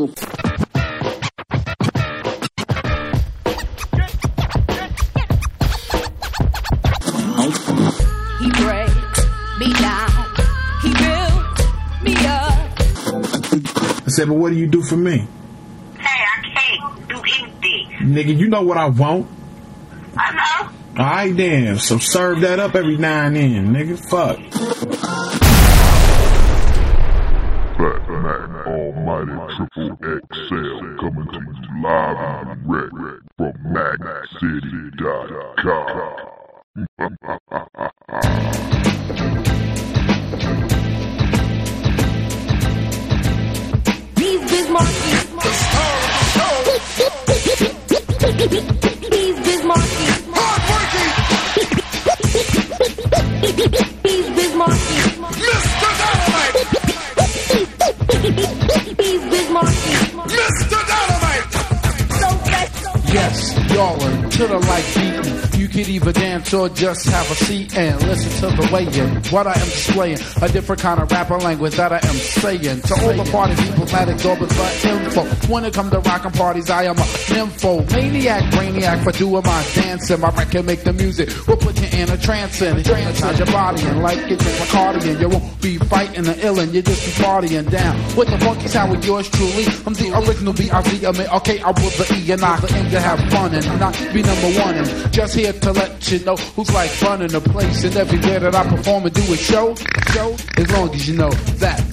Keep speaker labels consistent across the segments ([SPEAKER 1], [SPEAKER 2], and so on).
[SPEAKER 1] He breaks me down. He builds me up.
[SPEAKER 2] I said, but what do you do for me?
[SPEAKER 3] Hey, I can't do anything.
[SPEAKER 2] Nigga, you know what I want.
[SPEAKER 3] I know.
[SPEAKER 2] Alright then, so serve that up every now and then, nigga. Fuck.
[SPEAKER 4] Batman Almighty Triple XL coming to you live and direct from MacCity.com.
[SPEAKER 1] These Bismarcky. These Bismarcky. These Bismarcky.
[SPEAKER 5] Mr. Dynamite!
[SPEAKER 1] These Bismarcky.
[SPEAKER 5] Mr. Dynamite!
[SPEAKER 1] So fresh.
[SPEAKER 6] Yes, y'all are to the like beating. You could either dance or just have a seat and listen to the way in what I am displaying. A different kind of rapper language that I am saying. To all the party people that ignore the info. When it comes to rockin' parties, I am a nympho. Maniac, brainiac for doing my dancing. My record make the music. We'll put you in a trance and hypnotize your body. And like it's a cardigan, you won't be fighting the ill and you just be partying down. With the funky sound with yours truly. I'm the original B.I.Z. Okay, I will the E and I aim to have fun and not be number one. And just here to let you know who's like running the place. And everywhere that I perform and do a show, as long as you know that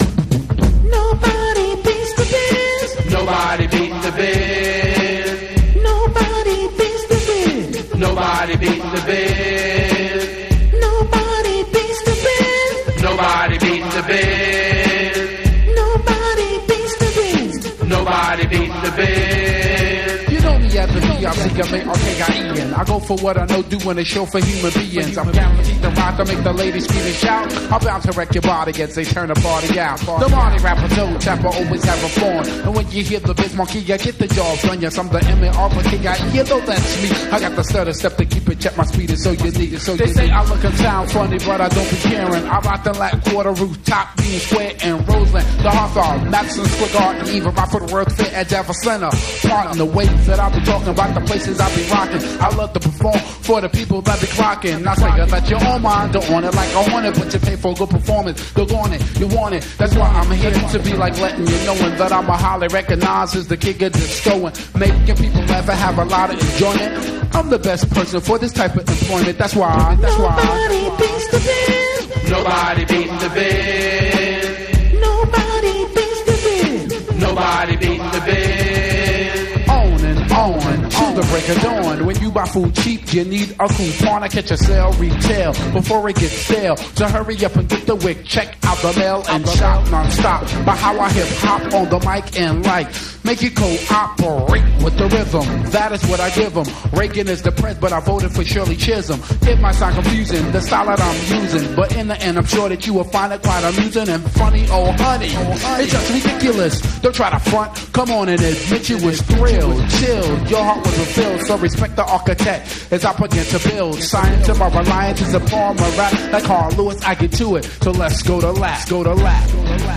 [SPEAKER 1] Nobody beats the biz.
[SPEAKER 6] nobody beating the biz.
[SPEAKER 1] Nobody beats the biz.
[SPEAKER 6] Nobody beating the biz.
[SPEAKER 1] Nobody beats the biz.
[SPEAKER 6] Nobody beating the biz.
[SPEAKER 1] Nobody beats the biz.
[SPEAKER 6] Nobody beating the biz. You know me as the B.I.Z.M.A.R.K.I.E.N. I go for what I know, doing a show for human beings. I'm guaranteed to rock to make the ladies scream and shout. I'm bound to wreck your body as they turn the party out. The Marty rapper, toe tapper, always have a form. And when you hear the Bismarcky, I get the job done. Yes, I'm the M.A.R.K.I.E.N. You know that's me. I got the stutter step to keep it, check my speed is so you need it. So they say I look and sound funny, but I don't be caring. I rock the Latin Quarter rooftop, Bean Square and Roseland. The Hawthorne, Madison Square Garden, even I put the World Fair at Jefferson Center. Part in the ways that I be talking about, the places I be rocking. I love to perform for the people that be clocking. I say that your own mind don't want it like I want it, but you pay for a good performance. They're on it, you want it. That's why I'm here to be like letting you knowing that I'm a highly recognized as the king of disco and making people laugh and have a lot of enjoyment. I'm the best person for this type of employment. That's why.
[SPEAKER 1] Nobody beats the biz.
[SPEAKER 6] Nobody beating the biz.
[SPEAKER 1] Nobody beats the biz.
[SPEAKER 6] Nobody beating the biz. On and on to the break of dawn. When you buy food cheap, you need a coupon to catch a sale retail before it gets stale. So hurry up and get the wick, check out the mail and shop non-stop. By how I hip hop on the mic and like make it cooperate with the rhythm. That is what I give them. Reagan is the press, but I voted for Shirley Chisholm. It might sound confusing, the style that I'm using, but in the end, I'm sure that you will find it quite amusing and funny. Oh, honey, it's just ridiculous. Don't try to front. Come on and admit you was thrilled, chilled. Your heart was fulfilled, so respect the architect as I begin to build. Science to my reliance is a form of rap. Like Carl Lewis, I get to it. So let's go to lap. Go to lap.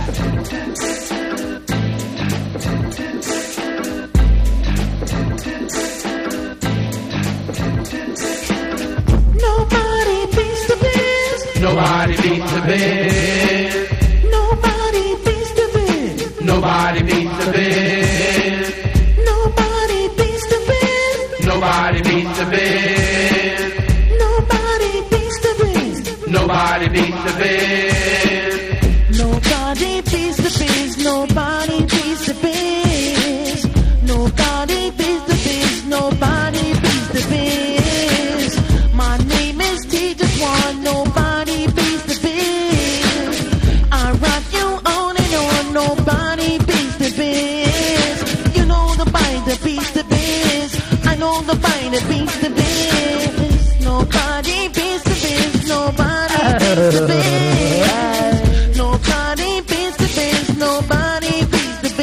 [SPEAKER 1] Nobody beats the biz.
[SPEAKER 6] Nobody beats the biz.
[SPEAKER 1] Nobody beats the biz.
[SPEAKER 6] Nobody beats the biz.
[SPEAKER 1] Nobody beats the biz.
[SPEAKER 6] Nobody beats the biz.
[SPEAKER 1] Nobody beats the biz.
[SPEAKER 6] Nobody beats the biz.
[SPEAKER 1] Nobody beats the biz. Nobody beats the biz. Nobody beats the biz. Nobody beats the biz. My name is T-Just-One. Nobody beats the biz. I rock you on and on. Nobody beats the biz. You know nobody that beats the biz. I know nobody that beats the biz. Nobody beats the biz. Nobody beats the biz. Nobody beats the biz. Nobody beats the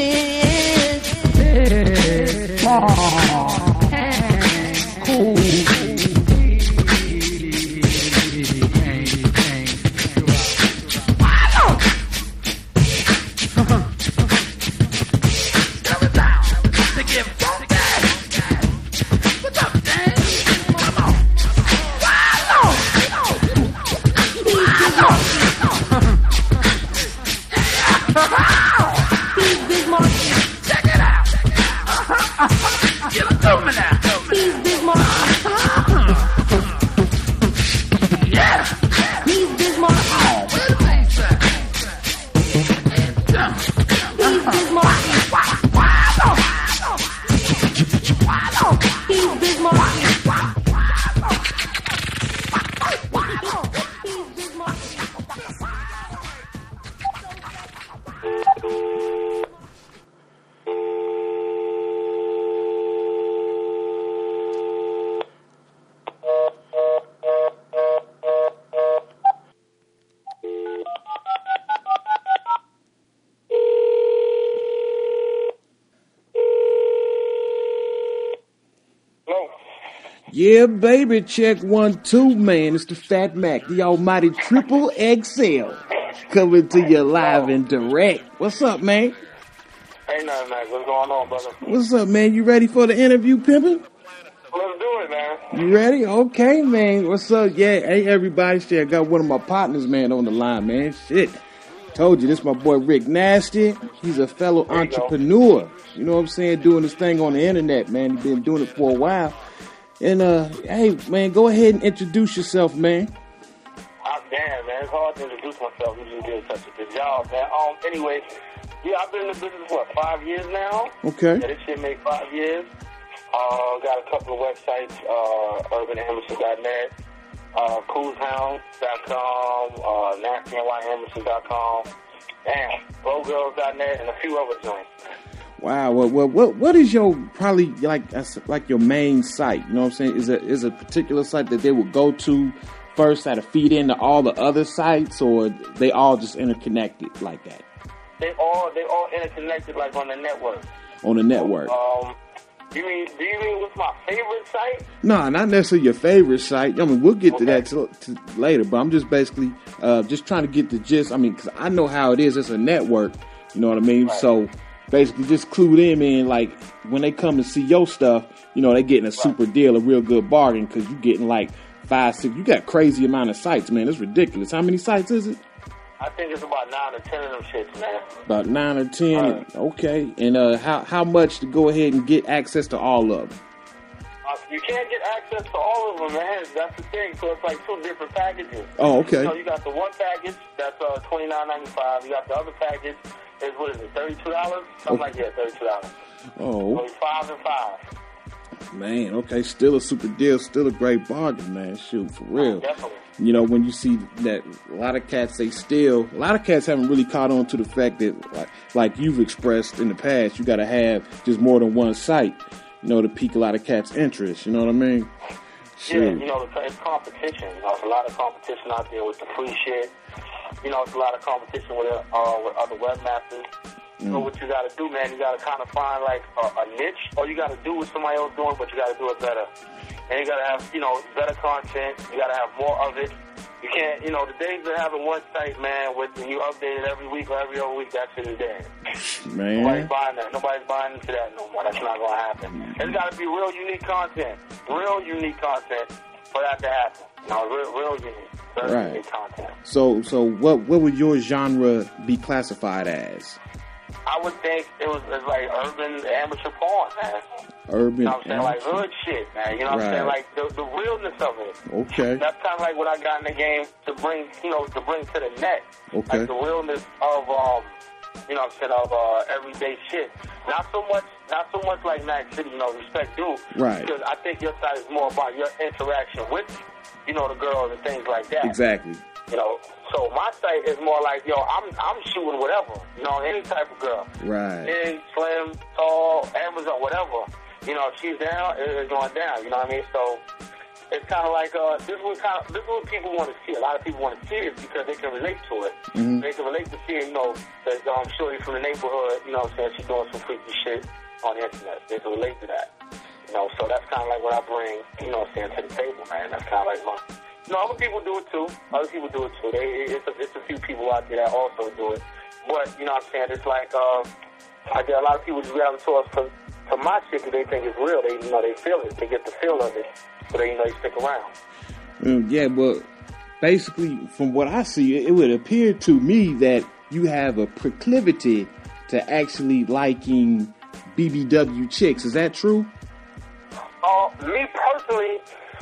[SPEAKER 1] biz.
[SPEAKER 6] Cool. Give it to me now.
[SPEAKER 1] He's Bismarck.
[SPEAKER 6] Yeah.
[SPEAKER 1] He's Bismarck.
[SPEAKER 6] Where the bass at?
[SPEAKER 1] He's Bismarck. He's Bismarck.
[SPEAKER 2] Yeah, baby, check 1, 2, man. It's the Fat Mac, the almighty Triple XL, coming to you live and direct. What's up, man?
[SPEAKER 7] Ain't nothing, man. What's going on, brother?
[SPEAKER 2] What's up, man? You ready for the interview, pimpin'?
[SPEAKER 7] Let's do it, man.
[SPEAKER 2] You ready? Okay, man. What's up? Yeah, hey, everybody. Shit, I got one of my partners, man, on the line, man. Shit. Told you, this my boy Rick Nasty. He's a fellow entrepreneur. You know what I'm saying? Doing this thing on the internet, man. He's been doing it for a while. And, hey, man, go ahead and introduce yourself, man.
[SPEAKER 7] Damn, man, it's hard to introduce myself. You just did such a good job, man. Anyway, yeah, I've been in the business, 5 years now?
[SPEAKER 2] Okay.
[SPEAKER 7] Yeah, this shit made 5 years. Got a couple of websites, urbanhammerson.net, coolshound.com, nastynyhammerson.com, damn, blowgirls.net, and a few other joints.
[SPEAKER 2] Wow. What is your probably like your main site? You know what I'm saying? Is a particular site that they would go to first, how to feed into all the other sites, or they all just interconnected like that?
[SPEAKER 7] They all interconnected like on the network.
[SPEAKER 2] On the network.
[SPEAKER 7] Do you mean what's my favorite site?
[SPEAKER 2] No, not necessarily your favorite site. I mean, we'll get to that to later, but I'm just basically just trying to get the gist. I mean, because I know how it is. It's a network. You know what I mean?
[SPEAKER 7] Right.
[SPEAKER 2] So basically just clue them in, like, when they come to see your stuff, you know, they getting a super deal, a real good bargain, because you getting like 5, 6, you got crazy amount of sites, man. It's ridiculous. How many sites is it?
[SPEAKER 7] I think it's about 9 or 10 of them shits, man.
[SPEAKER 2] About 9 or 10. Okay. And how much to go ahead and get access to all of them?
[SPEAKER 7] You can't get access to all of them, man. That's the thing. So it's like 2 different packages.
[SPEAKER 2] Oh, okay.
[SPEAKER 7] So you got the one package that's $29.95. You got the other package is $32? Something like that, $32.
[SPEAKER 2] Oh.
[SPEAKER 7] So it's 5 and 5.
[SPEAKER 2] Man, okay, still a super deal, still a great bargain, man. Shoot, for real.
[SPEAKER 7] Definitely.
[SPEAKER 2] You know, when you see that a lot of cats haven't really caught on to the fact that, like you've expressed in the past, you got to have just more than one site, you know, to pique a lot of cats' interest. You know what I mean? Shoot.
[SPEAKER 7] Yeah, you know, it's competition. You know, there's a lot of competition out there with the free shit. You know, it's a lot of competition with other webmasters. So what you got to do, man, you got to kind of find like a niche, or you got to do what somebody else doing, but you got to do it better. And you got to have, you know, better content. You got to have more of it. You can't, you know, the days of having one site, man, with you update it every week or every other week, that shit is dead.
[SPEAKER 2] Man.
[SPEAKER 7] Nobody's buying that. Nobody's buying into that no more. That's not going to happen. It's got to be real unique content for that to happen. You know, real unique. Very unique content.
[SPEAKER 2] So what would your genre be classified as?
[SPEAKER 7] I would think it's like urban amateur porn, man.
[SPEAKER 2] Urban,
[SPEAKER 7] you know what I'm saying? Like hood shit, man. You know what I'm saying? Like the realness of it.
[SPEAKER 2] Okay.
[SPEAKER 7] That's kind of like what I got in the game to bring to the net.
[SPEAKER 2] Okay.
[SPEAKER 7] Like the realness of, you know what I'm saying, of everyday shit. Not so much like Mac City, you know, respect due.
[SPEAKER 2] Right.
[SPEAKER 7] Because I think your side is more about your interaction with, you know, the girls and things like that.
[SPEAKER 2] Exactly.
[SPEAKER 7] You know, so my site is more like, yo, I'm shooting whatever, you know, any type of girl.
[SPEAKER 2] Right.
[SPEAKER 7] Big, slim, tall, Amazon, whatever. You know, if she's down, it's going down. You know what I mean? So it's kind of like this is what people want to see. A lot of people want to see it because they can relate to it. Mm-hmm. They can relate to seeing, you know, that I'm sure you're from the neighborhood. You know what I'm saying? She's doing some freaky shit on the internet. They can relate to that. You know, so that's kind of like what I bring, you know what I'm saying, to the table, man. That's kind of like my. No, other people do it too. It's a few people out there that also do it. But, you know what I'm saying, it's like, I get a lot of people just gravitate to us to my shit because they think it's real. They, you know, they feel it. They get the feel of it. So they, you know, they stick around.
[SPEAKER 2] Yeah, but basically, from what I see, it would appear to me that you have a proclivity to actually liking BBW chicks. Is that true?
[SPEAKER 7] Me personally,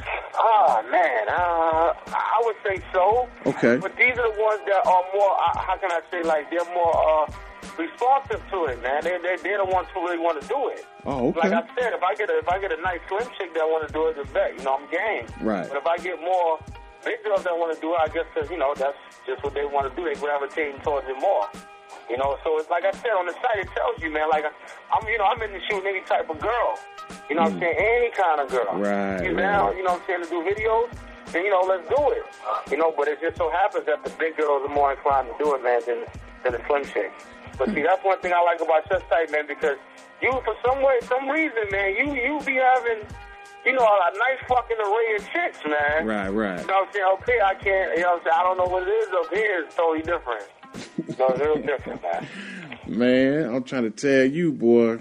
[SPEAKER 7] I would say so.
[SPEAKER 2] Okay.
[SPEAKER 7] But these are the ones that are more, how can I say, like, they're more responsive to it, man. They're the ones who really want to do it.
[SPEAKER 2] Oh, okay.
[SPEAKER 7] Like I said, if I get a nice slim chick that want to do it, then bet, you know, I'm game.
[SPEAKER 2] Right.
[SPEAKER 7] But if I get more big girls that want to do it, I guess, cause, you know, that's just what they want to do. They gravitate towards it more. You know, so it's like I said, on the site it tells you, man, like, I'm into shooting any type of girl. You know what I'm saying? Any kind of girl.
[SPEAKER 2] Right.
[SPEAKER 7] You know what I'm saying, to do videos, then, you know, let's do it. You know, but it just so happens that the big girls are more inclined to do it, man, than the slim chicks. But see, that's one thing I like about your site, man, because you, for some reason, man, you be having, you know, a nice fucking array of chicks, man.
[SPEAKER 2] Right.
[SPEAKER 7] You know what I'm saying? Up here, I can't, you know what I'm saying? I don't know what it is. Up here, it's totally different. No, it's real different, man.
[SPEAKER 2] Man, I'm trying to tell you, boy.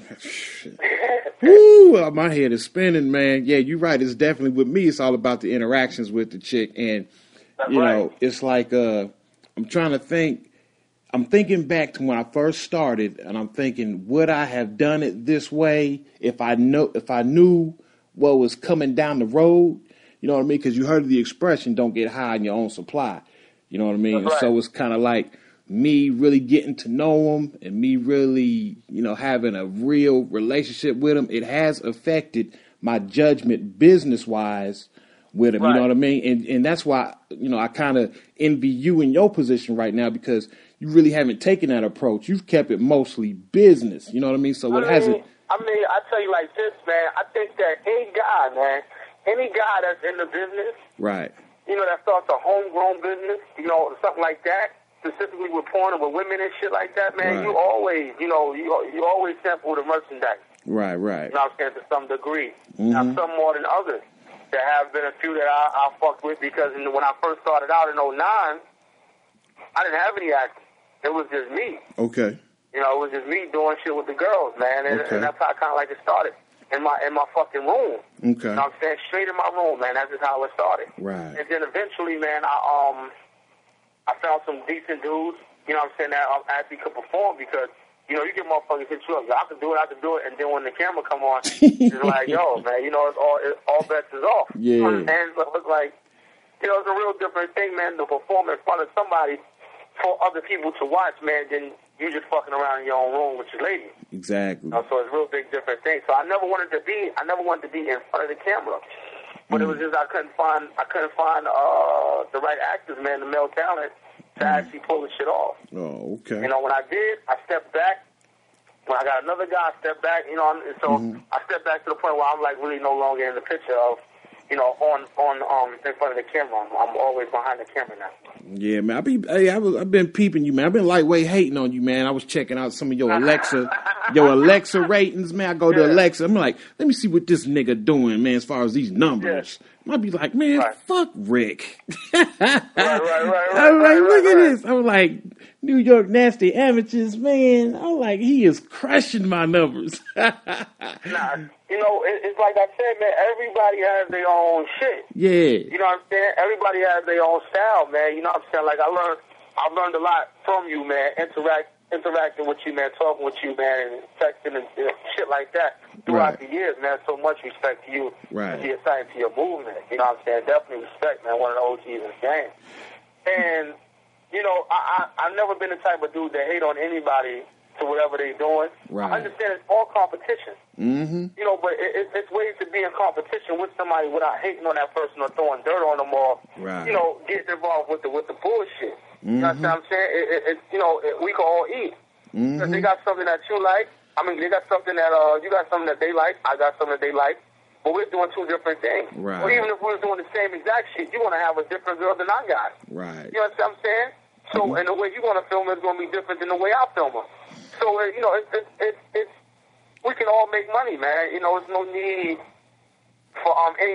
[SPEAKER 2] Woo, my head is spinning, man. Yeah, you're right. It's definitely with me. It's all about the interactions with the chick, and
[SPEAKER 7] That's
[SPEAKER 2] you
[SPEAKER 7] right.
[SPEAKER 2] know, it's like I'm trying to think. I'm thinking back to when I first started, and I'm thinking, would I have done it this way if I knew what was coming down the road? You know what I mean? Because you heard the expression, "Don't get high on your own supply." You know what I mean?
[SPEAKER 7] That's right.
[SPEAKER 2] So it's kind of like me really getting to know them and me really, you know, having a real relationship with them. It has affected my judgment business-wise with them.
[SPEAKER 7] Right.
[SPEAKER 2] You know what I mean? And that's why, you know, I kind of envy you in your position right now, because you really haven't taken that approach. You've kept it mostly business. You know what I mean? So it hasn't.
[SPEAKER 7] I tell you like this, man. I think that any guy that's in the business,
[SPEAKER 2] Right.
[SPEAKER 7] you know, that starts a homegrown business, you know, something like that, specifically with porn or with women and shit like that, man,
[SPEAKER 2] Right.
[SPEAKER 7] you always, you know, you always sample the merchandise.
[SPEAKER 2] Right.
[SPEAKER 7] You know what I'm saying, to some degree. Now, some more than others. There have been a few that I fucked with because when I first started out in 2009, I didn't have any actors. It was just me.
[SPEAKER 2] Okay.
[SPEAKER 7] You know, it was just me doing shit with the girls, man, and,
[SPEAKER 2] Okay.
[SPEAKER 7] and that's how I kind of like it started. In my fucking room.
[SPEAKER 2] Okay.
[SPEAKER 7] You know what I'm saying? Straight in my room, man. That's just how it started.
[SPEAKER 2] Right.
[SPEAKER 7] And then eventually, man, I found some decent dudes, you know what I'm saying, that actually could perform because, you know, you get motherfuckers hit you up. I can do it. And then when the camera come on, it's like, yo, man, you know, all bets is off.
[SPEAKER 2] Yeah.
[SPEAKER 7] And it was like, you know, it's a real different thing, man, to perform in front of somebody for other people to watch, man, than you just fucking around in your own room with your lady.
[SPEAKER 2] Exactly.
[SPEAKER 7] You know, so it's a real big different thing. So I never wanted to be in front of the camera. But it was just I couldn't find the right actors, man, the male talent to actually pull the shit off.
[SPEAKER 2] Oh, okay.
[SPEAKER 7] You know, when I did, I stepped back. When I got another guy, I stepped back, you know, and so I stepped back to the point where I'm like really no longer in the picture of, you know, on in front of the camera. I'm always behind the camera now.
[SPEAKER 2] Yeah, man. I've been peeping you, man. I've been lightweight hating on you, man. I was checking out some of your Alexa ratings, man. I go to Alexa. I'm like, let me see what this nigga doing, man, as far as these numbers. I'd be like, man, fuck Rick.
[SPEAKER 7] Right.
[SPEAKER 2] I'm like, look at this. I'm like, New York Nasty Amateurs, man. I'm like, he is crushing my numbers.
[SPEAKER 7] Nah, you know, it's like I said, man, everybody has their own shit.
[SPEAKER 2] Yeah.
[SPEAKER 7] You know what I'm saying? Everybody has their own style, man. You know what I'm saying? Like, I've learned a lot from you, man, interacting with you, man, talking with you, man, and texting and shit like that throughout the years, man. So much respect to you, to your side, to your movement. You know what I'm saying? Definitely respect, man. One of the OGs in the game. And, you know, I've never been the type of dude that hate on anybody to whatever they're doing.
[SPEAKER 2] Right.
[SPEAKER 7] I understand it's all competition.
[SPEAKER 2] Mm-hmm.
[SPEAKER 7] You know, but it's ways to be in competition with somebody without hating on that person or throwing dirt on them or, you know, getting involved with the bullshit. You know what I'm saying? You know, we can all eat. If they got something that you like, I mean, they got something that, you got something that they like, I got something that they like, but we're doing two different things.
[SPEAKER 2] Right.
[SPEAKER 7] Or even if we were doing the same exact shit, you want to have a different girl than I got.
[SPEAKER 2] Right.
[SPEAKER 7] You know what I'm saying? So, and the way you want to film it is going to be different than the way I film it. So, you know, it's we can all make money, man. You know, there's no need for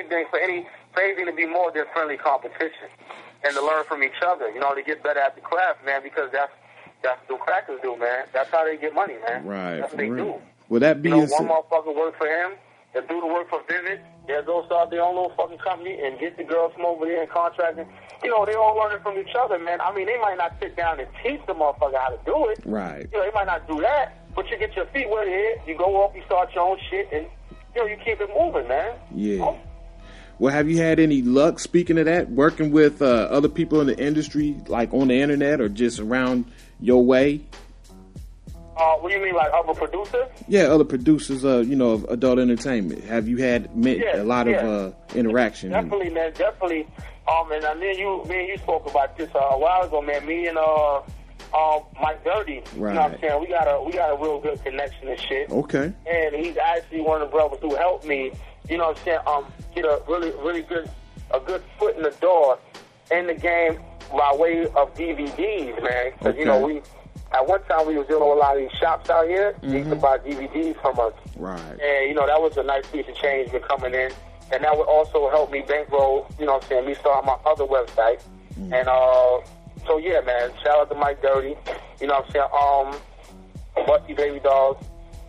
[SPEAKER 7] anything to be more than friendly competition and to learn from each other. You know, to get better at the craft, man. Because that's what crackers do, man. That's how they get money, man.
[SPEAKER 2] Right.
[SPEAKER 7] That's what they do.
[SPEAKER 2] Well, that being
[SPEAKER 7] one motherfucker work for him, they'll do the work for Vivid. They'll go start their own little fucking company and get the girls from over there and contracting. You know, they all learning from each other, man. I mean, they might not sit down and teach the motherfucker how to do it.
[SPEAKER 2] Right.
[SPEAKER 7] You know, they might not do that, but you get your feet wet here, you go off, you start your own shit, and you keep it moving, man.
[SPEAKER 2] Yeah. Well, have you had any luck, speaking of that, working with other people in the industry, like on the internet or just around your way?
[SPEAKER 7] What do you mean, like other producers?
[SPEAKER 2] Yeah, other producers, of adult entertainment. Have you had a lot of interaction?
[SPEAKER 7] Definitely, man, definitely. And me and you spoke about this a while ago, man. Me and Mike Dirty,
[SPEAKER 2] Right.
[SPEAKER 7] you know what I'm saying? We got a real good connection and shit.
[SPEAKER 2] Okay.
[SPEAKER 7] And he's actually one of the brothers who helped me, you know what I'm saying, get a really good foot in the door in the game by way of DVDs, man. Because, you know, at one time we was dealing with a lot of these shops out here. They used to buy DVDs from us.
[SPEAKER 2] Right.
[SPEAKER 7] And, you know, that was a nice piece of change for coming in. And that would also help me bankroll, you know what I'm saying, me start my other website. And, so, yeah, man, shout out to Mike Dirty. You know what I'm saying? Busty Baby Dolls.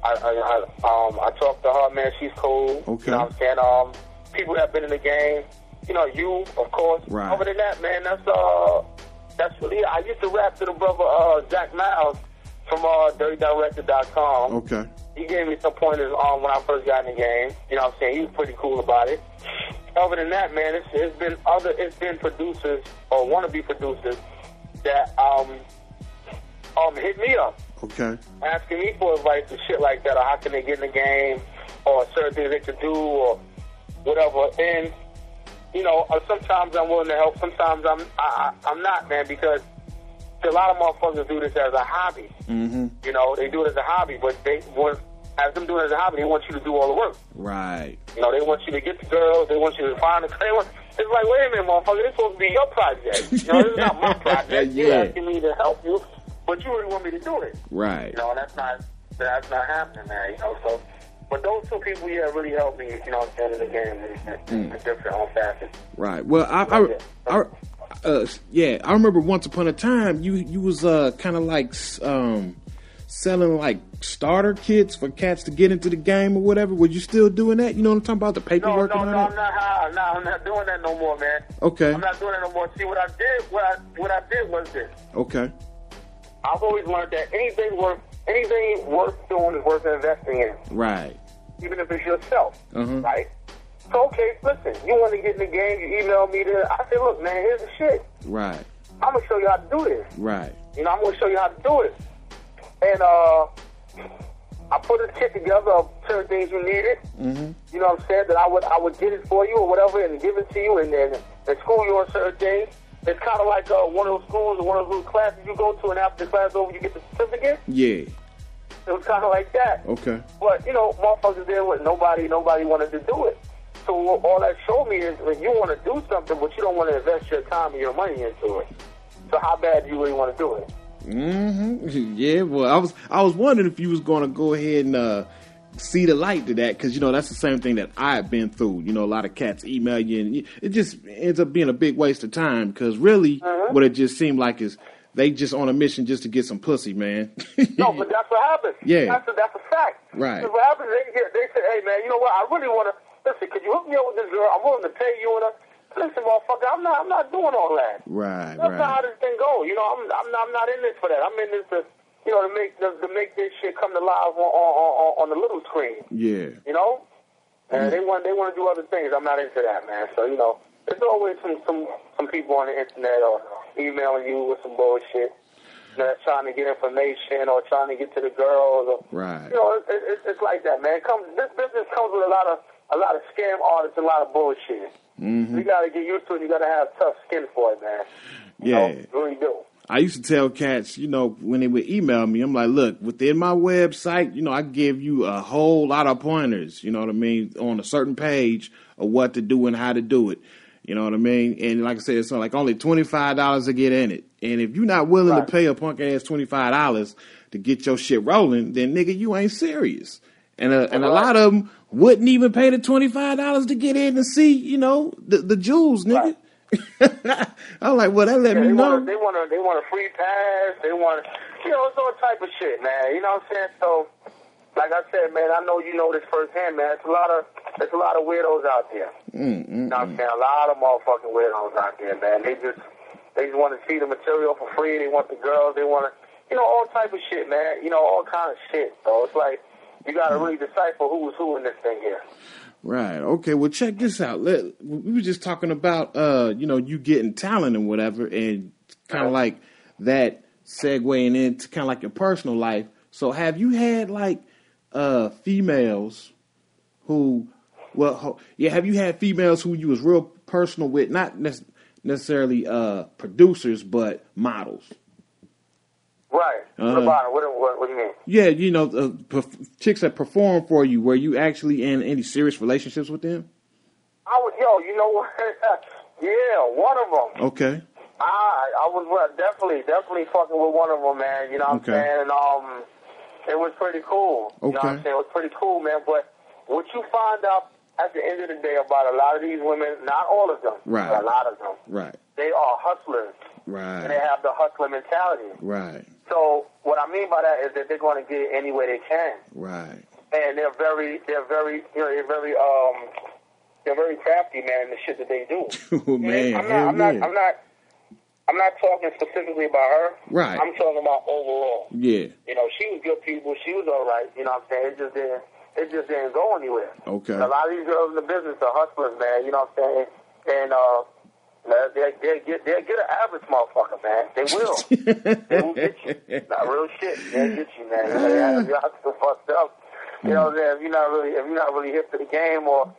[SPEAKER 7] I talked to her, man. She's cool.
[SPEAKER 2] Okay.
[SPEAKER 7] You know what I'm saying? People that have been in the game. You know, you, of course.
[SPEAKER 2] Right.
[SPEAKER 7] Other than that, man, that's really, I used to rap to the brother Zach Miles from DirtyDirector.com.
[SPEAKER 2] Okay.
[SPEAKER 7] He gave me some pointers on when I first got in the game. You know what I'm saying? He was pretty cool about it. Other than that, man, it's been producers or wannabe producers that hit me up.
[SPEAKER 2] Okay.
[SPEAKER 7] Asking me for advice and shit like that, or how can they get in the game, or certain things they could do, or whatever. And you know, sometimes I'm willing to help. Sometimes I'm not, man, because a lot of motherfuckers do this as a hobby.
[SPEAKER 2] Mm-hmm.
[SPEAKER 7] You know, they do it as a hobby, but as them doing it as a hobby, they want you to do all the work.
[SPEAKER 2] Right.
[SPEAKER 7] You know, they want you to get the girls. They want you to find the. It's like, wait a minute, motherfucker, this is supposed to be your project. You know, this is not my project.
[SPEAKER 2] Yeah.
[SPEAKER 7] You're asking me to help you, but you really want me to do it.
[SPEAKER 2] Right.
[SPEAKER 7] You know, and that's not happening, man. You know, so. But those two people, yeah, really helped me, you know, at the end of the game in different own facets.
[SPEAKER 2] Right. Well, I remember once upon a time you was kind of like selling like starter kits for cats to get into the game or whatever. Were you still doing that? You know what I'm talking about, the paperwork and all that?
[SPEAKER 7] I'm not doing that no more, man.
[SPEAKER 2] Okay.
[SPEAKER 7] I'm not doing that no more. See, what I did was this.
[SPEAKER 2] Okay.
[SPEAKER 7] I've always learned that anything worth doing is worth investing in.
[SPEAKER 2] Right.
[SPEAKER 7] Even if it's yourself,
[SPEAKER 2] Uh-huh.
[SPEAKER 7] right? So, okay, listen, you want to get in the game, you email me there. I say, look, man, here's the shit.
[SPEAKER 2] Right.
[SPEAKER 7] I'm going to show you how to do this.
[SPEAKER 2] Right.
[SPEAKER 7] You know, I'm going to show you how to do it. And I put a kit together of certain things you needed.
[SPEAKER 2] Mm-hmm.
[SPEAKER 7] You know what I'm saying? That I would get it for you or whatever and give it to you and school you on certain things. It's kind of like one of those schools or one of those classes you go to, and after the class over, you get the certificate.
[SPEAKER 2] Yeah.
[SPEAKER 7] It was kind of like that.
[SPEAKER 2] Okay.
[SPEAKER 7] But, you know, motherfuckers there with nobody wanted to do it. So all that showed me is that you want to do something, but you don't want to invest your time and your money into it. So how bad do you really want to do it?
[SPEAKER 2] Mm-hmm. Yeah, well, I was wondering if you was going to go ahead and see the light to that, because, you know, that's the same thing that I've been through. You know, a lot of cats email you, and it just ends up being a big waste of time, because really what it just seemed like is they just on a mission just to get some pussy, man.
[SPEAKER 7] No, but that's what happens.
[SPEAKER 2] Yeah.
[SPEAKER 7] That's a fact.
[SPEAKER 2] Right.
[SPEAKER 7] Because what happens, they say, hey, man, you know what, I really want to, listen, could you hook me up with this girl? I'm willing to pay you and listen, motherfucker, I'm not doing all that.
[SPEAKER 2] Right,
[SPEAKER 7] That's not how this thing goes. You know, I'm not in this for that. I'm in this to, you know, to make this shit come to life on the little screen.
[SPEAKER 2] Yeah.
[SPEAKER 7] You know? And they want to do other things. I'm not into that, man. So, you know, there's always some people on the internet or emailing you with some bullshit. You know, trying to get information or trying to get to the girls. Or,
[SPEAKER 2] right.
[SPEAKER 7] You know, it's like that, man. This business comes with a lot of scam artists and a lot of bullshit.
[SPEAKER 2] Mm-hmm.
[SPEAKER 7] You got to get used to it. You got to have tough skin for it, man.
[SPEAKER 2] Yeah.
[SPEAKER 7] You really do.
[SPEAKER 2] I used to tell cats, you know, when they would email me, I'm like, look, within my website, you know, I give you a whole lot of pointers, you know what I mean, on a certain page of what to do and how to do it. You know what I mean? And like I said, it's like only $25 to get in it. And if you're not willing to pay a punk ass $25 to get your shit rolling, then nigga, you ain't serious. And a lot of them wouldn't even pay the $25 to get in and see, you know, the jewels, nigga. Right. I'm like, well, that let me know.
[SPEAKER 7] They want a free pass. They want, you know, it's all type of shit, man. You know what I'm saying? So, like I said, man, I know you know this firsthand, man. It's a lot of weirdos out there. You know what I'm saying? A lot of motherfucking weirdos out there, man. They just want to see the material for free. They want the girls. They want to, you know, all type of shit, man. You know, all kind of shit. So it's like, you got to really decipher who is who in this thing here.
[SPEAKER 2] Right. Okay. Well, check this out. We were just talking about, you getting talent and whatever, and kind of like that segueing into kind of like your personal life. So, have you had like females who, have you had females who you was real personal with, not necessarily producers, but models?
[SPEAKER 7] Right. What about it? What do you mean?
[SPEAKER 2] Yeah, chicks that perform for you. Were you actually in any serious relationships with them?
[SPEAKER 7] You know what? Yeah, one of them.
[SPEAKER 2] Okay.
[SPEAKER 7] I was definitely fucking with one of them, man. You know what I'm saying? And it was pretty cool.
[SPEAKER 2] Okay.
[SPEAKER 7] You know what I'm saying? It was pretty cool, man. But what you find out at the end of the day about a lot of these women, not all of them,
[SPEAKER 2] right,
[SPEAKER 7] but a lot of them,
[SPEAKER 2] right,
[SPEAKER 7] they are hustlers.
[SPEAKER 2] Right.
[SPEAKER 7] And they have the hustler mentality.
[SPEAKER 2] Right.
[SPEAKER 7] So what I mean by that is that they're going to get it any way they can.
[SPEAKER 2] Right.
[SPEAKER 7] And they're very crafty, man, in the shit that they do.
[SPEAKER 2] Oh, man.
[SPEAKER 7] I'm not talking specifically about her.
[SPEAKER 2] Right.
[SPEAKER 7] I'm talking about overall.
[SPEAKER 2] Yeah.
[SPEAKER 7] You know, she was good people. She was all right. You know what I'm saying? It just didn't go anywhere.
[SPEAKER 2] Okay.
[SPEAKER 7] And a lot of these girls in the business are hustlers, man. You know what I'm saying? And they'll get an average motherfucker, man. They will. They will get you. Not real shit. They'll get you, man. You're so fucked up. You know what I'm saying? If you're not really hip to the game, or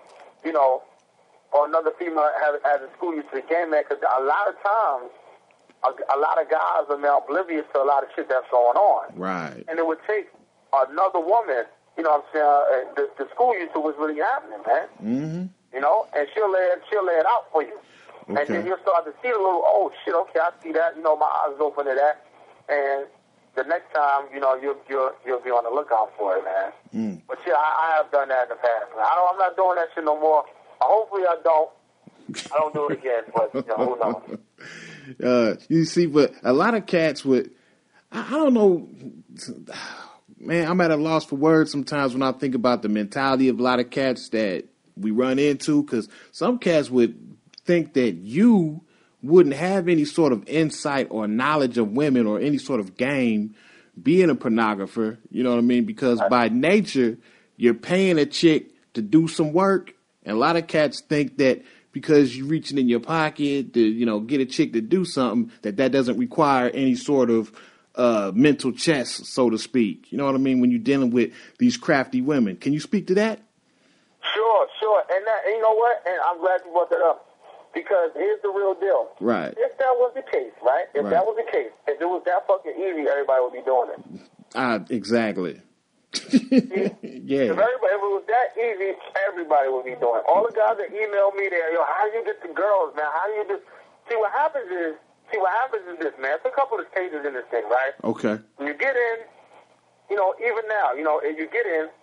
[SPEAKER 7] or another female has to school you to the game, man. Because a lot of times, a lot of guys are now oblivious to a lot of shit that's going on.
[SPEAKER 2] Right.
[SPEAKER 7] And it would take another woman, you know what I'm saying, to school you to what's really happening, man.
[SPEAKER 2] Mm-hmm.
[SPEAKER 7] You know, and she'll lay it out for you. Okay. And then you'll start to see a little, oh shit, okay, I see that. You know, my eyes open to that. And the next time, you'll be on the lookout for it, man.
[SPEAKER 2] Mm.
[SPEAKER 7] But yeah, I have done that in the past, man. I'm not doing that shit no more. Hopefully I don't do it again, but who knows?
[SPEAKER 2] You see, but a lot of cats would, I don't know, man, I'm at a loss for words sometimes when I think about the mentality of a lot of cats that we run into, because some cats would think that you wouldn't have any sort of insight or knowledge of women or any sort of game being a pornographer, you know what I mean? Because by nature, you're paying a chick to do some work, and a lot of cats think that because you're reaching in your pocket to, get a chick to do something, that doesn't require any sort of mental chess, so to speak. You know what I mean? When you're dealing with these crafty women. Can you speak to that?
[SPEAKER 7] Sure. And you know what? And I'm glad you brought that up. Because here's the real deal.
[SPEAKER 2] Right.
[SPEAKER 7] If that was the case, right? If that was the case, if it was that fucking easy, everybody would be doing it.
[SPEAKER 2] Exactly. Yeah.
[SPEAKER 7] If it was that easy, everybody would be doing it. All the guys that email me there, how do you get the girls, man? How do you just... See, what happens is this, man. It's a couple of stages in this thing, right?
[SPEAKER 2] Okay.
[SPEAKER 7] When you get in, even now, if you get in,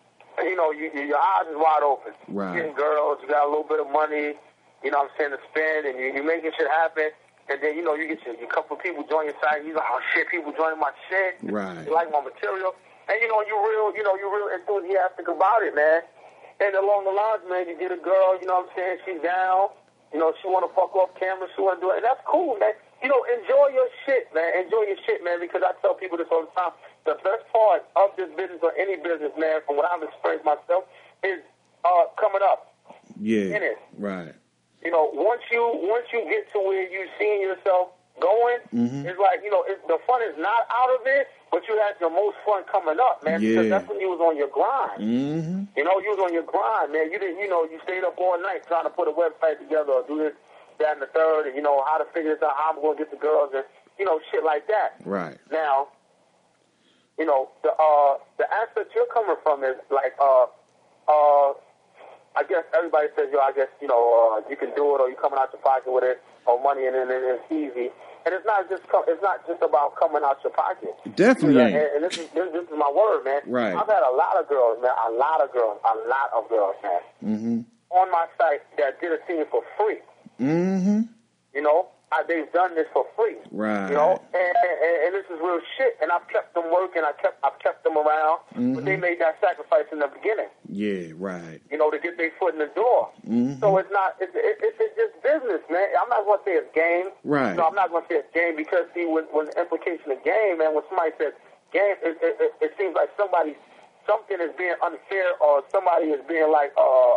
[SPEAKER 7] your eyes is wide open.
[SPEAKER 2] Right.
[SPEAKER 7] You're getting girls, you got a little bit of money, you know what I'm saying, to spend, and you're making shit happen. And then, you get your couple of people join your site. You oh, shit, people joining my shit.
[SPEAKER 2] Right.
[SPEAKER 7] You like my material. And, you're real enthusiastic about it, man. And along the lines, man, you get a girl, you know what I'm saying, she's down. She want to fuck off camera, she want to do it. And that's cool, man. Enjoy your shit, man. Enjoy your shit, man, because I tell people this all the time. The best part of this business or any business, man, from what I've experienced myself, is coming up.
[SPEAKER 2] Yeah.
[SPEAKER 7] In it.
[SPEAKER 2] Right.
[SPEAKER 7] Once you get to where you seeing yourself going, it's like, the fun is not out of it, but you had the most fun coming up, man, because that's when you was on your grind.
[SPEAKER 2] Mm-hmm.
[SPEAKER 7] You was on your grind, man. You didn't, you stayed up all night trying to put a website together or do this, that, and the third, and, how to figure this out, how I'm going to get the girls, and, shit like that.
[SPEAKER 2] Right.
[SPEAKER 7] Now, the aspect you're coming from is like, I guess everybody says, you can do it, or you're coming out your pocket with it, or money, and then it's easy. And it's not just about coming out your pocket.
[SPEAKER 2] Definitely ain't.
[SPEAKER 7] And this is my word, man.
[SPEAKER 2] Right.
[SPEAKER 7] I've had a lot of girls, man. A lot of girls, man.
[SPEAKER 2] Mm-hmm.
[SPEAKER 7] On my site that did a scene for free.
[SPEAKER 2] Mm-hmm.
[SPEAKER 7] They've done this for free.
[SPEAKER 2] Right.
[SPEAKER 7] And this is real shit. And I've kept them working. I've kept them around.
[SPEAKER 2] Mm-hmm.
[SPEAKER 7] But they made that sacrifice in the beginning.
[SPEAKER 2] Yeah, right.
[SPEAKER 7] To get their foot in the door.
[SPEAKER 2] Mm-hmm.
[SPEAKER 7] So it's just business, man. I'm not going to say it's game.
[SPEAKER 2] Right.
[SPEAKER 7] I'm not going to say it's game because, see, when the implication of game, man, when somebody says game, it seems like somebody's something is being unfair or somebody is being like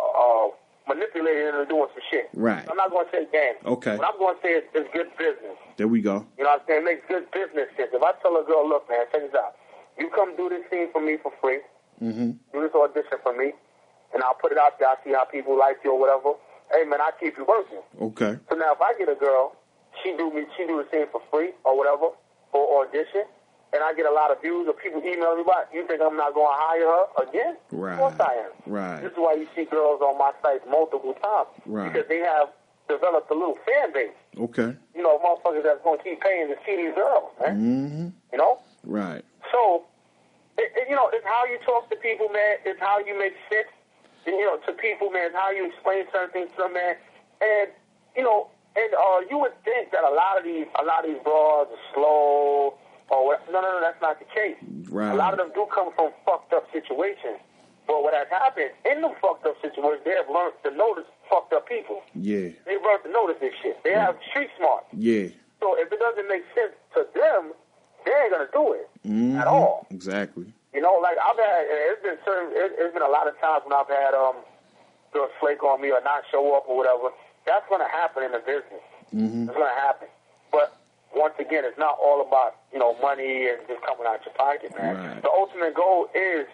[SPEAKER 7] manipulated into doing some shit.
[SPEAKER 2] Right.
[SPEAKER 7] I'm not going to say game.
[SPEAKER 2] Okay.
[SPEAKER 7] What I'm going to say is it's good business.
[SPEAKER 2] There we go.
[SPEAKER 7] You know what I'm saying? It makes good business sense. If I tell a girl, look, man, check this out. You come do this scene for me for free.
[SPEAKER 2] Mm-hmm.
[SPEAKER 7] Do this audition for me. And I'll put it out there. I'll see how people like you or whatever. Hey, man, I'll keep you working.
[SPEAKER 2] Okay.
[SPEAKER 7] So now if I get a girl, she do the scene for free or whatever for audition, and I get a lot of views or people email me about it, you think I'm not going to hire her again?
[SPEAKER 2] Right.
[SPEAKER 7] Of course I am.
[SPEAKER 2] Right.
[SPEAKER 7] This is why you see girls on my site multiple times.
[SPEAKER 2] Right.
[SPEAKER 7] Because they have developed a little fan base.
[SPEAKER 2] Okay.
[SPEAKER 7] You know, motherfuckers that's going to keep paying to see these girls, man.
[SPEAKER 2] Mm-hmm.
[SPEAKER 7] You know?
[SPEAKER 2] Right.
[SPEAKER 7] So, you know, it's how you talk to people, man. It's how you make sense, you know, to people, man. It's how you explain certain things to them, man. And, you know, and you would think that a lot of these broads are slow or what. No, that's not the case.
[SPEAKER 2] Right.
[SPEAKER 7] A lot of them do come from fucked up situations. But what has happened in them fucked up situations, they have learned to notice fucked up people.
[SPEAKER 2] Yeah.
[SPEAKER 7] They've learned to notice this shit. They have street smart.
[SPEAKER 2] Yeah.
[SPEAKER 7] So if it doesn't make sense to them, they ain't gonna do it
[SPEAKER 2] Mm-hmm.
[SPEAKER 7] at all.
[SPEAKER 2] Exactly.
[SPEAKER 7] You know, like I've had, it's been a lot of times when I've had girls flake on me or not show up or whatever. That's gonna happen in the business.
[SPEAKER 2] Mm-hmm.
[SPEAKER 7] It's gonna happen. But once again, it's not all about, you know, money and just coming out your pocket, man.
[SPEAKER 2] Right.
[SPEAKER 7] The ultimate goal is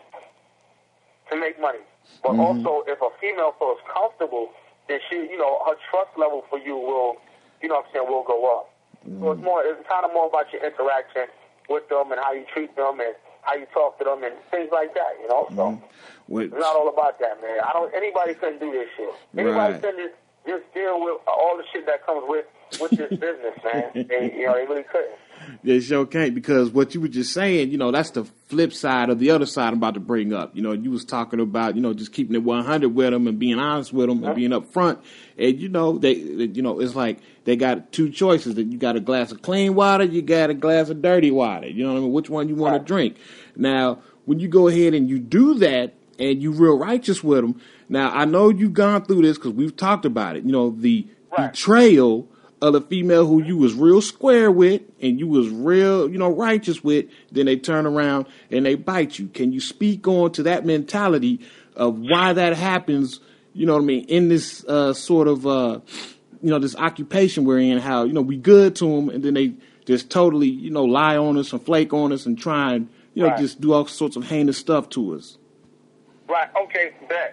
[SPEAKER 7] to make money. But
[SPEAKER 2] Mm-hmm.
[SPEAKER 7] also, if a female feels comfortable, then she, you know, her trust level for you will, you know what I'm saying, will go up.
[SPEAKER 2] Mm-hmm.
[SPEAKER 7] So it's kind of more about your interaction with them and how you treat them and how you talk to them and things like that, you know? So
[SPEAKER 2] Wait.
[SPEAKER 7] it's not all about that, man. Anybody couldn't do this shit. Anybody
[SPEAKER 2] Right.
[SPEAKER 7] couldn't just deal with all the shit that comes with this business, man. They really couldn't.
[SPEAKER 2] They sure can't, because what you were just saying, you know, that's the flip side of the other side I'm about to bring up. You know, you was talking about, you know, just keeping it 100 with them and being honest with them and being upfront. And, you know, it's like they got two choices. That you got a glass of clean water, you got a glass of dirty water. You know what I mean? Which one you want to drink? Now, when you go ahead and you do that and you real righteous with them, now I know you've gone through this because we've talked about it. You know, the betrayal of the female who you was real square with and you was real, you know, righteous with, then they turn around and they bite you. Can you speak on to that mentality of why that happens, you know what I mean, in this sort of, you know, this occupation we're in, how, you know, we good to them and then they just totally, you know, lie on us and flake on us and try and, you know, just do all sorts of heinous stuff to us.
[SPEAKER 7] Right, okay, bet.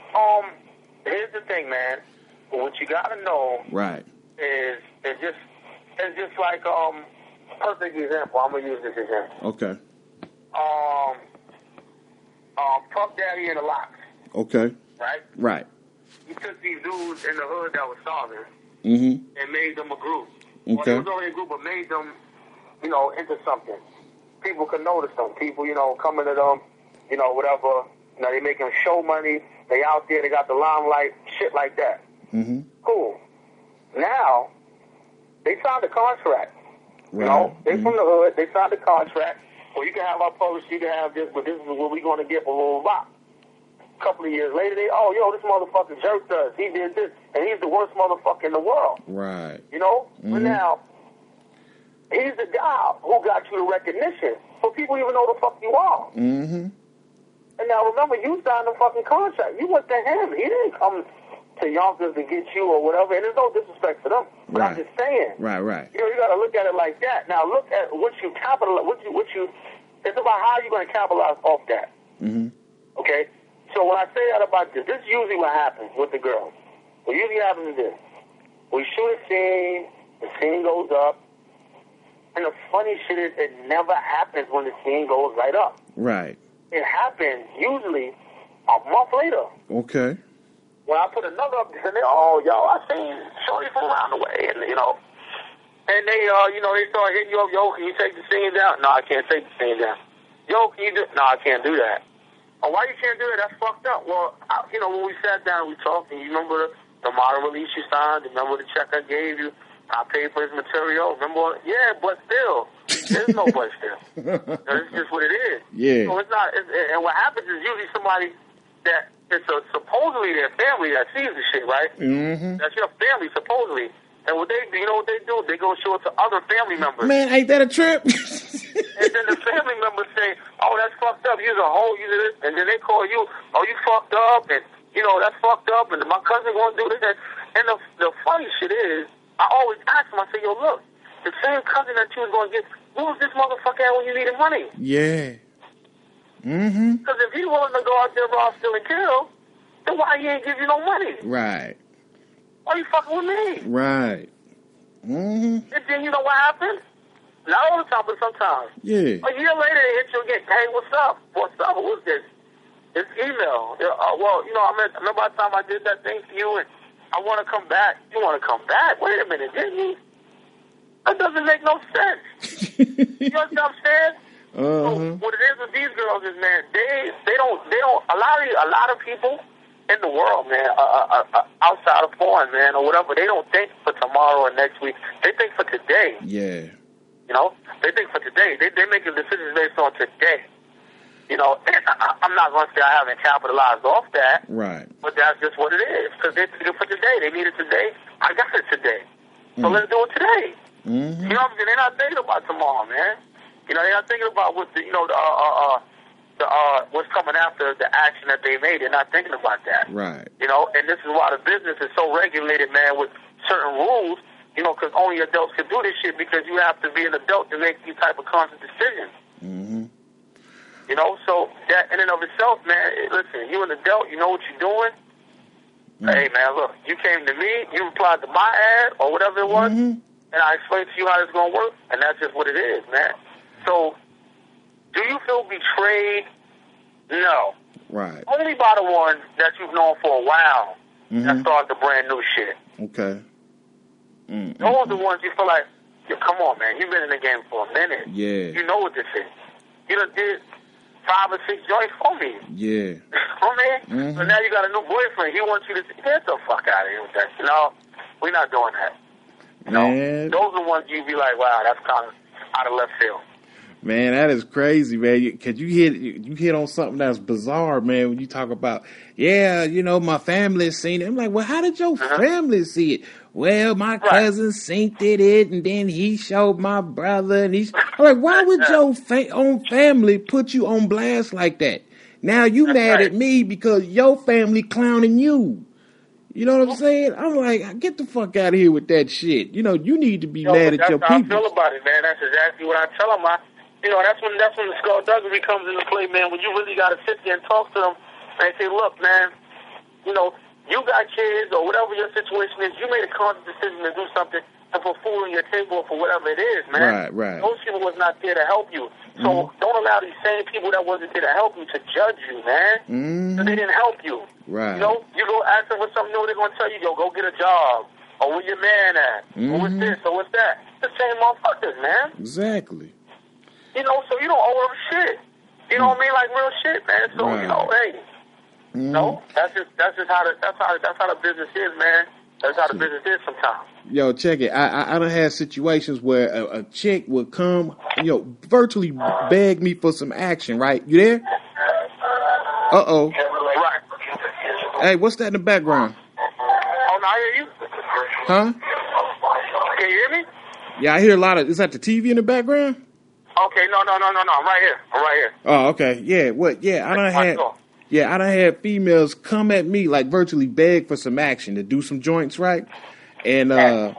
[SPEAKER 7] Here's the thing, man. What you gotta know is it's just like perfect example. I'm gonna use this example.
[SPEAKER 2] Okay.
[SPEAKER 7] Puff Daddy and the Locks.
[SPEAKER 2] Okay.
[SPEAKER 7] Right?
[SPEAKER 2] Right.
[SPEAKER 7] He took these dudes in the hood that was starving
[SPEAKER 2] Mm-hmm.
[SPEAKER 7] and made them a group.
[SPEAKER 2] Okay.
[SPEAKER 7] Well, it was already a group, but made them, you know, into something. People could notice them. People, you know, coming to them, you know, whatever. You know, they make them show money. They out there. They got the limelight. Shit like that.
[SPEAKER 2] Mm-hmm.
[SPEAKER 7] Cool. Now, they signed a contract.
[SPEAKER 2] Right.
[SPEAKER 7] You know, they from the hood. They signed a contract. Well, you can have our published. You can have this, but this is what we're going to get for Lil Rock. A couple of years later, this motherfucker jerked us. He did this, and he's the worst motherfucker in the world.
[SPEAKER 2] Right.
[SPEAKER 7] You know?
[SPEAKER 2] Mm-hmm.
[SPEAKER 7] But now, he's the guy who got you the recognition, so people even know the fuck you are.
[SPEAKER 2] Mm-hmm.
[SPEAKER 7] And now, remember, you signed a fucking contract. You went to him. He didn't come to Yonkers to get you or whatever, and there's no disrespect to them. But I'm just saying.
[SPEAKER 2] Right.
[SPEAKER 7] You know, you got to look at it like that. Now, look at what you capitalize. It's about how you're going to capitalize off that.
[SPEAKER 2] Mm-hmm.
[SPEAKER 7] Okay. So when I say that about this is usually what happens with the girls. What usually happens is this: we shoot a scene, the scene goes up, and the funny shit is it never happens when the scene goes right up.
[SPEAKER 2] Right.
[SPEAKER 7] It happens usually a month later.
[SPEAKER 2] Okay.
[SPEAKER 7] When I put another up, and they, I seen Shorty from around the way, and you know. And they, they start hitting you up. Yo, can you take the scene down? No, I can't take the scene down. Yo, can you do? No, I can't do that. Oh, why you can't do it? That's fucked up. Well, when we sat down, we talked, and you remember the model release you signed? Remember the check I gave you? I paid for his material. Remember? Yeah, but still, there's no but still. It's just what it is.
[SPEAKER 2] Yeah.
[SPEAKER 7] So it's not. And what happens is usually somebody that it's supposedly their family that sees the shit, right?
[SPEAKER 2] Mm-hmm.
[SPEAKER 7] That's your family, supposedly. And what they do, you know what they do? They go show it to other family members.
[SPEAKER 2] Man, ain't that a trip?
[SPEAKER 7] And then the family members say, oh, that's fucked up. You're a hoe, you this. And then they call you, oh, you fucked up. And, that's fucked up. And my cousin going to do this. And the funny shit is, I always ask him, I say, yo, look, the same cousin that you was going to get, who was this motherfucker at when you needed money?
[SPEAKER 2] Yeah. Mm-hmm.
[SPEAKER 7] Because if he's willing to go out there, rob, steal, and kill, then why he ain't give you no money?
[SPEAKER 2] Right.
[SPEAKER 7] Why you fucking with me?
[SPEAKER 2] Right. Mm-hmm.
[SPEAKER 7] And then you know what happened? Not all the time, but sometimes.
[SPEAKER 2] Yeah.
[SPEAKER 7] A year later, they hit you again. Hey, what's up? What's up? What's this? It's email. I remember the time I did that thing for you, and I want to come back. You want to come back? Wait a minute, didn't you? That doesn't make no sense. You know what I'm saying? So what it is with these girls is, man, they don't. A lot of people in the world, man, outside of foreign, man, or whatever, they don't think for tomorrow or next week. They think for today.
[SPEAKER 2] Yeah.
[SPEAKER 7] They think for today. They make decisions based on today. And I'm not going to say I haven't capitalized off that.
[SPEAKER 2] Right. But
[SPEAKER 7] that's just what it is. Because they think it for today. They need it today. I got it today. So let's do it today.
[SPEAKER 2] Mm-hmm.
[SPEAKER 7] You know what I'm saying? They're not thinking about tomorrow, man. They're not thinking about what what's coming after the action that they made. They're not thinking about that.
[SPEAKER 2] Right.
[SPEAKER 7] And this is why the business is so regulated, man, with certain rules, because only adults can do this shit because you have to be an adult to make these type of conscious decisions.
[SPEAKER 2] Mm-hmm.
[SPEAKER 7] So that in and of itself, man, listen, you an adult, you know what you're doing. Mm-hmm. Hey, man, look, you came to me, you replied to my ad or whatever it was, and I explained to you how it's going to work, and that's just what it is, man. So, do you feel betrayed? No.
[SPEAKER 2] Right.
[SPEAKER 7] Only by the one that you've known for a while that started the brand new shit.
[SPEAKER 2] Okay. Mm-hmm.
[SPEAKER 7] Those are the ones you feel like, come on, man, you've been in the game for a minute.
[SPEAKER 2] Yeah.
[SPEAKER 7] You know what this is. You done did 5 or 6 joints for me.
[SPEAKER 2] Yeah.
[SPEAKER 7] So now you got a new boyfriend. He wants you to get the fuck out of here with that. No, we're not doing that.
[SPEAKER 2] Man.
[SPEAKER 7] Those are the ones you be like, wow, that's kind of out of left field.
[SPEAKER 2] Man, that is crazy, man. Cause you hit on something that's bizarre, man. When you talk about, my family seen it. I'm like, well, how did your family see it? Well, my cousin synced it, and then he showed my brother, and I'm like, why would your own family put you on blast like that? Now you mad at me because your family clowning you. You know what I'm saying? I'm like, get the fuck out of here with that shit. You need to be mad at your people.
[SPEAKER 7] That's how I feel about it, man. That's exactly what I tell them. That's when the skullduggery comes into play, man. When you really got to sit there and talk to them and say, look, man, you got kids or whatever your situation is. You made a conscious decision to do something to put food on your table or for whatever it is, man.
[SPEAKER 2] Right.
[SPEAKER 7] Those people was not there to help you. So don't allow these same people that wasn't there to help you to judge you, man. So they didn't help you.
[SPEAKER 2] Right.
[SPEAKER 7] You go ask them for something new, they're going to tell you, go get a job. Or where your man at? Or what's this? Or what's that? The same motherfuckers, man.
[SPEAKER 2] Exactly.
[SPEAKER 7] So you don't owe them shit. You know what I mean? Like real shit, man. So, hey. That's just how the business is, man. That's how the business is sometimes.
[SPEAKER 2] Yo, check it. I done had situations where a chick would come, virtually beg me for some action, right? You there? Uh-oh.
[SPEAKER 7] Right.
[SPEAKER 2] Hey, what's that in the background?
[SPEAKER 7] Oh, no, I hear you.
[SPEAKER 2] Huh?
[SPEAKER 7] Can you hear me?
[SPEAKER 2] Yeah, I hear a lot of... Is that the TV in the background?
[SPEAKER 7] Okay, no. I'm right here.
[SPEAKER 2] Oh, okay. Yeah, what? Yeah, I done had females come at me, like virtually beg for some action to do some joints, right? And, I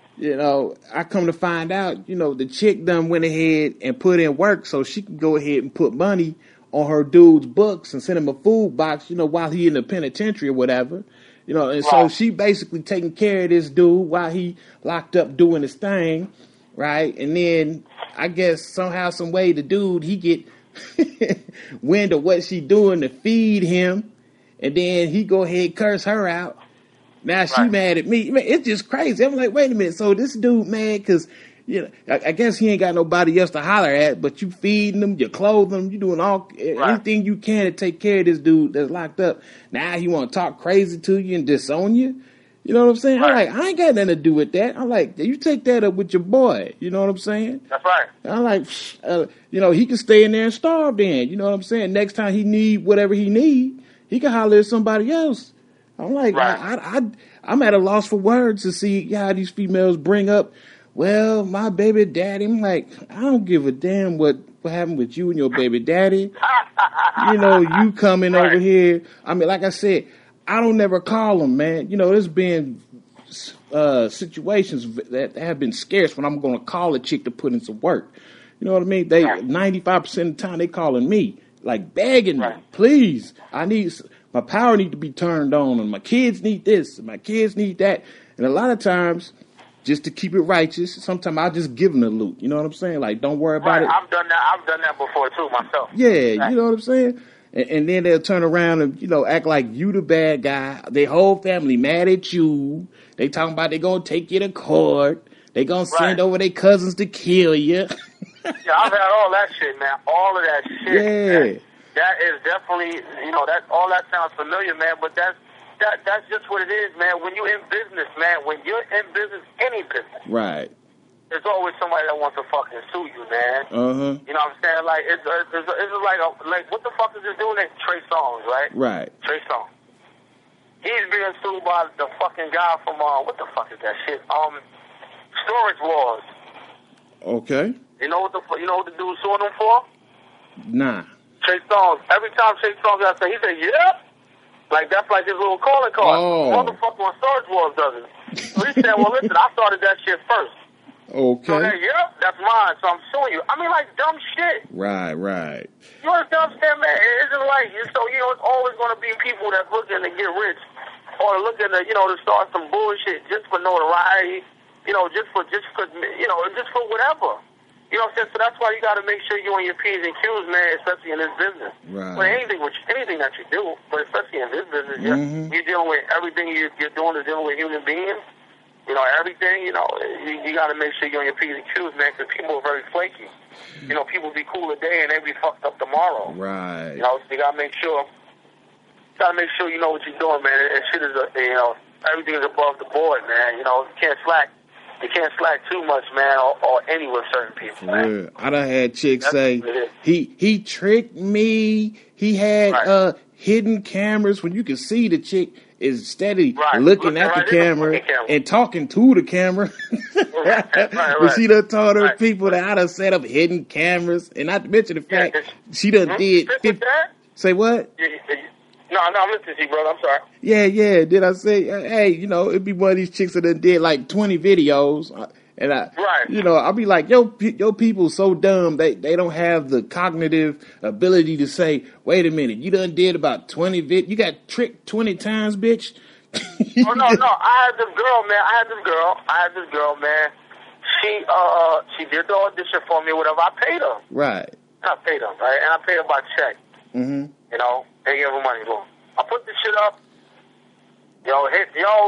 [SPEAKER 2] come to find out, the chick done went ahead and put in work so she can go ahead and put money on her dude's books and send him a food box, while he in the penitentiary or whatever. And so she basically taking care of this dude while he locked up doing his thing, right? And then I guess somehow, some way, the dude, he get wind of what she doing to feed him, and then he go ahead and curse her out. Now she mad at me. Man, it's just crazy. I'm like, wait a minute. So this dude mad because, I guess he ain't got nobody else to holler at, but you feeding him, you clothing him, you doing anything you can to take care of this dude that's locked up. Now he want to talk crazy to you and disown you. You know what I'm saying?
[SPEAKER 7] Right.
[SPEAKER 2] I'm like, I ain't got nothing to do with that. I'm like, you take that up with your boy. You know what I'm saying?
[SPEAKER 7] That's right.
[SPEAKER 2] I'm like, he can stay in there and starve then. You know what I'm saying? Next time he need whatever he need, he can holler at somebody else. I'm like, I'm at a loss for words to see how these females bring up well, my baby daddy. I'm like, I don't give a damn what happened with you and your baby daddy. You know, you coming
[SPEAKER 7] Right.
[SPEAKER 2] over here. I mean, like I said, I don't never call them, man. You know, there's been situations that have been scarce when I'm going to call a chick to put in some work. You know what I mean? They 95% of the time they calling me, like begging me, please. My power need to be turned on, and my kids need this, and my kids need that. And a lot of times, just to keep it righteous, sometimes I just give them the loot. You know what I'm saying? Like, don't worry about it.
[SPEAKER 7] I've done that before too myself.
[SPEAKER 2] Yeah, you know what I'm saying? And then they'll turn around and, you know, act like you the bad guy. Their whole family mad at you. They talking about they gonna take you to court. They gonna send over their cousins to kill you.
[SPEAKER 7] Yeah, I've had all that shit, man. All of that shit.
[SPEAKER 2] Yeah.
[SPEAKER 7] Man. That is definitely, you know, that all that sounds familiar, man. But that's just what it is, man. When you're in business, man. When you're in business, any business.
[SPEAKER 2] Right.
[SPEAKER 7] There's always somebody that wants to fucking sue you, man.
[SPEAKER 2] Uh-huh.
[SPEAKER 7] You know what I'm saying? Like, it's like what the fuck is this doing? Trey Songz, right?
[SPEAKER 2] Right.
[SPEAKER 7] Trey Songz. He's being sued by the fucking guy from, what the fuck is that shit? Storage Wars.
[SPEAKER 2] Okay.
[SPEAKER 7] You know what the dude suing him for?
[SPEAKER 2] Nah.
[SPEAKER 7] Trey Songz. Every time Trey Songz got to say, he said, yeah. Like, that's like his little calling card.
[SPEAKER 2] Oh.
[SPEAKER 7] Motherfucker on Storage Wars does it. So he said, well, listen, I started that shit first.
[SPEAKER 2] Okay.
[SPEAKER 7] So then, yep, that's mine, so I'm suing you. I mean, like, dumb shit.
[SPEAKER 2] Right.
[SPEAKER 7] You understand what I'm saying, man? It isn't like, so, you know, it's always going to be people that looking to get rich or looking to, you know, to start some bullshit just for notoriety, you know, just for whatever. You know what I'm saying? So that's why you got to make sure you're on your P's and Q's, man, especially in this business.
[SPEAKER 2] Right.
[SPEAKER 7] Well, anything that you do, but especially in this business, you're dealing with everything you're doing is dealing with human beings. You know, everything, you know, you got to make sure you're on your P's and Q's, man, because people are very flaky. You know, people be cool today and they be fucked up tomorrow.
[SPEAKER 2] Right.
[SPEAKER 7] You know, so you got to make sure you know what you're doing, man. And shit is, you know, everything is above the board, man. You know, you can't slack too much, man, or any with certain people, man.
[SPEAKER 2] Yeah. I done had chicks say, he tricked me. He had hidden cameras when you can see the chick is steady looking at the camera and talking to the camera. But she done told her people that I done set up hidden cameras, and not to mention the fact she done did 50. Say what?
[SPEAKER 7] No, I'm listening to you, brother. I'm sorry.
[SPEAKER 2] Yeah. Did I say, hey, you know, it'd be one of these chicks that done did like 20 videos. And you know, I'll be like, yo, people so dumb. They don't have the cognitive ability to say, wait a minute, you done did about 20 you got tricked 20 times, bitch.
[SPEAKER 7] Oh, no. I had this girl, man. She did the audition for me, whatever. I paid her.
[SPEAKER 2] Right.
[SPEAKER 7] I paid her, right? And I paid her by check.
[SPEAKER 2] Mm-hmm.
[SPEAKER 7] You know, they gave her money. I put this shit up. Listen, it's a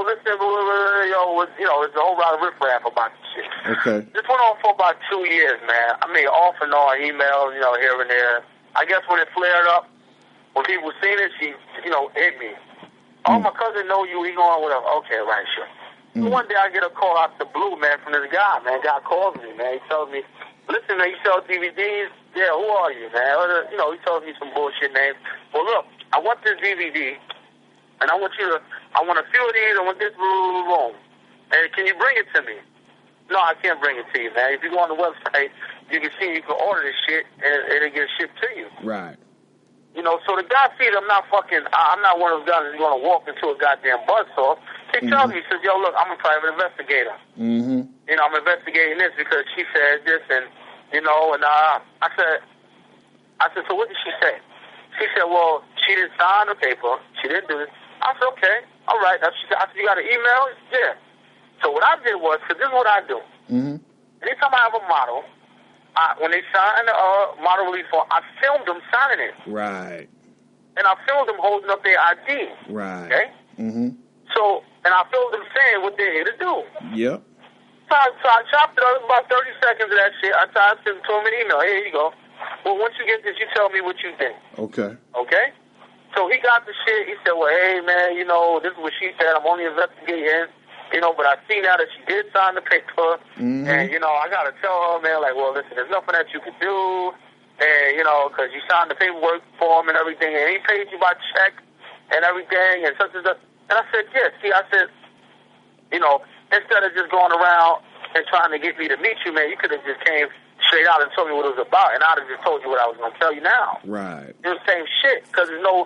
[SPEAKER 7] whole lot of riffraff about this shit.
[SPEAKER 2] Okay. This
[SPEAKER 7] went on for about 2 years, man. I mean, off and on emails, you know, here and there. I guess when it flared up, when people seen it, she, you know, hit me. Oh, my cousin know you. He going whatever. Okay, right, sure. So one day I get a call out the blue, man, from this guy, man. Guy calls me, man. He tells me, listen, man, you sell DVDs? Yeah, who are you, man? You know, he tells me some bullshit names. Well, look, I want this DVD, and I want a few of these, I want this, boom. And can you bring it to me? No, I can't bring it to you, man. If you go on the website, you can see you can order this shit, and it'll get shipped to you.
[SPEAKER 2] Right.
[SPEAKER 7] You know, so the guy sees I'm not one of those guys that's going to walk into a goddamn buzzsaw. He tells me, he says, yo, look, I'm a private investigator.
[SPEAKER 2] Mm-hmm.
[SPEAKER 7] You know, I'm investigating this because she said this, and, you know, and I said, so what did she say? She said, well, she didn't sign the paper. She didn't do this. I said, okay, all right. I said, you got an email? Yeah. So what I did was, because this is what I do.
[SPEAKER 2] Mm-hmm.
[SPEAKER 7] Anytime I have a model, when they sign the model release form, I filmed them signing it.
[SPEAKER 2] Right.
[SPEAKER 7] And I filmed them holding up their ID.
[SPEAKER 2] Right.
[SPEAKER 7] Okay?
[SPEAKER 2] Mm-hmm.
[SPEAKER 7] So, and I filmed them saying what they're here to do.
[SPEAKER 2] Yep.
[SPEAKER 7] So I chopped it up about 30 seconds of that shit. I sent to him an email. Here you go. Well, once you get this, you tell me what you think.
[SPEAKER 2] Okay.
[SPEAKER 7] Okay? So he got the shit. He said, well, hey, man, you know, this is what she said. I'm only investigating. You know, but I see now that she did sign the paper.
[SPEAKER 2] Mm-hmm. And,
[SPEAKER 7] you know, I got to tell her, man, like, well, listen, there's nothing that you can do. And, you know, because you signed the paperwork for him and everything. And he paid you by check and everything and such and such. And I said, yeah. See, I said, you know, instead of just going around and trying to get me to meet you, man, you could have just came straight out and told me what it was about, and I'd have just told you what I was going to tell you now.
[SPEAKER 2] Right.
[SPEAKER 7] It's the same shit, because you know,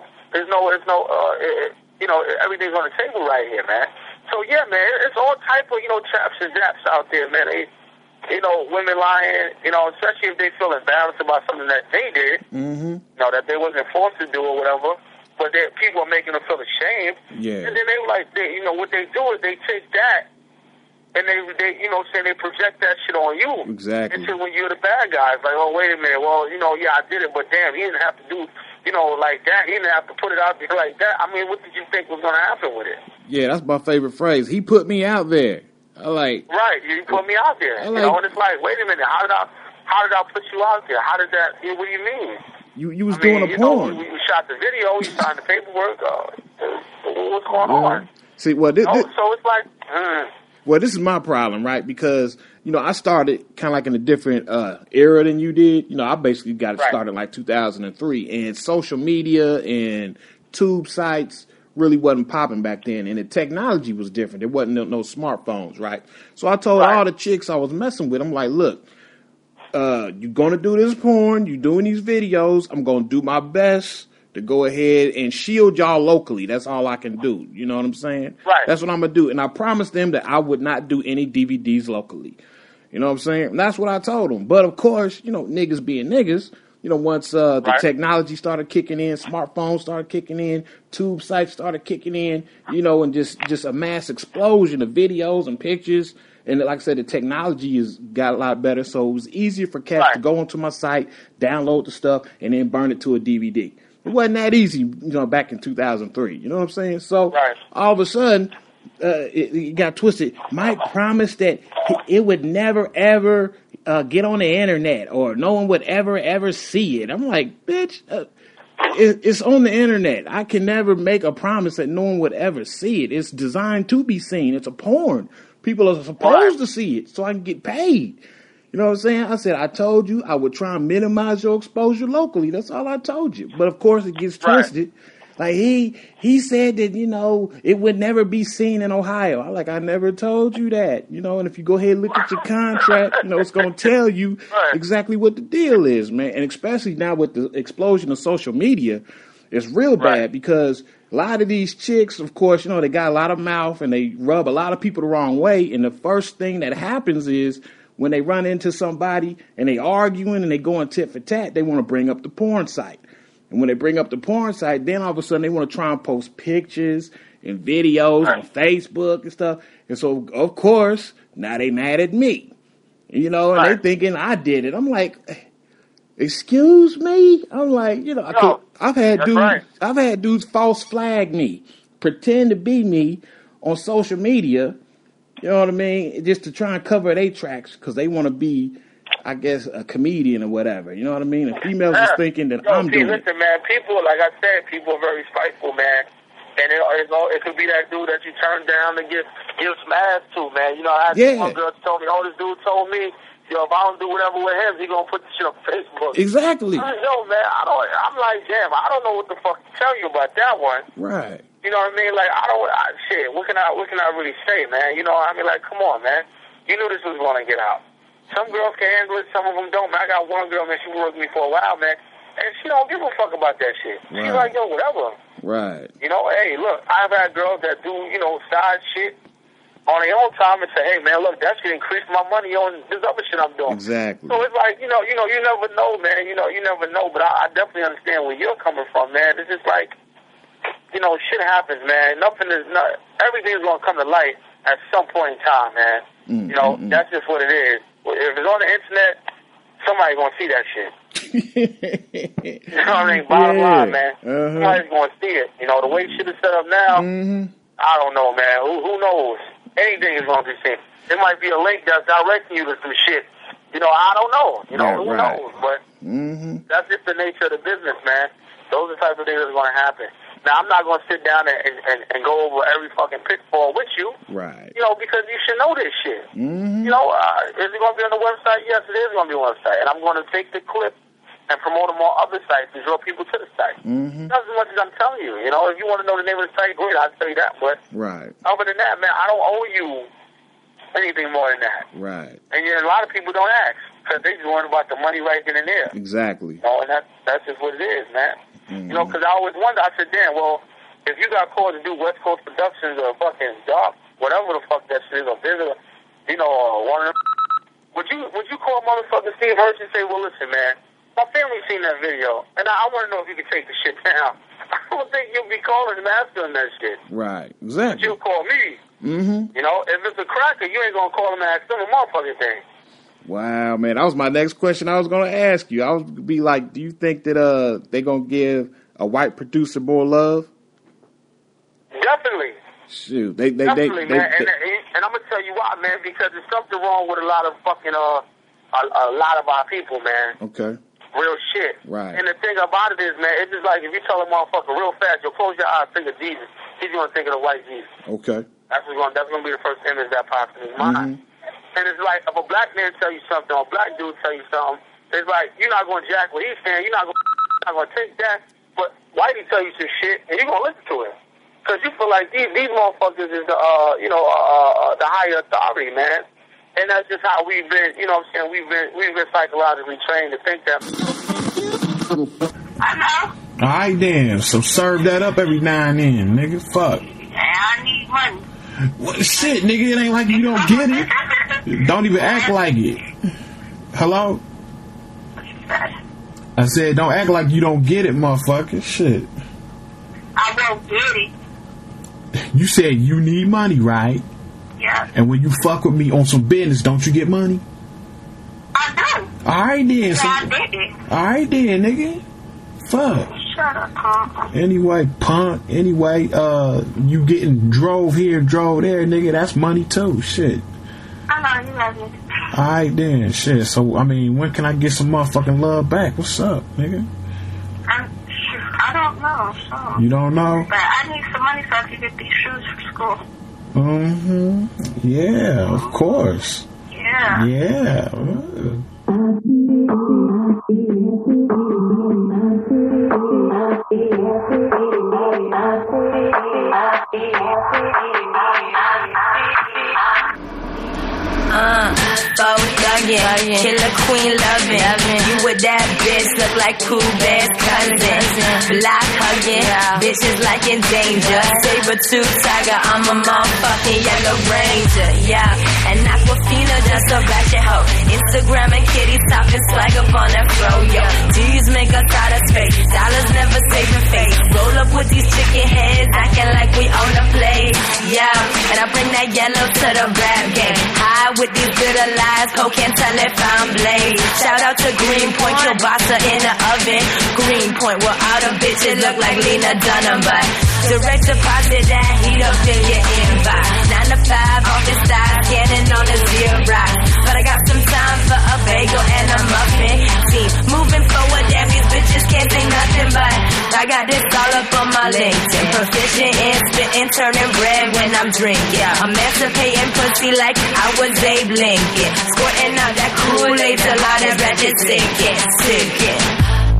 [SPEAKER 7] everything's on the table right here, man. So, yeah, man, it's all type of, traps and zaps out there, man. They, women lying, especially if they feel embarrassed about something that they did, that they wasn't forced to do or whatever, but people are making them feel ashamed.
[SPEAKER 2] Yeah.
[SPEAKER 7] And then they like, what they do is they take that, and they they project that shit on you.
[SPEAKER 2] Exactly.
[SPEAKER 7] Until when you're the bad guy, it's like, oh, wait a minute, well, I did it, but damn, he didn't have to do, like that. He didn't have to put it out there like that. I mean, what did you think was going to happen with it?
[SPEAKER 2] Yeah, that's my favorite phrase. He put me out there. Right,
[SPEAKER 7] you put me out there. And it's like, wait a minute, how did I put you out there? How did that? What do you mean?
[SPEAKER 2] You was doing a porn.
[SPEAKER 7] You shot the video, you signed the paperwork. What's going on?
[SPEAKER 2] See, well,
[SPEAKER 7] so it's like.
[SPEAKER 2] Well, this is my problem, right? Because, I started kind of like in a different era than you did. I basically got it started in like 2003. And social media and tube sites really wasn't popping back then. And the technology was different. There wasn't no smartphones, right? So I told all the chicks I was messing with, I'm like, look, you're going to do this porn. You're doing these videos. I'm going to do my best to go ahead and shield y'all locally. That's all I can do. You know what I'm saying?
[SPEAKER 7] Right.
[SPEAKER 2] That's what I'm going to do. And I promised them that I would not do any DVDs locally. You know what I'm saying? And that's what I told them. But, of course, niggas being niggas, once the technology started kicking in, smartphones started kicking in, tube sites started kicking in, and just a mass explosion of videos and pictures. And like I said, the technology has got a lot better. So it was easier for cats to go onto my site, download the stuff, and then burn it to a DVD. It wasn't that easy, back in 2003. You know what I'm saying? So all of a sudden, it got twisted. Mike promised that it would never, ever get on the internet or no one would ever see it. I'm like, bitch, it's on the internet. I can never make a promise that no one would ever see it. It's designed to be seen. It's a porn. People are supposed to see it so I can get paid. You know what I'm saying? I said, I told you I would try and minimize your exposure locally. That's all I told you. But, of course, it gets twisted. Like, he said that, it would never be seen in Ohio. I never told you that. And if you go ahead and look at your contract, it's going to tell you exactly what the deal is, man. And especially now with the explosion of social media, it's real bad because a lot of these chicks, of course, they got a lot of mouth and they rub a lot of people the wrong way. And the first thing that happens is, when they run into somebody and they arguing and they going tit for tat, they want to bring up the porn site. And when they bring up the porn site, then all of a sudden they want to try and post pictures and videos on Facebook and stuff. And so, of course, now they mad at me. And they thinking I did it. I'm like, excuse me? I'm like, I've had dudes false flag me, pretend to be me on social media. You know what I mean? Just to try and cover their tracks because they want to be, I guess, a comedian or whatever. You know what I mean? And females is thinking that I'm doing it.
[SPEAKER 7] Listen, man, people, like I said, people are very spiteful, man. And it could be that dude that you turn down to give some ass to, man. I had one girl told me, this dude told me, if I don't do whatever with him, he going to put the shit on Facebook.
[SPEAKER 2] Exactly.
[SPEAKER 7] Man, I'm like, damn, I don't know what the fuck to tell you about that one.
[SPEAKER 2] Right.
[SPEAKER 7] You know what I mean? Like, shit, what can I really say, man? Like, come on, man. You knew this was going to get out. Some girls can handle it, some of them don't, man. I got one girl, man, she worked with me for a while, man, and she don't give a fuck about that shit. She's like, yo, whatever.
[SPEAKER 2] Right.
[SPEAKER 7] Hey, look, I've had girls that do, side shit on their own time and say, hey, man, look, that should increase my money on this other shit I'm doing.
[SPEAKER 2] Exactly. So
[SPEAKER 7] it's like, you never know, man. You never know, but I definitely understand where you're coming from, man. It's just like, shit happens, man. Everything's going to come to light at some point in time, man. That's just what it is. If it's on the internet, somebody's going to see that shit. You know what I mean? Bottom line, man. Somebody's going to see it. The way shit is set up now, I don't know, man. Who knows? Anything is going to be seen. There might be a link that's directing you to some shit. I don't know. Who knows? But that's just the nature of the business, man. Those are the types of things that are going to happen. Now, I'm not going to sit down and go over every fucking pitfall with you.
[SPEAKER 2] Right.
[SPEAKER 7] Because you should know this shit. Is it going to be on the website? Yes, it is going to be on the website. And I'm going to take the clip and promote them on other sites to draw people to the site. That's as much as I'm telling you. If you want to know the name of the site, great, I'll tell you that. But other than that, man, I don't owe you anything more than that.
[SPEAKER 2] Right.
[SPEAKER 7] And a lot of people don't ask because they just worry about the money right then and there.
[SPEAKER 2] Exactly.
[SPEAKER 7] And that's just what it is, man. Because I always wonder, I said, damn, well, if you got called to do West Coast Productions or fucking job, whatever the fuck that shit is, or visitor, or one of them, would you call motherfucking Steve Hirsch and say, well, listen, man, my family seen that video, and I want to know if you can take the shit down. I don't think you'll be calling him asking him that shit.
[SPEAKER 2] Right, exactly.
[SPEAKER 7] But you'll call me. Mm-hmm. If it's a cracker, you ain't going to call him and ask him a motherfucking thing.
[SPEAKER 2] Wow, man, that was my next question I was going to ask you. I was going to be like, do you think that they going to give a white producer more love?
[SPEAKER 7] Definitely.
[SPEAKER 2] Shoot,
[SPEAKER 7] definitely, man. And I'm gonna tell you why, man. Because there's something wrong with a lot of fucking a lot of our people, man.
[SPEAKER 2] Okay.
[SPEAKER 7] Real shit.
[SPEAKER 2] Right.
[SPEAKER 7] And the thing about it is, man, it's just like if you tell a motherfucker real fast, you'll close your eyes, think of Jesus. He's gonna think of the white Jesus.
[SPEAKER 2] Okay.
[SPEAKER 7] That's gonna be the first image that pops in his mind. And it's like if a black man tell you something, or a black dude tell you something, it's like you're not gonna jack what he's saying. You're not gonna take that. But whitey tell you some shit, and you're gonna listen to him. Because you feel like these motherfuckers is the higher authority, man. And that's just how we've been, you know what I'm saying, we've been psychologically trained to think that.
[SPEAKER 3] I know.
[SPEAKER 2] Alright then, so serve that up every now and then, nigga. Fuck.
[SPEAKER 3] Yeah, I need money.
[SPEAKER 2] What shit, nigga, it ain't like you don't get it. Don't even act like it. Hello? I said don't act like you don't get it, motherfucker. Shit.
[SPEAKER 3] I don't get it.
[SPEAKER 2] You said you need money, right?
[SPEAKER 3] Yeah.
[SPEAKER 2] And when you fuck with me on some business, don't you get money?
[SPEAKER 3] I do.
[SPEAKER 2] Alright then.
[SPEAKER 3] Yeah, I did it.
[SPEAKER 2] Alright then, nigga. Fuck.
[SPEAKER 3] Shut up, punk.
[SPEAKER 2] Anyway, punk. Anyway, you getting drove here, drove there, nigga. That's money too. Shit.
[SPEAKER 3] I know you love me.
[SPEAKER 2] Alright then, shit. So, I mean, when can I get some motherfucking love back? What's up, nigga?
[SPEAKER 3] I don't know, so.
[SPEAKER 2] You don't know?
[SPEAKER 3] But I need some money so I can get these shoes for school.
[SPEAKER 2] Mm-hmm. Yeah, of course.
[SPEAKER 3] Yeah.
[SPEAKER 2] Yeah.
[SPEAKER 8] So thuggin', killer queen lovin'. You with that bitch, look like Pooh Bear's cousin. Block huggin', bitches like in danger. Saber-tooth tiger, I'm a motherfucking yellow ranger. Yeah, and Aquafina just a ratchet hoe. Instagram and kitty topping swag up on that throw, yo. D's make us out of space, dollars never saving face. Roll up with these chicken heads, acting like we own the place. Yeah, and I bring that yellow to the rap game. High with these bitter lies, ho can't tell if I'm blazed. Shout out to Greenpoint, kielbasa in the oven. Greenpoint, where all the bitches look like Lena Dunham, but direct deposit that heat up in your inbox. 9 to 5, office style, scanning on a Xerox. But I got some time for a bagel and a muffin. Team moving forward, damn these bitches can't say nothing, but I got this all up on my LinkedIn. Proficient in spitting, turning red when I'm drinking. Emancipating pussy like I was Abe Lincoln. Squirting out that Kool-Aid till all that ratchet sinking.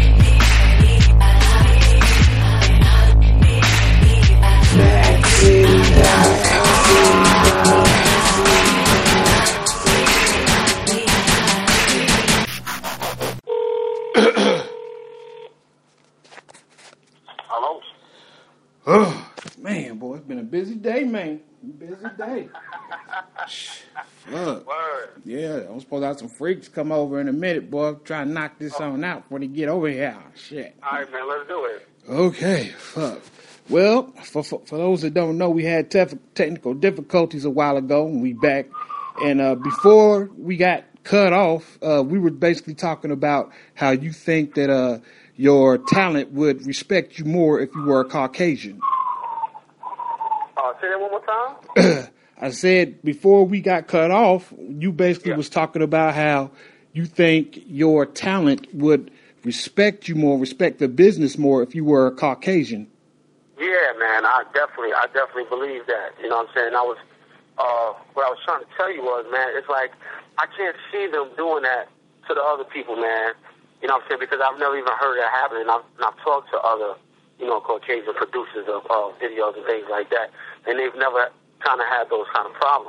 [SPEAKER 7] Hello?
[SPEAKER 2] Oh, man, boy, it's been a busy day, man. Busy day. Fuck.
[SPEAKER 7] Word.
[SPEAKER 2] Yeah, I'm supposed to have some freaks come over in a minute, boy. Try to knock this on out before they get over here. Shit.
[SPEAKER 7] All right, man, let's do it.
[SPEAKER 2] Okay, fuck. Well, for those that don't know, we had technical difficulties a while ago, and we back. And before we got cut off, we were basically talking about how you think that your talent would respect you more if you were a Caucasian.
[SPEAKER 7] Say that one more time?
[SPEAKER 2] I said before we got cut off, you basically was talking about how you think your talent would respect you more, respect the business more if you were a Caucasian.
[SPEAKER 7] Yeah, man, I definitely believe that. You know what I'm saying? What I was trying to tell you was, man, it's like I can't see them doing that to the other people, man. You know what I'm saying? Because I've never even heard that happen, and I've talked to other, Caucasian producers of videos and things like that, and they've never kind of had those kind of problems.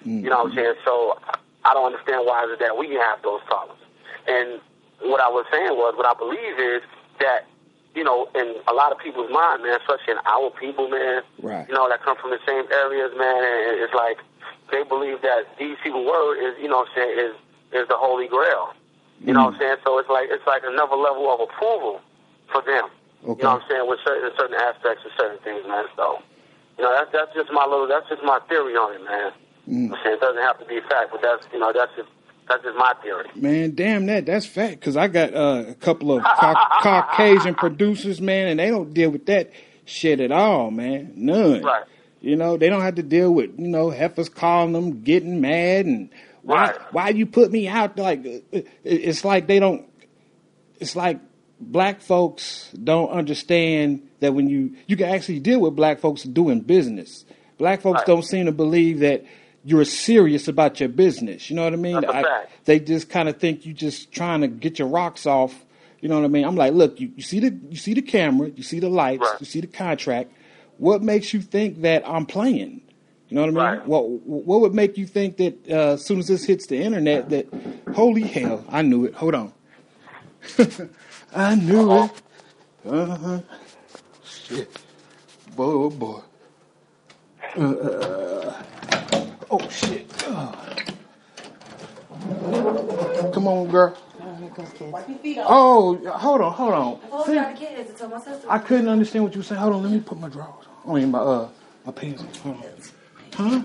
[SPEAKER 7] You know what I'm saying? So I don't understand why is it that we have those problems. And what I was saying was, what I believe is that, you know, in a lot of people's mind, man, especially in our people, man,
[SPEAKER 2] Right.
[SPEAKER 7] you know, that come from the same areas, man, and it's like they believe that these people's word is, you know what I'm saying, is the Holy Grail. You know what I'm saying? So it's like another level of approval for them.
[SPEAKER 2] Okay.
[SPEAKER 7] You know what I'm saying, with certain aspects of certain things, man. So, you know, that's just my theory on it, man. I'm saying it doesn't have to be a fact, but that's just my theory.
[SPEAKER 2] Man, damn that's fact. Because I got a couple of Caucasian producers, man, and they don't deal with that shit at all, man. None.
[SPEAKER 7] Right.
[SPEAKER 2] You know, they don't have to deal with, you know, heifers calling them, getting mad, and why you put me out? Like, it's like they don't. It's like black folks don't understand that when you can actually deal with black folks doing business. Black folks don't seem to believe that you're serious about your business. You know what I mean?
[SPEAKER 7] That's a fact.
[SPEAKER 2] They just kind of think you just trying to get your rocks off. You know what I mean? I'm like, look, you see the camera, you see the lights, you see the contract. What makes you think that I'm playing? You know what I mean?
[SPEAKER 7] Right.
[SPEAKER 2] What would make you think that as soon as this hits the internet that, holy hell, I knew it. Hold on. I knew it. Uh-huh. Shit. Boy, oh boy. Oh, shit. Come on, girl. Oh, hold on. See, I couldn't understand what you were saying. Hold on, let me put my drawers on. I mean, my pants. Hold on. Huh?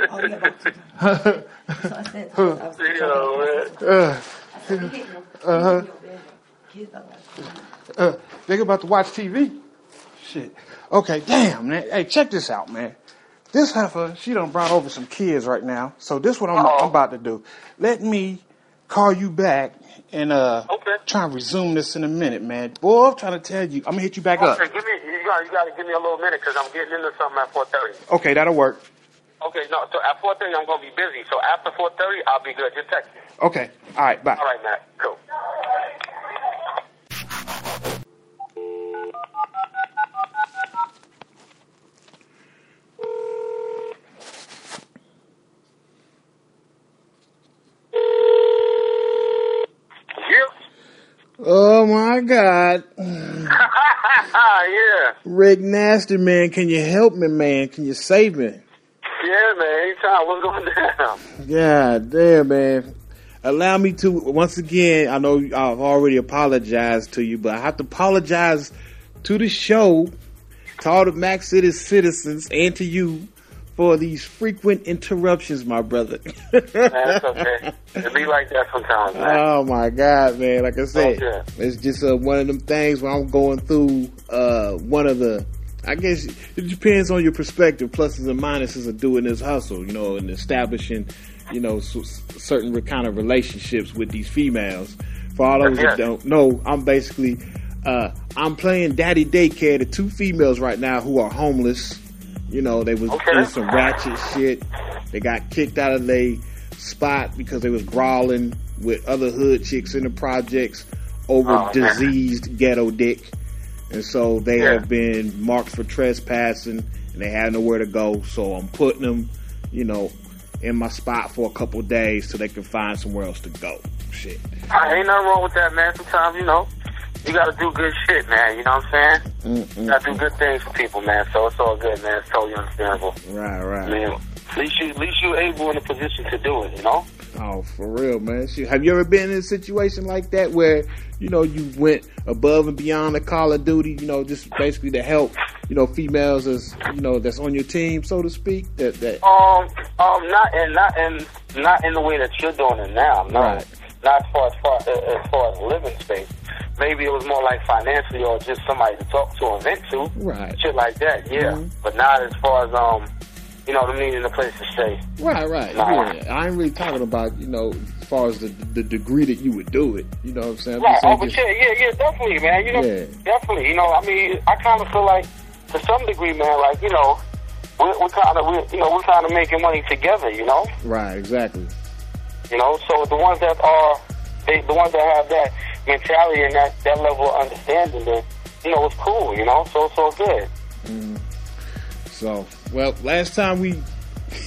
[SPEAKER 2] Think about to watch TV. Shit. Okay, damn, man. Hey, check this out, man. This heifer, she done brought over some kids right now. So this what I'm about to do. Let me call you back and try and resume this in a minute, man. Boy, I'm trying to tell you. I'm gonna hit you back up.
[SPEAKER 7] You gotta give me a little minute because I'm getting into something at 4:30.
[SPEAKER 2] Okay, that'll work.
[SPEAKER 7] Okay, no. So at 4:30 I'm gonna be busy. So after 4:30 I'll be good. Just text me.
[SPEAKER 2] Okay. All right. Bye.
[SPEAKER 7] All right, Matt. Cool.
[SPEAKER 2] Oh my God.
[SPEAKER 7] Yeah.
[SPEAKER 2] Rick Nasty, man, can you help me, man? Can you save me?
[SPEAKER 7] Yeah, man. Anytime. What's going down?
[SPEAKER 2] God damn, man. Allow me to, once again, I know I've already apologized to you, but I have to apologize to the show, to all the Mac City citizens, and to you for these frequent interruptions, my brother.
[SPEAKER 7] That's okay. It be like that sometimes, man.
[SPEAKER 2] Oh my God, man! Like I said, it's just one of them things where I'm going through one of the. I guess it depends on your perspective, pluses and minuses of doing this hustle, you know, and establishing, you know, certain kind of relationships with these females. For all those that don't know, I'm basically I'm playing daddy daycare to two females right now who are homeless. You know, they was doing some ratchet shit. They got kicked out of their spot because they was brawling with other hood chicks in the projects over diseased ghetto dick. And so they have been marked for trespassing and they have nowhere to go. So I'm putting them, you know, in my spot for a couple of days so they can find somewhere else to go. Shit.
[SPEAKER 7] Ain't nothing wrong with that, man. Sometimes, you know, you gotta do good shit, man. You know what I'm saying? You gotta do good things for people, man. So it's all good, man. It's totally understandable.
[SPEAKER 2] Right.
[SPEAKER 7] I mean, at least you're able in a position to do it, you know?
[SPEAKER 2] Oh, for real, man. Have you ever been in a situation like that where, you know, you went above and beyond the Call of Duty, you know, just basically to help, you know, females as, you know, that's on your team, so to speak? Not in the way that you're doing it now. No. Right.
[SPEAKER 7] Not as far as living space. Maybe it was more like financially or just somebody to talk to or vent to.
[SPEAKER 2] Right.
[SPEAKER 7] Shit like that, yeah. But not as far as, you know, them needing a place to stay.
[SPEAKER 2] Right.
[SPEAKER 7] Nah.
[SPEAKER 2] Yeah. I ain't really talking about, you know, as far as the degree that you would do it. You know what I'm saying?
[SPEAKER 7] Right. But yeah, definitely, man. You know, definitely. You know, I mean, I kind of feel like, to some degree, man, like, you know, we're kind of making money together, you know?
[SPEAKER 2] Right, exactly.
[SPEAKER 7] You know, so the ones that have that mentality and that level of understanding, then, you know, it's cool, you know, so it's all good.
[SPEAKER 2] So, well, last time we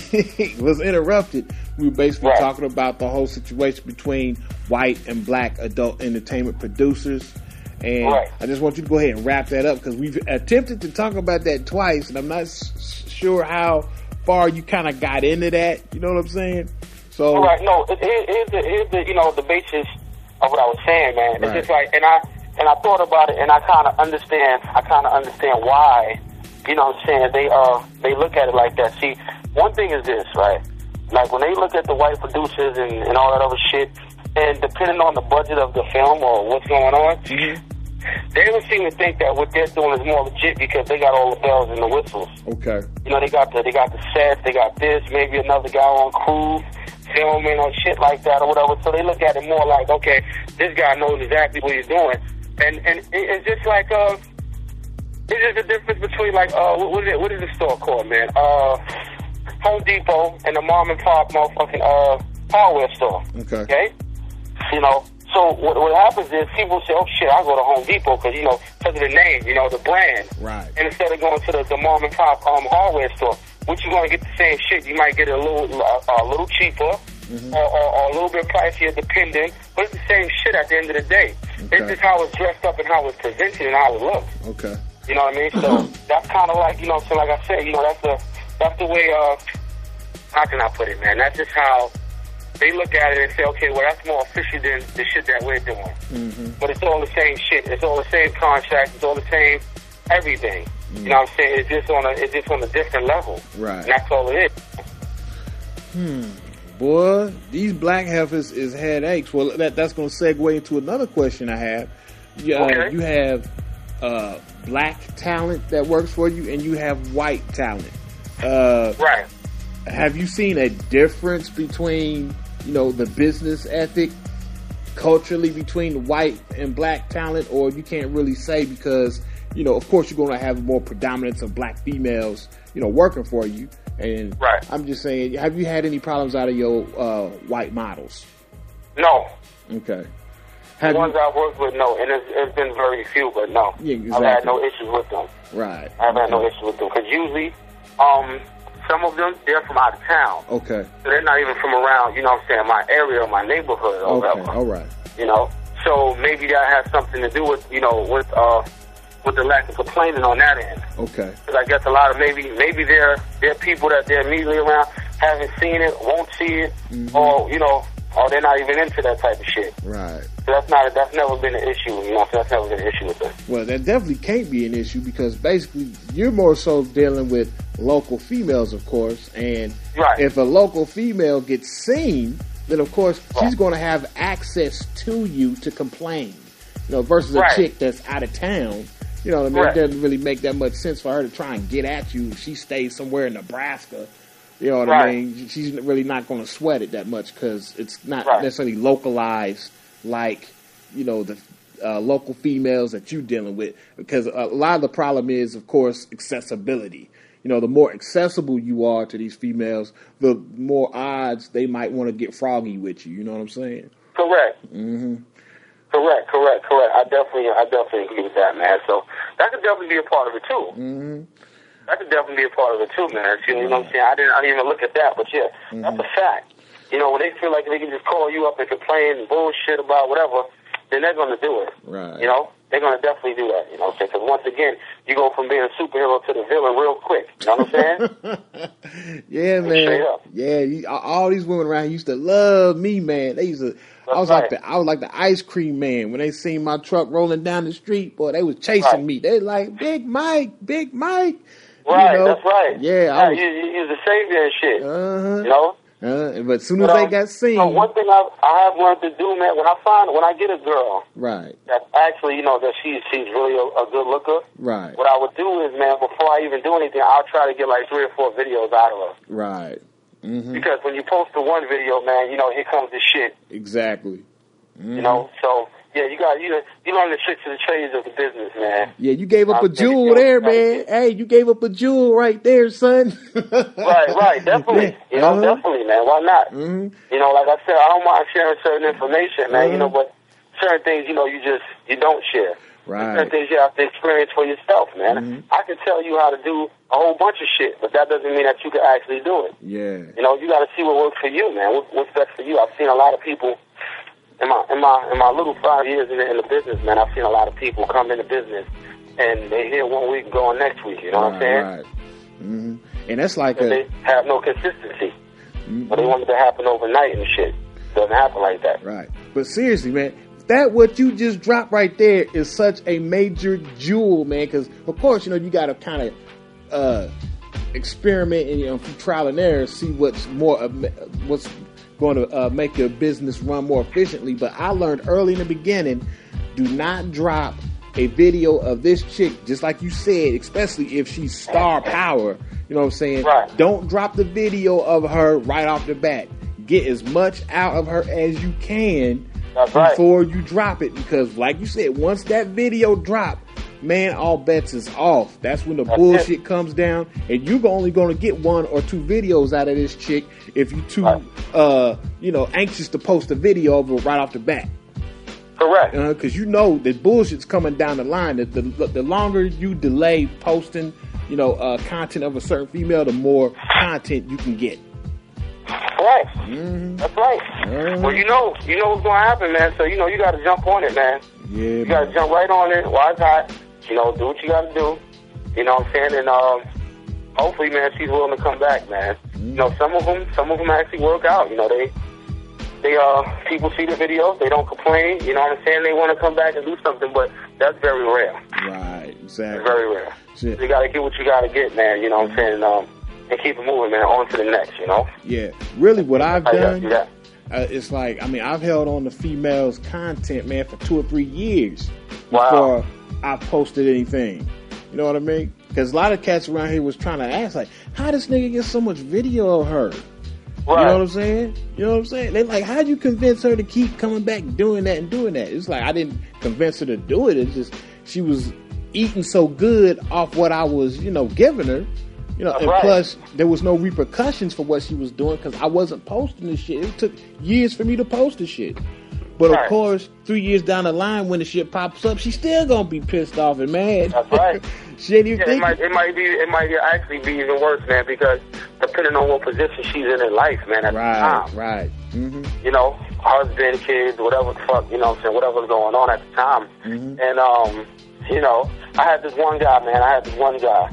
[SPEAKER 2] was interrupted, we were basically
[SPEAKER 7] Right.
[SPEAKER 2] talking about the whole situation between white and black adult entertainment producers. And
[SPEAKER 7] Right.
[SPEAKER 2] I just want you to go ahead and wrap that up because we've attempted to talk about that twice, and I'm not sure how far you kind of got into that. You know what I'm saying? So,
[SPEAKER 7] All right, no, here's the you know, the basis of what I was saying, man. It's
[SPEAKER 2] Right.
[SPEAKER 7] just like, and I thought about it, and I kind of understand why, you know what I'm saying, they look at it like that. See, one thing is this, right? Like, when they look at the white producers and all that other shit, and depending on the budget of the film or what's going on, they don't seem to think that what they're doing is more legit because they got all the bells and the whistles.
[SPEAKER 2] okay.
[SPEAKER 7] You know, they got the sets, they got this, maybe another guy on crew filming or shit like that or whatever. So they look at it more like, okay, this guy knows exactly what he's doing. And it's just like, it's just the difference between like, what is the store called, man? Home Depot and the mom and pop motherfucking, hardware store. Okay? You know, so what happens is people say, oh shit, I'll go to Home Depot because, you know, because of the name, you know, the brand.
[SPEAKER 2] Right.
[SPEAKER 7] And instead of going to the mom and pop hardware store, which you're going to get the same shit, you might get it a little cheaper or a little bit pricier depending, but it's the same shit at the end of the day.
[SPEAKER 2] Okay.
[SPEAKER 7] It's just how it's dressed up and how it's presented and how it looks.
[SPEAKER 2] Okay.
[SPEAKER 7] You know what I mean? So that's kind of like, you know, so like I said, you know, that's the way, how can I put it, man? That's just how they look at it and say, okay, well, that's more official than the shit that we're doing. But it's all the same shit. It's all the same contract. It's all the same everything. You know what I'm saying? It's just on a different level.
[SPEAKER 2] Right.
[SPEAKER 7] And that's all it is.
[SPEAKER 2] Boy, these black heifers is headaches. Well, that's going to segue into another question I have.
[SPEAKER 7] Okay.
[SPEAKER 2] You have black talent that works for you, and you have white talent.
[SPEAKER 7] Right.
[SPEAKER 2] Have you seen a difference between, you know, the business ethic culturally between white and black talent, or you can't really say because, you know, of course you're going to have more predominance of black females, you know, working for you. And
[SPEAKER 7] Right.
[SPEAKER 2] I'm just saying, have you had any problems out of your white models?
[SPEAKER 7] No.
[SPEAKER 2] Okay.
[SPEAKER 7] The ones I've worked with, no. And it's been very few, but no.
[SPEAKER 2] Yeah, exactly.
[SPEAKER 7] I've had no issues with them.
[SPEAKER 2] Right.
[SPEAKER 7] I've had no issues with them. Because usually, some of them, they're from out of town.
[SPEAKER 2] Okay.
[SPEAKER 7] So they're not even from around, you know what I'm saying, my area or my neighborhood or
[SPEAKER 2] Okay.
[SPEAKER 7] whatever.
[SPEAKER 2] All right.
[SPEAKER 7] You know? So maybe that has something to do with, you know, with the lack of complaining on that end.
[SPEAKER 2] Okay.
[SPEAKER 7] Because I guess a lot of maybe they're people that they're immediately around haven't seen it, won't see it, or, you know, or they're not even into that type of shit.
[SPEAKER 2] Right.
[SPEAKER 7] So that's never been an issue, you know, so that's never been an issue with them.
[SPEAKER 2] Well, that definitely can't be an issue because basically you're more so dealing with local females, of course, and
[SPEAKER 7] Right.
[SPEAKER 2] if a local female gets seen, then of course she's going to have access to you to complain, you know, versus
[SPEAKER 7] Right.
[SPEAKER 2] a chick that's out of town. You know what I mean?
[SPEAKER 7] Right.
[SPEAKER 2] It doesn't really make that much sense for her to try and get at you if she stays somewhere in Nebraska. You know what I
[SPEAKER 7] Right.
[SPEAKER 2] mean? She's really not going to sweat it that much because it's not
[SPEAKER 7] Right.
[SPEAKER 2] necessarily localized like, you know, the local females that you're dealing with. Because a lot of the problem is, of course, accessibility. You know, the more accessible you are to these females, the more odds they might want to get froggy with you. You know what I'm saying?
[SPEAKER 7] Correct. Correct. I definitely agree with that, man. So that could definitely be a part of it too. That could definitely be a part of it too, man. You know what I'm saying? I didn't even look at that, but yeah, that's a fact. You know, when they feel like they can just call you up and complain and bullshit about whatever, then they're going to do it.
[SPEAKER 2] Right.
[SPEAKER 7] You know, they're going to definitely do that. You know what I'm saying? Because once again, you go from being a superhero to the villain real quick. You know what I'm saying?
[SPEAKER 2] Yeah,
[SPEAKER 7] Straight
[SPEAKER 2] man.
[SPEAKER 7] up.
[SPEAKER 2] Yeah, all these women around here used to love me, man. They used to. I was
[SPEAKER 7] right.
[SPEAKER 2] like the ice cream man when they seen my truck rolling down the street. Boy, they was chasing
[SPEAKER 7] Right.
[SPEAKER 2] me. They like Big Mike.
[SPEAKER 7] Right,
[SPEAKER 2] You know?
[SPEAKER 7] that's right.
[SPEAKER 2] Yeah, I was.
[SPEAKER 7] You're the savior and shit.
[SPEAKER 2] Uh-huh.
[SPEAKER 7] You know?
[SPEAKER 2] But as soon as they got seen,
[SPEAKER 7] one thing I have learned to do, man, when I get a girl
[SPEAKER 2] right,
[SPEAKER 7] that actually, you know, that she's really a good looker,
[SPEAKER 2] right,
[SPEAKER 7] what I would do is, man, before I even do anything, I'll try to get like 3 or 4 videos out of her.
[SPEAKER 2] right.
[SPEAKER 7] Because when you post the one video, man, you know, here comes the shit.
[SPEAKER 2] Exactly.
[SPEAKER 7] You know, so yeah, you learn the tricks and the trades of the business, man.
[SPEAKER 2] Yeah, you gave up a
[SPEAKER 7] think
[SPEAKER 2] jewel
[SPEAKER 7] it's
[SPEAKER 2] there,
[SPEAKER 7] gonna-
[SPEAKER 2] man. Hey, you gave up a jewel right there, son.
[SPEAKER 7] Right, definitely. You know,
[SPEAKER 2] Uh-huh.
[SPEAKER 7] definitely, man. Why not? You know, like I said, I don't mind sharing certain information, man. You know, but certain things, you know, you don't share.
[SPEAKER 2] Right.
[SPEAKER 7] Certain things you have to experience for yourself, man. I can tell you how to do a whole bunch of shit, but that doesn't mean that you can actually do it.
[SPEAKER 2] Yeah.
[SPEAKER 7] You know, you got to see what works for you, man. What's best for you? I've seen a lot of people in my little 5 years in the business, man. I've seen a lot of people come into business and they here one week and go on next week. You know what I'm saying?
[SPEAKER 2] Right. Mm-hmm. And that's like
[SPEAKER 7] they have no consistency. But they want it to happen overnight and shit. Doesn't happen like that.
[SPEAKER 2] Right. But seriously, man, that what you just dropped right there is such a major jewel, man. Because of course, you know, you got to kind of experiment and, you know, through trial and error, see what's going to make your business run more efficiently. But I learned early in the beginning, do not drop a video of this chick, just like you said, especially if she's star power. You know what I'm saying?
[SPEAKER 7] Right.
[SPEAKER 2] Don't drop the video of her right off the bat. Get as much out of her as you can before you drop it. Because like you said, once that video drop, man, all bets is off. That's when the bullshit comes down, and you're only going to get 1 or 2 videos out of this chick if you too, anxious to post a video of her right off the bat.
[SPEAKER 7] Correct.
[SPEAKER 2] Because you know that bullshit's coming down the line. That the longer you delay posting, content of a certain female, the more content you can get.
[SPEAKER 7] Right. Mm-hmm. That's right. Mm-hmm. Well, you know what's going to happen, man. So, you got to jump on it, man.
[SPEAKER 2] Yeah,
[SPEAKER 7] you got to jump right on it while it's hot. Do what you got to do. You know what I'm saying? And hopefully, man, she's willing to come back, man. Mm-hmm. Some of them actually work out. They people see the videos, they don't complain. You know what I'm saying? They want to come back and do something, but that's very rare.
[SPEAKER 2] Right. Exactly.
[SPEAKER 7] It's very rare. Shit. You got to get what you got to get, man. You know what I'm saying? And keep it moving, man, on to the next,
[SPEAKER 2] Yeah. Really, what I've done, it's like, I've held on to females' content, man, for 2 or 3 years before I posted anything. You know what I mean? Because a lot of cats around here was trying to ask, like, how does nigga get so much video of her? Right. You know what I'm saying? They like, how'd you convince her to keep coming back doing that and doing that? It's like, I didn't convince her to do it. It's just, she was eating so good off what I was, giving her. Plus, there was no repercussions for what she was doing because I wasn't posting this shit. It took years for me to post the shit. But of course, 3 years down the line, when the shit pops up, she's still gonna be pissed off and mad.
[SPEAKER 7] That's right.
[SPEAKER 2] She ain't even thinking.
[SPEAKER 7] It might actually be even worse, man, because depending on what position she's in life, man, at the time.
[SPEAKER 2] Right. Mm-hmm.
[SPEAKER 7] Husband, kids, whatever the fuck, whatever's going on at the time. Mm-hmm. And I had this one guy, man.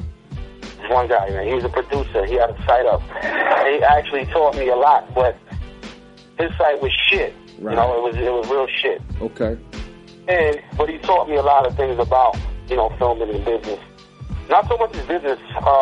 [SPEAKER 7] Man, he was a producer. He had a site up. He actually taught me a lot, but his site was shit. Right. It was real shit.
[SPEAKER 2] Okay.
[SPEAKER 7] But he taught me a lot of things about, filming and business. Not so much as business,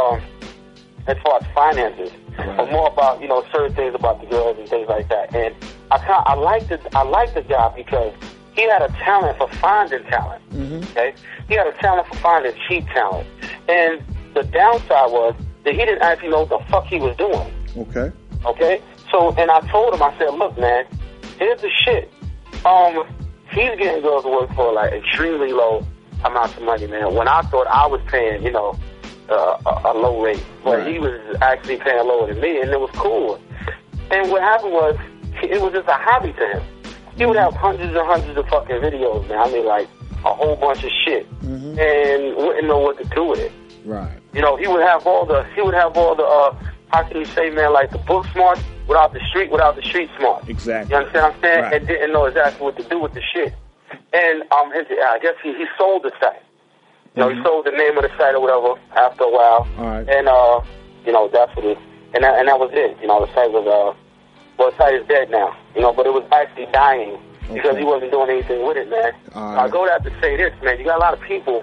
[SPEAKER 7] as far as finances, but more about, certain things about the girls and things like that. And I liked the guy because he had a talent for finding talent. Mm-hmm. Okay. He had a talent for finding cheap talent. And the downside was that he didn't actually know what the fuck he was doing.
[SPEAKER 2] Okay.
[SPEAKER 7] Okay? So, and I told him, I said, look, man, here's the shit. He's getting girls to work for, like, extremely low amounts of money, man. When I thought I was paying, a low rate. But he was actually paying lower than me, and it was cool. And what happened was, it was just a hobby to him. He would have hundreds and hundreds of fucking videos, man. Like, a whole bunch of shit. Mm-hmm. And wouldn't know what to do with it.
[SPEAKER 2] Right.
[SPEAKER 7] He would have all the how can you say, man, like the book smart without the street smart.
[SPEAKER 2] Exactly.
[SPEAKER 7] You understand what I'm saying?
[SPEAKER 2] Right.
[SPEAKER 7] And didn't know exactly what to do with the shit. And I guess he sold the site. He sold the name of the site or whatever after a while.
[SPEAKER 2] All right.
[SPEAKER 7] And that's what it. And that was it. The site was the site is dead now. But it was actually dying because he wasn't doing anything with it, man.
[SPEAKER 2] All right.
[SPEAKER 7] I go there to say this, man. You got a lot of people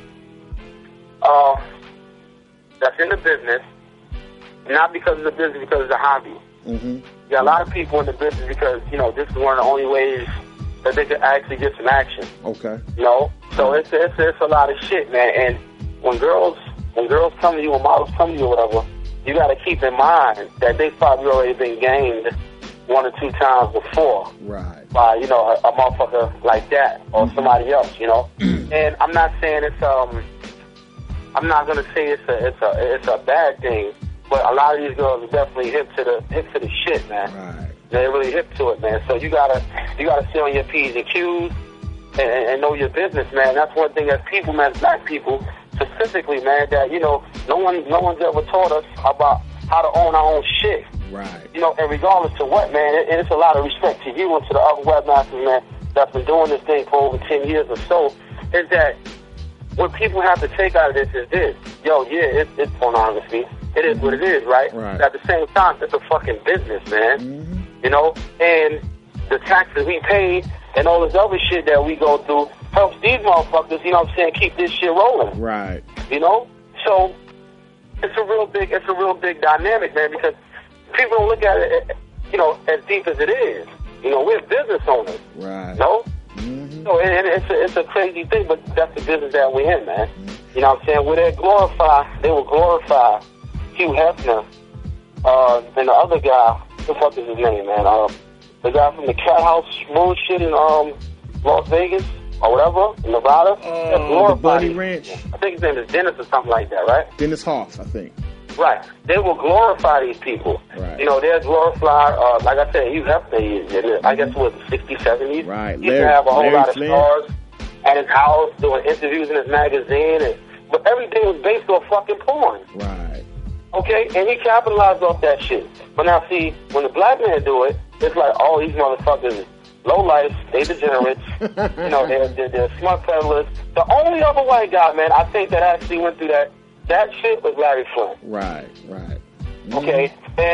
[SPEAKER 7] that's in the business, not because of the business, because it's a hobby. Mm-hmm. You got a lot of people in the business because, this is one of the only ways that they can actually get some action.
[SPEAKER 2] Okay.
[SPEAKER 7] So it's a lot of shit, man. And when girls come to you, when models come to you or whatever, you got to keep in mind that they've probably already been gamed 1 or 2 times before.
[SPEAKER 2] Right.
[SPEAKER 7] By, a motherfucker like that or somebody else, And I'm not saying I'm not gonna say it's a bad thing, but a lot of these girls are definitely hip to the shit, man.
[SPEAKER 2] Right.
[SPEAKER 7] They're really hip to it, man. So you gotta sit on your P's and Q's and know your business, man. That's one thing as people, man, as black people, to specifically, man, that, you know, no one's ever taught us about how to own our own shit.
[SPEAKER 2] Right.
[SPEAKER 7] You know, and regardless to what, man, and it's a lot of respect to you and to the other webmasters, man, that's been doing this thing for over 10 years or so, is that what people have to take out of this is this. Yo, yeah, it's pornography. It is what it is, right?
[SPEAKER 2] Right.
[SPEAKER 7] But at the same time, it's a fucking business, man.
[SPEAKER 2] Mm-hmm.
[SPEAKER 7] You know? And the taxes we pay and all this other shit that we go through helps these motherfuckers, you know what I'm saying, keep this shit rolling.
[SPEAKER 2] Right.
[SPEAKER 7] You know? So it's a real big dynamic, man, because people don't look at it, you know, as deep as it is. You know, we're business owners.
[SPEAKER 2] Right.
[SPEAKER 7] You know?
[SPEAKER 2] Mm-hmm.
[SPEAKER 7] So it's a crazy thing, but that's the business that we're in, man. You know what I'm saying? Where they will glorify Hugh Hefner, and the other guy, what the fuck is his name, man? The guy from the Cat House bullshit in Las Vegas or whatever, in Nevada.
[SPEAKER 2] The Bunny Ranch.
[SPEAKER 7] I think his name is Dennis or something like that, right?
[SPEAKER 2] Dennis Hoff, I think.
[SPEAKER 7] Right. They will glorify these people.
[SPEAKER 2] Right.
[SPEAKER 7] You know, they'll glorify, like I said, Hugh Hefner, I guess it was the 60s, 70s.
[SPEAKER 2] Right.
[SPEAKER 7] He used to have a whole
[SPEAKER 2] Larry
[SPEAKER 7] lot of
[SPEAKER 2] Flynn.
[SPEAKER 7] stars at his house, doing interviews in his magazine, but everything was based on fucking porn.
[SPEAKER 2] Right.
[SPEAKER 7] Okay? And he capitalized off that shit. But now, see, when the black man do it, it's like, oh, these motherfuckers, low life, they degenerates, you know, they're smart peddlers. The only other white guy, man, I think that actually went through that shit was Larry Flynn.
[SPEAKER 2] Right. Mm-hmm.
[SPEAKER 7] Okay?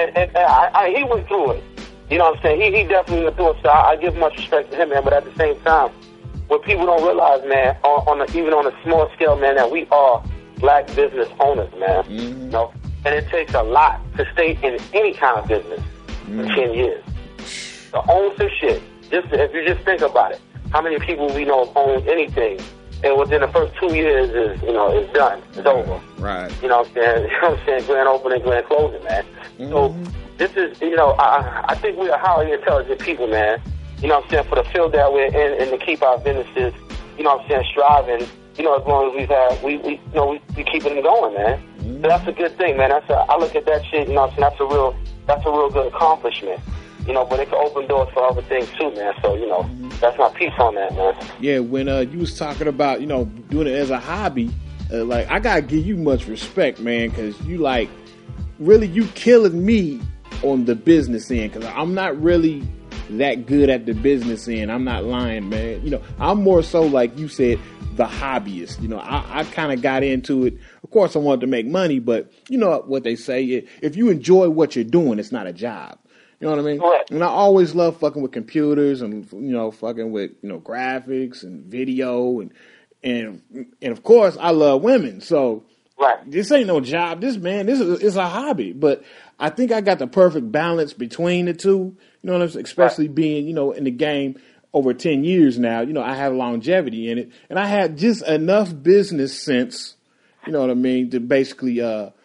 [SPEAKER 7] And he went through it. You know what I'm saying? He definitely went through it, so I give much respect to him, man, but at the same time, what people don't realize, man, even on a small scale, man, that we are black business owners, man.
[SPEAKER 2] Mm-hmm.
[SPEAKER 7] You know? And it takes a lot to stay in any kind of business for 10 years. To own some shit, if you just think about it, how many people we know own anything, and within the first 2 years is done. It's over.
[SPEAKER 2] Right.
[SPEAKER 7] You know what I'm saying? You know what I'm saying? Grand opening, grand closing, man.
[SPEAKER 2] Mm-hmm.
[SPEAKER 7] So this is, you know, I think we are highly intelligent people, man. You know what I'm saying? For the field that we're in and to keep our businesses, you know what I'm saying, striving, you know, as long as we've had, we keeping them going, man.
[SPEAKER 2] Mm-hmm.
[SPEAKER 7] So that's a good thing, man. I look at that shit, you know what I'm saying, that's a real good accomplishment. You know, but it can open doors for other things too, man. So, you know, that's my piece on that, man.
[SPEAKER 2] Yeah, when you was talking about, you know, doing it as a hobby, like, I gotta give you much respect, man, because you, like, really, you killing me on the business end, because I'm not really that good at the business end. I'm not lying, man. You know, I'm more so, like you said, the hobbyist. You know, I kind of got into it. Of course, I wanted to make money, but you know what they say, if you enjoy what you're doing, it's not a job. You know what I mean?
[SPEAKER 7] Right.
[SPEAKER 2] And I always love fucking with computers and, you know, fucking with, you know, graphics and video and of course I love women. So
[SPEAKER 7] right.
[SPEAKER 2] This ain't no job. This is a hobby. But I think I got the perfect balance between the two. You know what I'm saying? Especially being, you know, in the game over 10 years now. You know, I have longevity in it, and I had just enough business sense. You know what I mean? To basically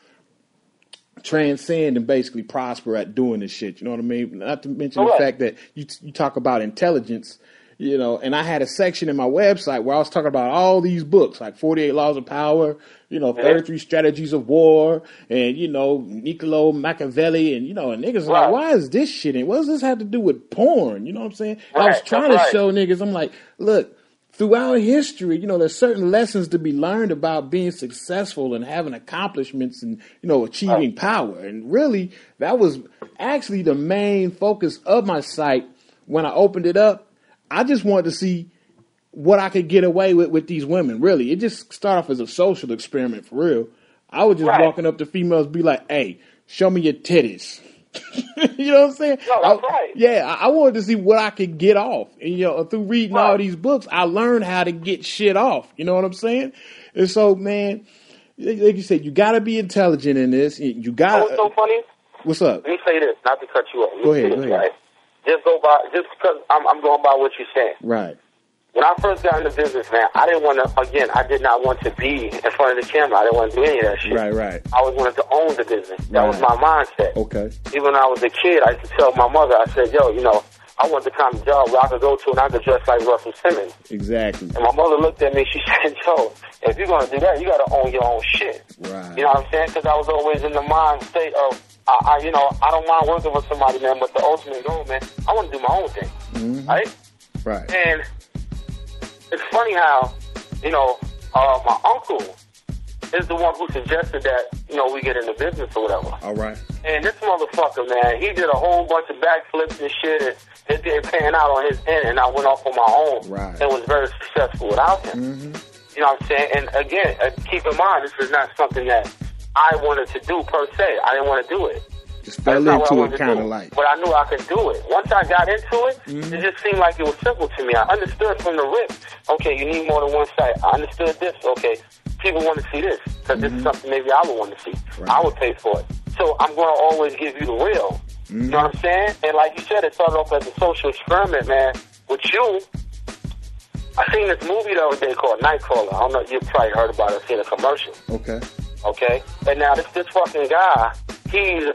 [SPEAKER 2] transcend and basically prosper at doing this shit. You know what I mean? Not to mention the fact that you talk about intelligence, you know, and I had a section in my website where I was talking about all these books, like 48 Laws of Power, you know, 33 Strategies of War, and, you know, Niccolo Machiavelli, and, you know, and niggas are like, why is this shit in? What does this have to do with porn? You know what I'm saying? I was trying to show niggas, I'm like, look, throughout history, you know, there's certain lessons to be learned about being successful and having accomplishments and, you know, achieving power. And really, that was actually the main focus of my site when I opened it up. I just wanted to see what I could get away with these women, really. It just started off as a social experiment, for real. I was just walking up to females, be like, hey, show me your titties. You know what I'm saying?
[SPEAKER 7] No, that's right.
[SPEAKER 2] Yeah, I wanted to see what I could get off. And, you know, through reading all these books, I learned how to get shit off. You know what I'm saying? And so, man, like you said, you got to be intelligent in this. You got.
[SPEAKER 7] You know what's so funny?
[SPEAKER 2] What's up?
[SPEAKER 7] Let me say this, not to cut you off.
[SPEAKER 2] Go ahead.
[SPEAKER 7] Right? Just because I'm going by what you're saying.
[SPEAKER 2] Right.
[SPEAKER 7] When I first got into business, man, I did not want to be in front of the camera. I didn't want to do any of that shit.
[SPEAKER 2] Right.
[SPEAKER 7] I always wanted to own the business. That was my mindset.
[SPEAKER 2] Okay.
[SPEAKER 7] Even when I was a kid, I used to tell my mother, I said, yo, you know, I want the kind of job where I could go to and I could dress like Russell Simmons.
[SPEAKER 2] Exactly.
[SPEAKER 7] And my mother looked at me, she said, yo, if you're going to do that, you got to own your own shit.
[SPEAKER 2] Right.
[SPEAKER 7] You know what I'm saying? Because I was always in the mind state of, I don't mind working with somebody, man, but the ultimate goal, man, I want to do my own thing.
[SPEAKER 2] Mm-hmm.
[SPEAKER 7] Right?
[SPEAKER 2] Right.
[SPEAKER 7] And it's funny how, you know, my uncle, is the one who suggested that, you know, we get into business or whatever.
[SPEAKER 2] All right.
[SPEAKER 7] And this motherfucker, man, he did a whole bunch of backflips and shit, and it didn't pan out on his end, and I went off on my own
[SPEAKER 2] Right.
[SPEAKER 7] and was very successful without him. You know what I'm saying? And again, keep in mind, this is not something that I wanted to do per se. I didn't want to do it.
[SPEAKER 2] Just fell
[SPEAKER 7] That's not what I
[SPEAKER 2] into
[SPEAKER 7] wanted
[SPEAKER 2] it
[SPEAKER 7] to
[SPEAKER 2] kind
[SPEAKER 7] do.
[SPEAKER 2] of like.
[SPEAKER 7] But I knew I could do it. Once I got into it, it just seemed like it was simple to me. I understood from the rip, okay, you need more than one site. I understood this, okay, people want to see this, because this is something maybe I would want to see.
[SPEAKER 2] Right.
[SPEAKER 7] I would pay for it. So I'm going to always give you the real. You know what I'm saying? And like you said, it started off as a social experiment, man. With you, I seen this movie the other day called Nightcrawler. I don't know if you've probably heard about it. I've seen a commercial.
[SPEAKER 2] Okay.
[SPEAKER 7] Okay? And now this fucking guy, he's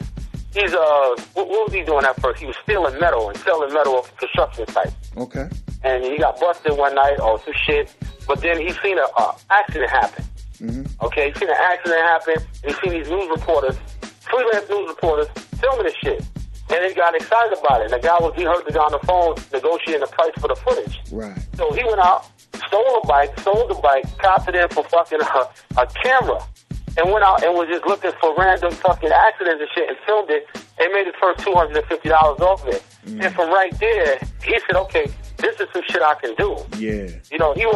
[SPEAKER 7] what was he doing at first? He was stealing metal and selling metal off construction sites.
[SPEAKER 2] Okay.
[SPEAKER 7] And he got busted one night or some shit. But then he seen an accident happen. Okay? He seen an accident happen. And he seen these news reporters, freelance news reporters, filming this shit. And he got excited about it. And he heard the guy on the phone negotiating the price for the footage.
[SPEAKER 2] Right.
[SPEAKER 7] So he went out, sold the bike, copped it in for fucking a camera, and went out and was just looking for random fucking accidents and shit and filmed it and made his first $250 off of it. And from right there, he said, okay, this is some shit I can do.
[SPEAKER 2] Yeah.
[SPEAKER 7] You know, he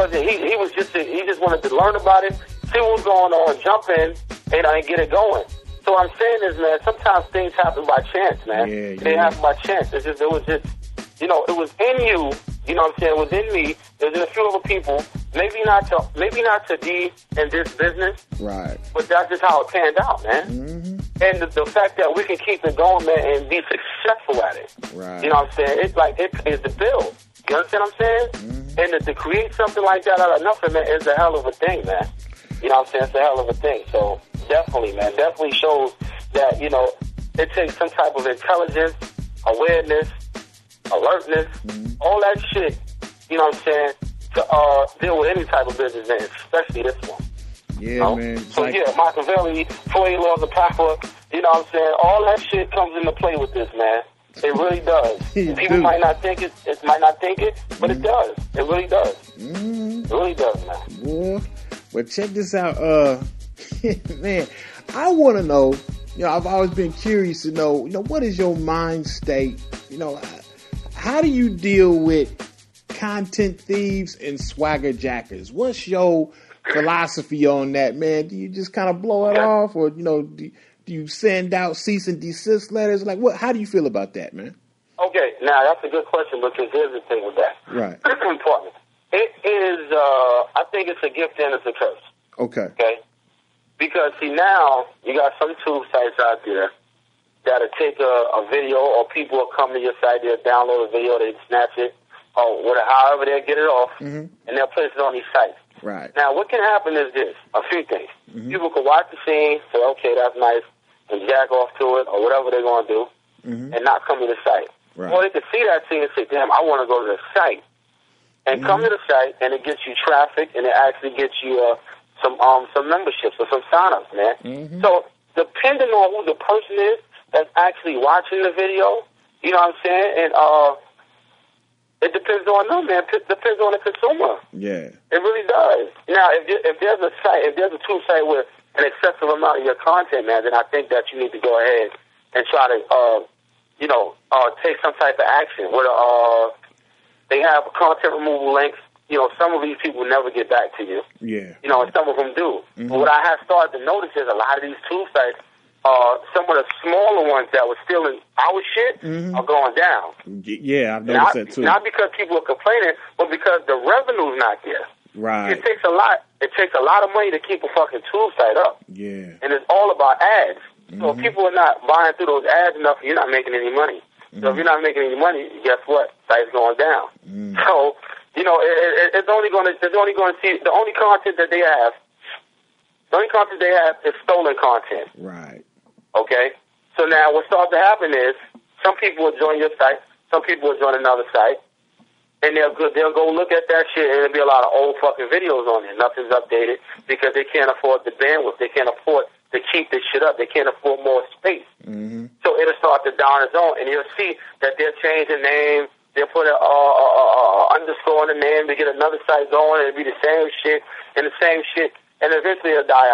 [SPEAKER 7] just wanted to learn about it, see what was going on, jump in, and get it going. So what I'm saying is, man, sometimes things happen by chance, man.
[SPEAKER 2] Yeah,
[SPEAKER 7] They happen by chance. It was just, you know, it was in you. You know what I'm saying? It was in me. It was in a few other people. Maybe not to be in this business.
[SPEAKER 2] Right.
[SPEAKER 7] But that's just how it panned out, man. And the fact that we can keep it going, man, and be successful at it.
[SPEAKER 2] Right.
[SPEAKER 7] You know what I'm saying? It's like it pays the bill. You understand what I'm saying? And to create something like that out of nothing, man, is a hell of a thing, man. You know what I'm saying? It's a hell of a thing. So definitely, man, definitely shows that, you know, it takes some type of intelligence, awareness, alertness, all that shit, you know what I'm saying, to deal with any type of business, man, especially this one.
[SPEAKER 2] Yeah, man.
[SPEAKER 7] So
[SPEAKER 2] Like,
[SPEAKER 7] yeah, Machiavelli, 48 Laws of Power, you know what I'm saying, all that shit comes into play with this, man. It really does. People might not think it, but it does. It really does. It really does, man.
[SPEAKER 2] boy. But check this out, man. I want to know. You know, I've always been curious to know. You know, what is your mind state? You know, how do you deal with content thieves and swagger jackers? What's your philosophy on that, man? Do you just kind of blow it off, or you know, do you send out cease and desist letters? Like, what? How do you feel about that, man?
[SPEAKER 7] Okay, now that's a good question, because here's the thing with that.
[SPEAKER 2] Right.
[SPEAKER 7] It's important. It is, I think it's a gift and it's a curse.
[SPEAKER 2] Okay.
[SPEAKER 7] Okay? Because, see, now you got some tube sites out there that'll take a video, or people will come to your site, they'll download a video, they snatch it, or whatever, however they'll get it off, and they'll place it on these sites.
[SPEAKER 2] Right.
[SPEAKER 7] Now, what can happen is this, a few things. People can watch the scene, say, okay, that's nice, and jack off to it, or whatever they're going to do, and not come to the site.
[SPEAKER 2] Right.
[SPEAKER 7] Or they can see that scene and say, damn, I want to go to the site. And come to the site, and it gets you traffic, and it actually gets you some memberships or some sign-ups, man. So depending on who the person is that's actually watching the video, you know what I'm saying, and it depends on them, man. It depends on the consumer.
[SPEAKER 2] Yeah.
[SPEAKER 7] It really does. Now, if there's a site, if there's a tube site with an excessive amount of your content, man, then I think that you need to go ahead and try to, take some type of action. Where they have content removal links. You know, some of these people will never get back to you.
[SPEAKER 2] Yeah.
[SPEAKER 7] You know, and some of them do. But what I have started to notice is a lot of these tube sites, some of the smaller ones that were stealing our shit are going down.
[SPEAKER 2] Yeah, I've noticed that too.
[SPEAKER 7] Not because people are complaining, but because the revenue's not there.
[SPEAKER 2] Right.
[SPEAKER 7] It takes a lot. It takes a lot of money to keep a fucking tube site up.
[SPEAKER 2] Yeah.
[SPEAKER 7] And it's all about ads. So if people are not buying through those ads enough, you're not making any money. So if you're not making any money, guess what? Site's going down. So, you know, it's only going to see the only content that they have. The only content they have is stolen content.
[SPEAKER 2] Right.
[SPEAKER 7] Okay? So now what starts to happen is some people will join your site, some people will join another site, and they'll go look at that shit, and there'll be a lot of old fucking videos on there. Nothing's updated because they can't afford the bandwidth. They can't afford to keep this shit up. They can't afford more space. So it'll start to down its own, and you'll see that they'll change the name. They'll put an underscore in the name to get another site going, and it'll be the same shit, and eventually it'll die out.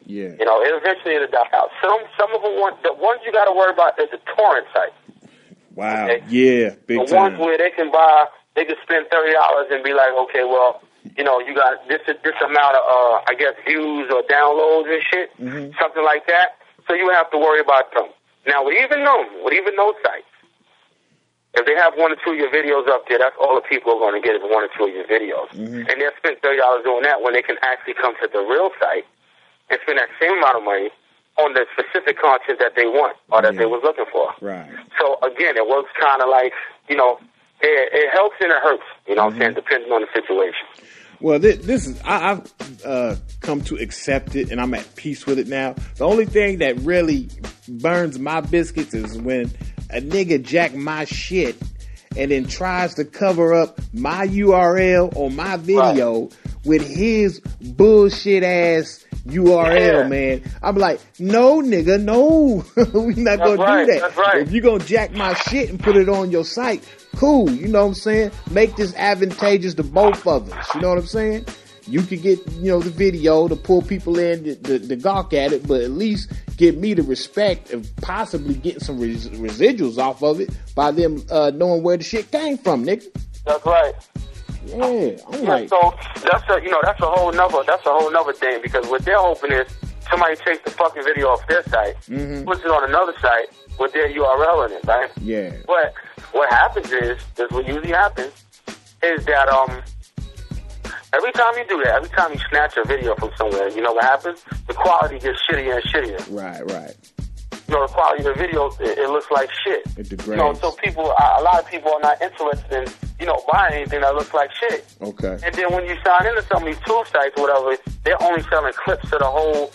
[SPEAKER 2] Yeah.
[SPEAKER 7] You know, eventually it'll die out. Some of them the ones you got to worry about is the torrent site.
[SPEAKER 2] Wow.
[SPEAKER 7] Okay?
[SPEAKER 2] Yeah. Big
[SPEAKER 7] the
[SPEAKER 2] time.
[SPEAKER 7] ones where they can spend $30 and be like, okay, well, you know, you got this amount of, I guess, views or downloads and shit, something like that. So you have to worry about them. Now, with even those sites, if they have 1 or 2 of your videos up there, that's all the people are going to get is 1 or 2 of your videos. And they'll spend $30 doing that when they can actually come to the real site and spend that same amount of money on the specific content that they want or that they was looking for.
[SPEAKER 2] Right.
[SPEAKER 7] So, again, it works kind of like, you know, it helps and it hurts, you know what I'm saying, depending on the situation.
[SPEAKER 2] Well, this is I've come to accept it, and I'm at peace with it now. The only thing that really burns my biscuits is when a nigga jack my shit and then tries to cover up my URL or my video with his bullshit ass URL, man. I'm like, no, nigga, no. We're not going to do that.
[SPEAKER 7] That's right.
[SPEAKER 2] If you're going to jack my shit and put it on your site, cool. You know what I'm saying? Make this advantageous to both of us. You know what I'm saying? You could get, you know, the video to pull people in to gawk at it, but at least give me the respect of possibly getting some residuals off of it by them knowing where the shit came from, nigga.
[SPEAKER 7] That's right.
[SPEAKER 2] Yeah, I'm like,
[SPEAKER 7] so that's a whole nother thing, because what they're hoping is somebody takes the fucking video off their site, puts it on another site with their URL in it, right?
[SPEAKER 2] Yeah.
[SPEAKER 7] But what happens is what usually happens is that every time you do that, every time you snatch a video from somewhere, you know what happens? The quality gets shittier and shittier.
[SPEAKER 2] Right.
[SPEAKER 7] You know, the quality of the video, it looks like shit.
[SPEAKER 2] It degrades.
[SPEAKER 7] You know, so a lot of people are not interested in, you know, buying anything that looks like shit.
[SPEAKER 2] Okay.
[SPEAKER 7] And then when you sign into some of these tool sites or whatever, they're only selling clips of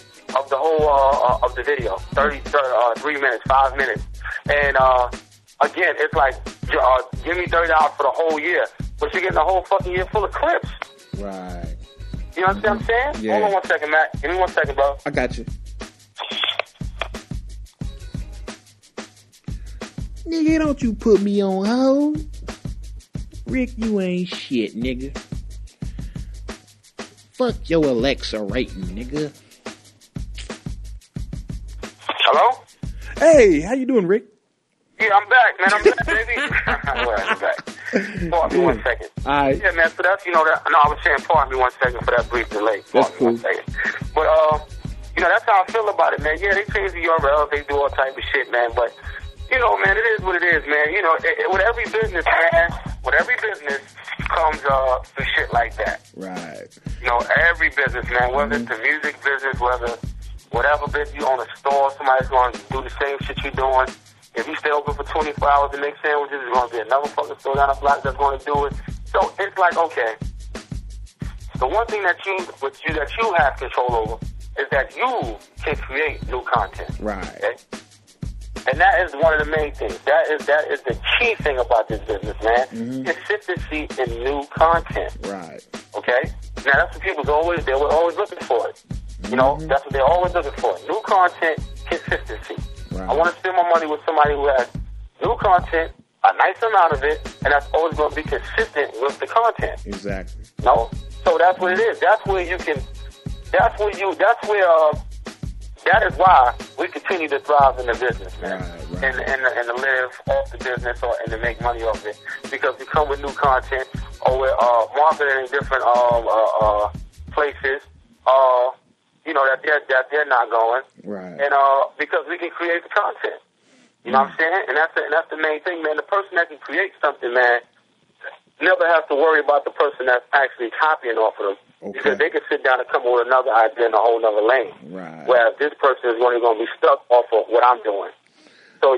[SPEAKER 7] the video, 3 minutes, 5 minutes. And again, it's like, give me $30 for the whole year, but you're getting a whole fucking year full of clips.
[SPEAKER 2] Right.
[SPEAKER 7] You understand what I'm saying?
[SPEAKER 2] Yeah.
[SPEAKER 7] Hold on 1 second, Matt. Give me 1 second, bro.
[SPEAKER 2] I got you. Nigga, don't you put me on hold. Rick, you ain't shit, nigga. Fuck your Alexa rating, nigga.
[SPEAKER 7] Hello?
[SPEAKER 2] Hey, how you doing, Rick?
[SPEAKER 7] Yeah, I'm back, man. I'm back, baby. I'm back. Pardon me 1 second.
[SPEAKER 2] All right.
[SPEAKER 7] Yeah, man. So that's, you know, I was saying, pardon me 1 second for that brief delay.
[SPEAKER 2] That's
[SPEAKER 7] Pardon me 1 second. But, you know, that's how I feel about it, man. Yeah, they change the URL, they do all type of shit, man. But, you know, man, it is what it is, man. You know, with every business, man, comes some shit like that.
[SPEAKER 2] Right.
[SPEAKER 7] You know, every business, man, whether it's the music business, whatever business you own, a store, somebody's going to do the same shit you're doing. If you stay open for 24 hours and make sandwiches, there's going to be another fucking store down the block that's going to do it. So it's like, okay, the one thing that you have control over is that you can create new content.
[SPEAKER 2] Right.
[SPEAKER 7] Okay? And that is one of the main things. That is the key thing about this business, man. Consistency in new content.
[SPEAKER 2] Right.
[SPEAKER 7] Okay? Now that's what they were always looking for it. You know, that's what they're always looking for. New content, consistency.
[SPEAKER 2] Right.
[SPEAKER 7] I want to spend my money with somebody who has new content, a nice amount of it, and that's always going to be consistent with the content.
[SPEAKER 2] Exactly.
[SPEAKER 7] No? So that's what it is. That is why we continue to thrive in the business, man.
[SPEAKER 2] Right.
[SPEAKER 7] And to live off the business and to make money off it. Because we come with new content, or we're marketing in different places, you know, that they're not going.
[SPEAKER 2] Right.
[SPEAKER 7] And because we can create the content. You know what I'm saying? And that's the main thing, man. The person that can create something, man, never has to worry about the person that's actually copying off of them.
[SPEAKER 2] Okay.
[SPEAKER 7] Because they can sit down and come up with another idea in a whole other lane.
[SPEAKER 2] Right.
[SPEAKER 7] Whereas this person is only going to be stuck off of what I'm doing. So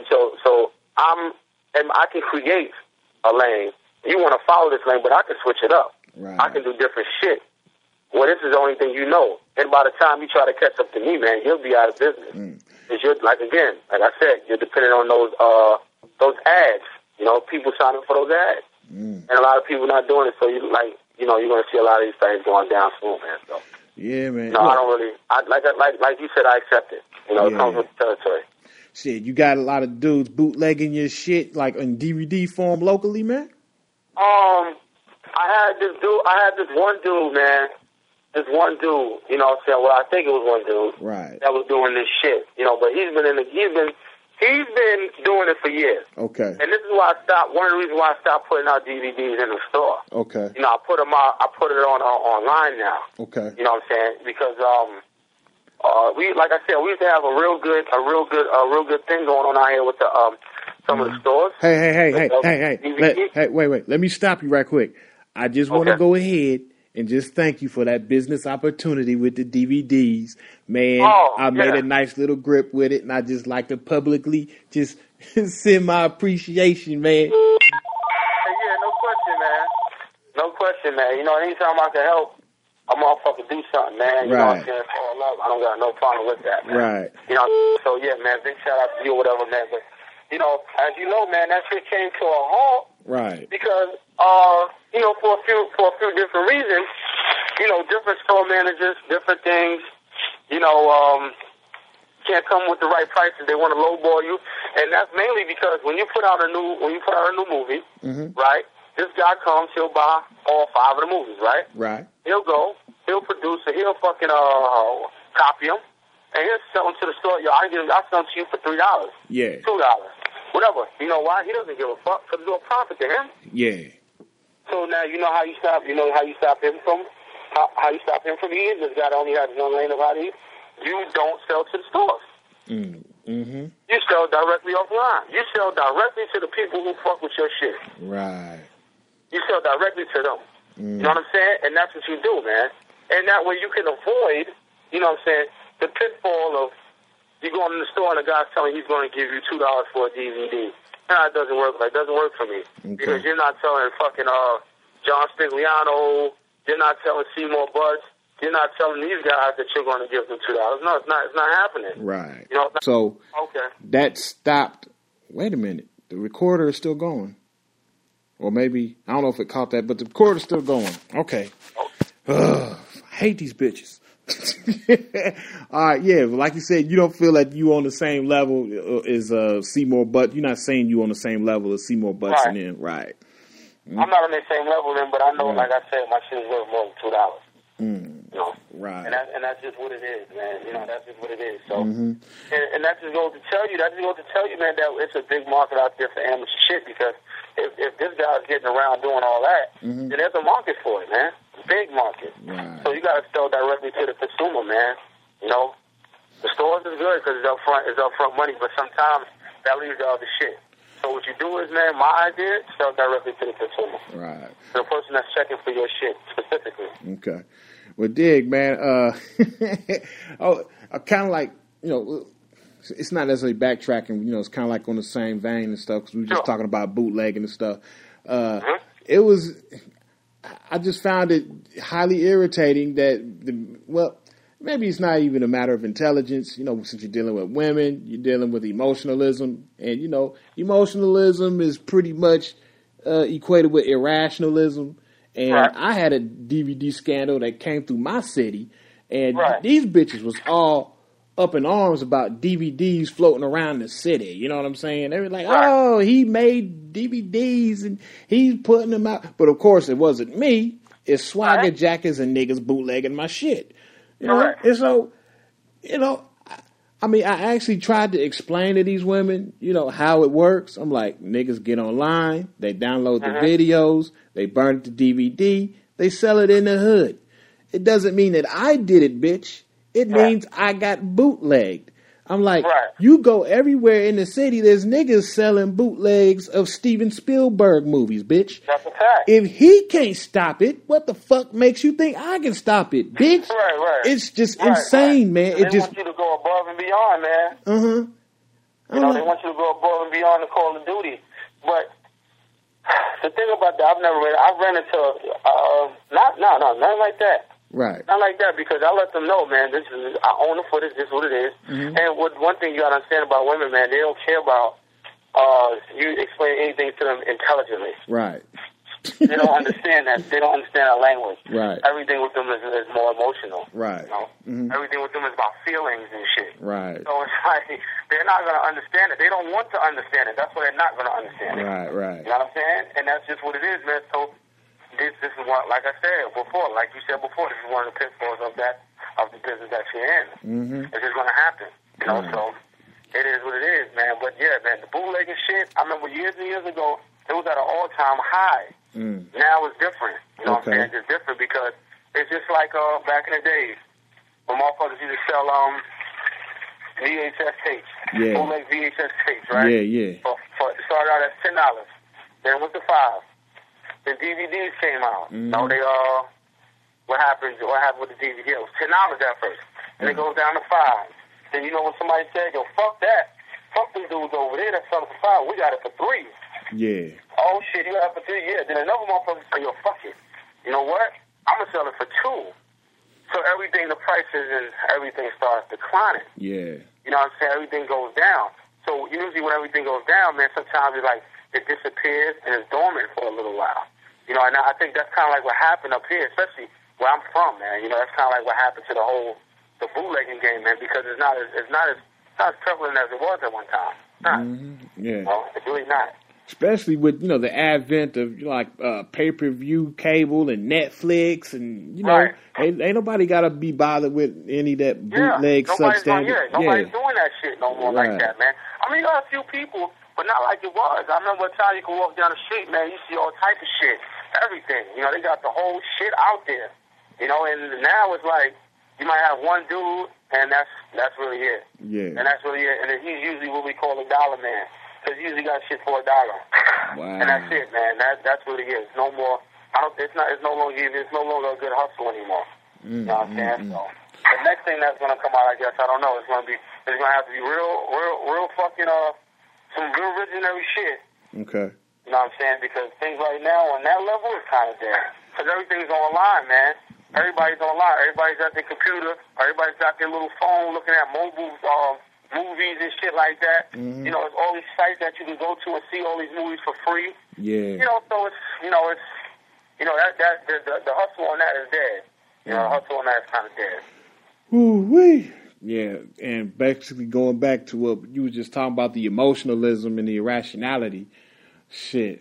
[SPEAKER 7] I can create a lane. You want to follow this lane, but I can switch it up.
[SPEAKER 2] Right.
[SPEAKER 7] I can do different shit. Well, this is the only thing you know. And by the time you try to catch up to me, man, you'll be out of business. Because you're, like I said, you're dependent on those ads. You know, people signing for those ads. And a lot of people not doing it, so you're going to see a lot of these things going down soon, man. So,
[SPEAKER 2] yeah, man.
[SPEAKER 7] No, I don't really. Like you said, I accept it. You know, it comes with the territory.
[SPEAKER 2] Shit, you got a lot of dudes bootlegging your shit like in DVD form locally, man?
[SPEAKER 7] I had this one dude, man, this one dude, you know what I'm saying? Well, I think it was one dude
[SPEAKER 2] Right.
[SPEAKER 7] that was doing this shit, you know. But he's been doing it for years.
[SPEAKER 2] Okay.
[SPEAKER 7] And this is why I stopped. One of the reasons why I stopped putting out DVDs in the store.
[SPEAKER 2] Okay.
[SPEAKER 7] You know, I put them out. I put it on online now.
[SPEAKER 2] Okay.
[SPEAKER 7] You know what I'm saying? Because we, like I said, we used to have a real good thing going on out here with the some of the stores.
[SPEAKER 2] Hey, wait. Let me stop you right quick. I just want to go ahead and just thank you for that business opportunity with the DVDs. Man, I made a nice little grip with it, and I just like to publicly just send my appreciation, man.
[SPEAKER 7] Yeah, no question, man. You know, anytime I can help, a motherfucker do something, man. You know what I'm saying? For all love, I don't got no problem with that, man.
[SPEAKER 2] Right.
[SPEAKER 7] You know, so yeah, man, big shout out to you or whatever, man. But, you know, as you know, man, that shit came to a halt.
[SPEAKER 2] Right.
[SPEAKER 7] Because, you know, for a few different reasons, you know, different store managers, different things, you know, can't come with the right prices. They want to lowball you. And that's mainly because when you put out a new movie, right, this guy comes, he'll buy all 5 of the movies, right?
[SPEAKER 2] Right.
[SPEAKER 7] He'll go, he'll produce it, he'll fucking copy them, and he'll sell them to the store. Yo, I'll sell them to you for $3.
[SPEAKER 2] Yeah.
[SPEAKER 7] $2. Whatever. You know why? He doesn't give a fuck because there's no profit to him.
[SPEAKER 2] Yeah.
[SPEAKER 7] So now you know how you stop him from eating. This guy only has one lane of how to eat. You don't sell to the stores.
[SPEAKER 2] Mm-hmm.
[SPEAKER 7] You sell directly offline. You sell directly to the people who fuck with your shit.
[SPEAKER 2] Right.
[SPEAKER 7] You sell directly to them. You know what I'm saying? And that's what you do, man. And that way you can avoid, you know what I'm saying, the pitfall of you going in the store and the guy's telling you he's going to give you $2 for a DVD. Nah, it doesn't work. It doesn't work for me.
[SPEAKER 2] Okay.
[SPEAKER 7] Because you're not selling fucking John Stigliano. You're not selling Seymour Butts. You're not telling these guys that you're going to give them $2. No, it's not happening.
[SPEAKER 2] Right.
[SPEAKER 7] You know,
[SPEAKER 2] so
[SPEAKER 7] okay.
[SPEAKER 2] That stopped. Wait a minute. The recorder is still going. Or maybe, I don't know if it caught that, but the recorder's still going. Okay. I hate these bitches. All right, yeah. Like you said, you don't feel like you on the same level as Seymour Butts. You're not saying you on the same level as Seymour Butts and them, right?
[SPEAKER 7] I'm not on the same level with them, but I know, like I said, my shit is worth more than $2. You know,
[SPEAKER 2] right?
[SPEAKER 7] And that's just what it is, man. You know, that's just what it is. So, and that just goes to tell you, man, that it's a big market out there for amateur shit. Because if this guy's getting around doing all that, then there's a market for it, man. Big market.
[SPEAKER 2] Right.
[SPEAKER 7] So you got to sell directly to the consumer, man. You know, the stores is good because it's upfront money, but sometimes that leaves the other shit. So what you do is, man, my idea, sell directly to the consumer.
[SPEAKER 2] Right.
[SPEAKER 7] To the person that's checking for your shit specifically.
[SPEAKER 2] Okay. Well, dig, man. I kind of like, you know, it's not necessarily backtracking. You know, it's kind of like on the same vein and stuff because we were just talking about bootlegging and stuff. It was. I just found it highly irritating that maybe it's not even a matter of intelligence. You know, since you're dealing with women, you're dealing with emotionalism, and you know, emotionalism is pretty much equated with irrationalism. And I had a DVD scandal that came through my city, and these bitches was all up in arms about DVDs floating around the city. You know what I'm saying? They were like, oh, he made DVDs and he's putting them out. But of course, it wasn't me. It's swagger jackets and niggas bootlegging my shit. You know? And so, you know, I mean, I actually tried to explain to these women, you know, how it works. I'm like, niggas get online, they download the videos, they burn it to DVD, they sell it in the hood. It doesn't mean that I did it, bitch. It means I got bootlegged. I'm like, you go everywhere in the city, there's niggas selling bootlegs of Steven Spielberg movies, bitch.
[SPEAKER 7] That's a fact.
[SPEAKER 2] If he can't stop it, what the fuck makes you think I can stop it, bitch? It's just insane, man.
[SPEAKER 7] They want you to go above and beyond, man. You know, they want you to go above and beyond the Call of Duty. But the thing about that, I've ran into, nothing like that.
[SPEAKER 2] Right.
[SPEAKER 7] Not like that, because I let them know, man, I own the footage, this is what it is. And one thing you got to understand about women, man, they don't care about you explain anything to them intelligently.
[SPEAKER 2] Right.
[SPEAKER 7] They don't understand that. They don't understand our language.
[SPEAKER 2] Right.
[SPEAKER 7] Everything with them is more emotional.
[SPEAKER 2] Right.
[SPEAKER 7] You know? Everything with them is about feelings and shit.
[SPEAKER 2] Right.
[SPEAKER 7] So it's like, they're not going to understand it. They don't want to understand it. That's why they're not going to understand it.
[SPEAKER 2] Right.
[SPEAKER 7] You know what I'm saying? And that's just what it is, man. So this is one, like I said before, like you said before, this is one of the pitfalls of the business that you're in.
[SPEAKER 2] Mm-hmm.
[SPEAKER 7] It's just going to happen, you know. So it is what it is, man. But yeah, man, the bootlegging shit. I remember years and years ago, it was at an all-time high. Now it's different. You know what I'm saying? It's different because it's just like back in the days when motherfuckers used to sell VHS tapes, bootleg VHS tapes, right?
[SPEAKER 2] Yeah.
[SPEAKER 7] It started out at $10. Then went to $5. Then DVDs came out. You know, they what happened with the DVD? It was $10 at first. And it goes down to $5. Then you know when somebody said, yo, fuck that. Fuck them dudes over there that sell it for $5. We got it for $3.
[SPEAKER 2] Yeah.
[SPEAKER 7] Oh shit, you got it for $3? Yeah. Then another motherfucker said, yo, fuck it. You know what? I'm gonna sell it for $2. So everything, the prices and everything starts declining.
[SPEAKER 2] Yeah.
[SPEAKER 7] You know what I'm saying? Everything goes down. So usually when everything goes down, man, sometimes it's like it disappears and it's dormant for a little while. You know, and I think that's kind of like what happened up here, especially where I'm from, man. You know, that's kind of like what happened to the bootlegging game, man, because it's not as prevalent as it was at one time. It's not.
[SPEAKER 2] Yeah.
[SPEAKER 7] You know, it's really not.
[SPEAKER 2] Especially with, you know, the advent of, you know, like pay-per-view cable and Netflix and, you know, ain't nobody got to be bothered with any of that bootleg substandard.
[SPEAKER 7] Nobody's doing that shit no more like that, man. I mean, you got a few people, but not like it was. I remember a time you could walk down the street, man, you see all types of shit, everything. You know, they got the whole shit out there. You know, and now it's like you might have one dude, and that's really it. Yeah. And that's really it. And then he's usually what we call a dollar man. Because he usually got shit for $1. Wow. And that's it, man. That's what it is. No more. It's no longer a good hustle anymore. You know what I'm saying? So the next thing that's gonna come out, I guess, I don't know. It's gonna have to be real fucking some real visionary shit.
[SPEAKER 2] Okay.
[SPEAKER 7] You know what I'm saying? Because things right now on that level is kind of there. Because everything's online, man. Everybody's online. Everybody's at their computer. Everybody's got their little phone looking at mobile movies and shit like that. You know, it's all these sites that you can go to and see all these movies for free. Yeah. You know, so it's the hustle on that is dead. You know, the hustle on that is kind of dead.
[SPEAKER 2] Ooh-wee. Yeah, and basically going back to what you were just talking about, the emotionalism and the irrationality. Shit.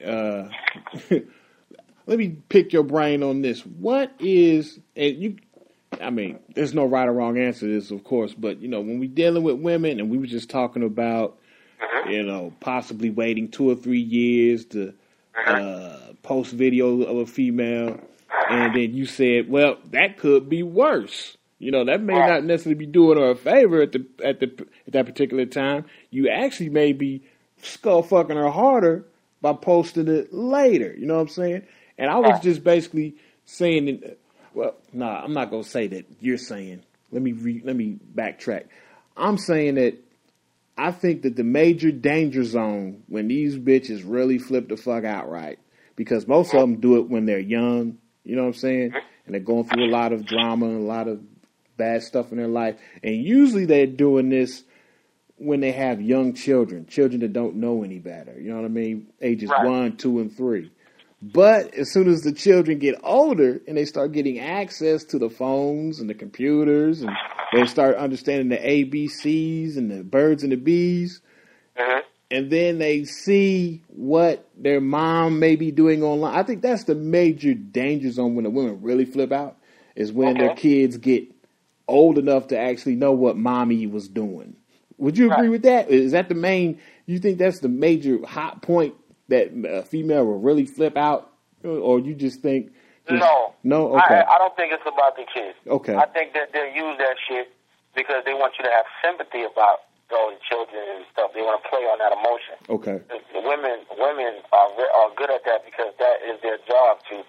[SPEAKER 2] Let me pick your brain on this. What is, I mean, there's no right or wrong answer to this, of course, but, you know, when we're dealing with women, and we were just talking about, you know, possibly waiting 2 or 3 years to post video of a female, and then you said, well, that could be worse. You know, that may not necessarily be doing her a favor at that particular time. You actually may be skull fucking her harder by posting it later. You know what I'm saying? And I was just basically saying, well, nah, I'm not gonna say that you're saying. Let me backtrack. I'm saying that I think that the major danger zone when these bitches really flip the fuck out, right? Because most of them do it when they're young. You know what I'm saying? And they're going through a lot of drama and a lot of bad stuff in their life. And usually they're doing this when they have young children that don't know any better. You know what I mean? Ages 1, 2, and 3. But as soon as the children get older and they start getting access to the phones and the computers and they start understanding the ABCs and the birds and the bees, and then they see what their mom may be doing online, I think that's the major danger zone when the women really flip out, is when their kids get old enough to actually know what mommy was doing. Would you agree with that? Is that the main, you think that's the major hot point that a female will really flip out? Or you just think...
[SPEAKER 7] No.
[SPEAKER 2] No? Okay.
[SPEAKER 7] I don't think it's about the kids.
[SPEAKER 2] Okay.
[SPEAKER 7] I think that they'll use that shit because they want you to have sympathy about those children and stuff. They want to play on that emotion. Okay. The women are good at that because that is their job to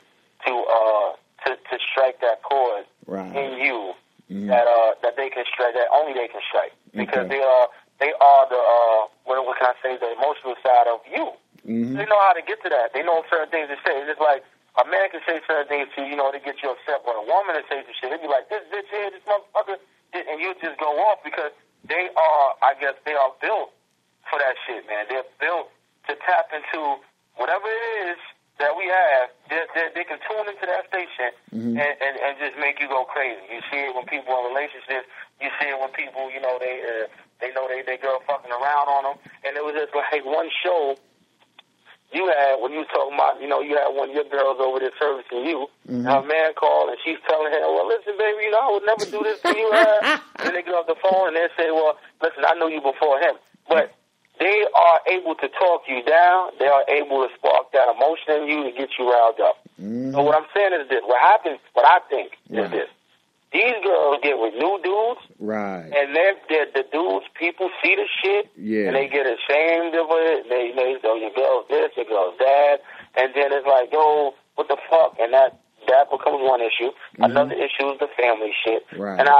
[SPEAKER 7] strike that chord in you that they can strike, that only they can strike. Because they are the what can I say, the emotional side of you. They know how to get to that. They know certain things to say. It's just like a man can say certain things to you, you know, to get you upset. But a woman that says some shit, they'd be like, this bitch here, this motherfucker, and you just go off because they are built for that shit, man. They're built to tap into whatever it is that we have. They can tune into that station and just make you go crazy. You see it when people in relationships. You see it when people, you know, they know they girl fucking around on them. And it was just like one show you had, when you was talking about, you know, you had one of your girls over there servicing you, and her man called, and she's telling her, well, listen, baby, you know, I would never do this to you. And then they get off the phone, and they say, well, listen, I knew you before him. But they are able to talk you down. They are able to spark that emotion in you to get you riled up. So what I'm saying is this. What happens, what I think is this. These girls get with new dudes,
[SPEAKER 2] right?
[SPEAKER 7] And the dudes, people see the shit, and they get ashamed of it. They go, your girl's this, your girl's that, and then it's like, yo, what the fuck? And that becomes one issue. Another issue is the family shit,
[SPEAKER 2] right?
[SPEAKER 7] And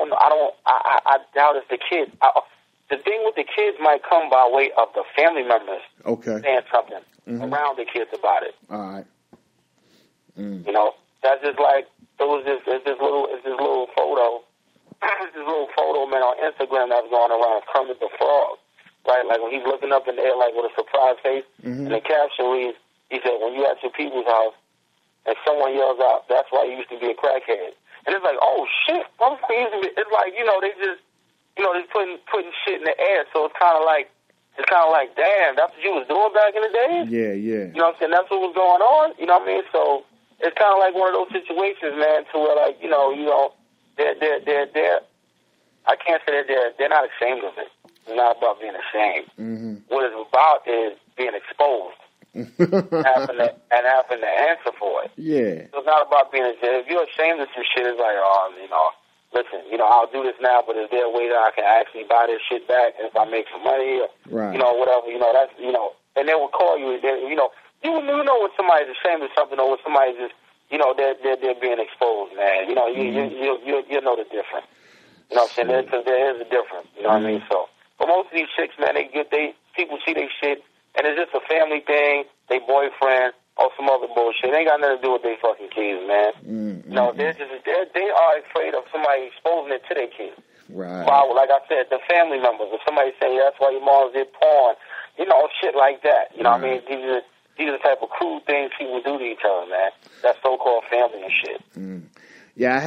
[SPEAKER 7] I doubt it's the kids. The thing with the kids might come by way of the family members, saying something around the kids about it.
[SPEAKER 2] All right,
[SPEAKER 7] you know, that's just like. It's this little photo, man, on Instagram that's going around, Kermit the Frog, right? Like when he's looking up in the air, like with a surprised face, and the caption reads, he said, when you at your people's house and someone yells out, that's why you used to be a crackhead. And it's like, oh shit, it's like, you know, they just, you know, they putting shit in the air, so it's kind of like, damn, that's what you was doing back in the day?
[SPEAKER 2] Yeah.
[SPEAKER 7] You know what I'm saying? That's what was going on, you know what I mean? So, it's kind of like one of those situations, man, to where, like, they're I can't say that they're not ashamed of it. It's not about being ashamed. What it's about is being exposed and having to answer for it.
[SPEAKER 2] Yeah.
[SPEAKER 7] So it's not about being ashamed. If you're ashamed of some shit, it's like, oh, you know, listen, you know, I'll do this now, but is there a way that I can actually buy this shit back if I make some money or, you know, whatever, you know, that's, you know, and they will call you, you know, you know when somebody's ashamed of something or when somebody's just, you know, they're being exposed, man. You know, you know the difference. You know what I'm saying? There is a difference. You know what I mean? So, but most of these chicks, man, people see they shit, and it's just a family thing, they boyfriend, or some other bullshit. It ain't got nothing to do with their fucking kids, man. No, they are afraid of somebody exposing it to their kids.
[SPEAKER 2] Right.
[SPEAKER 7] Wow, like I said, the family members. If somebody say that's why your mom did porn, you know, shit like that. You know what I mean? These are the type of cruel things people do to each other, man. That so-called family and shit.
[SPEAKER 2] Yeah,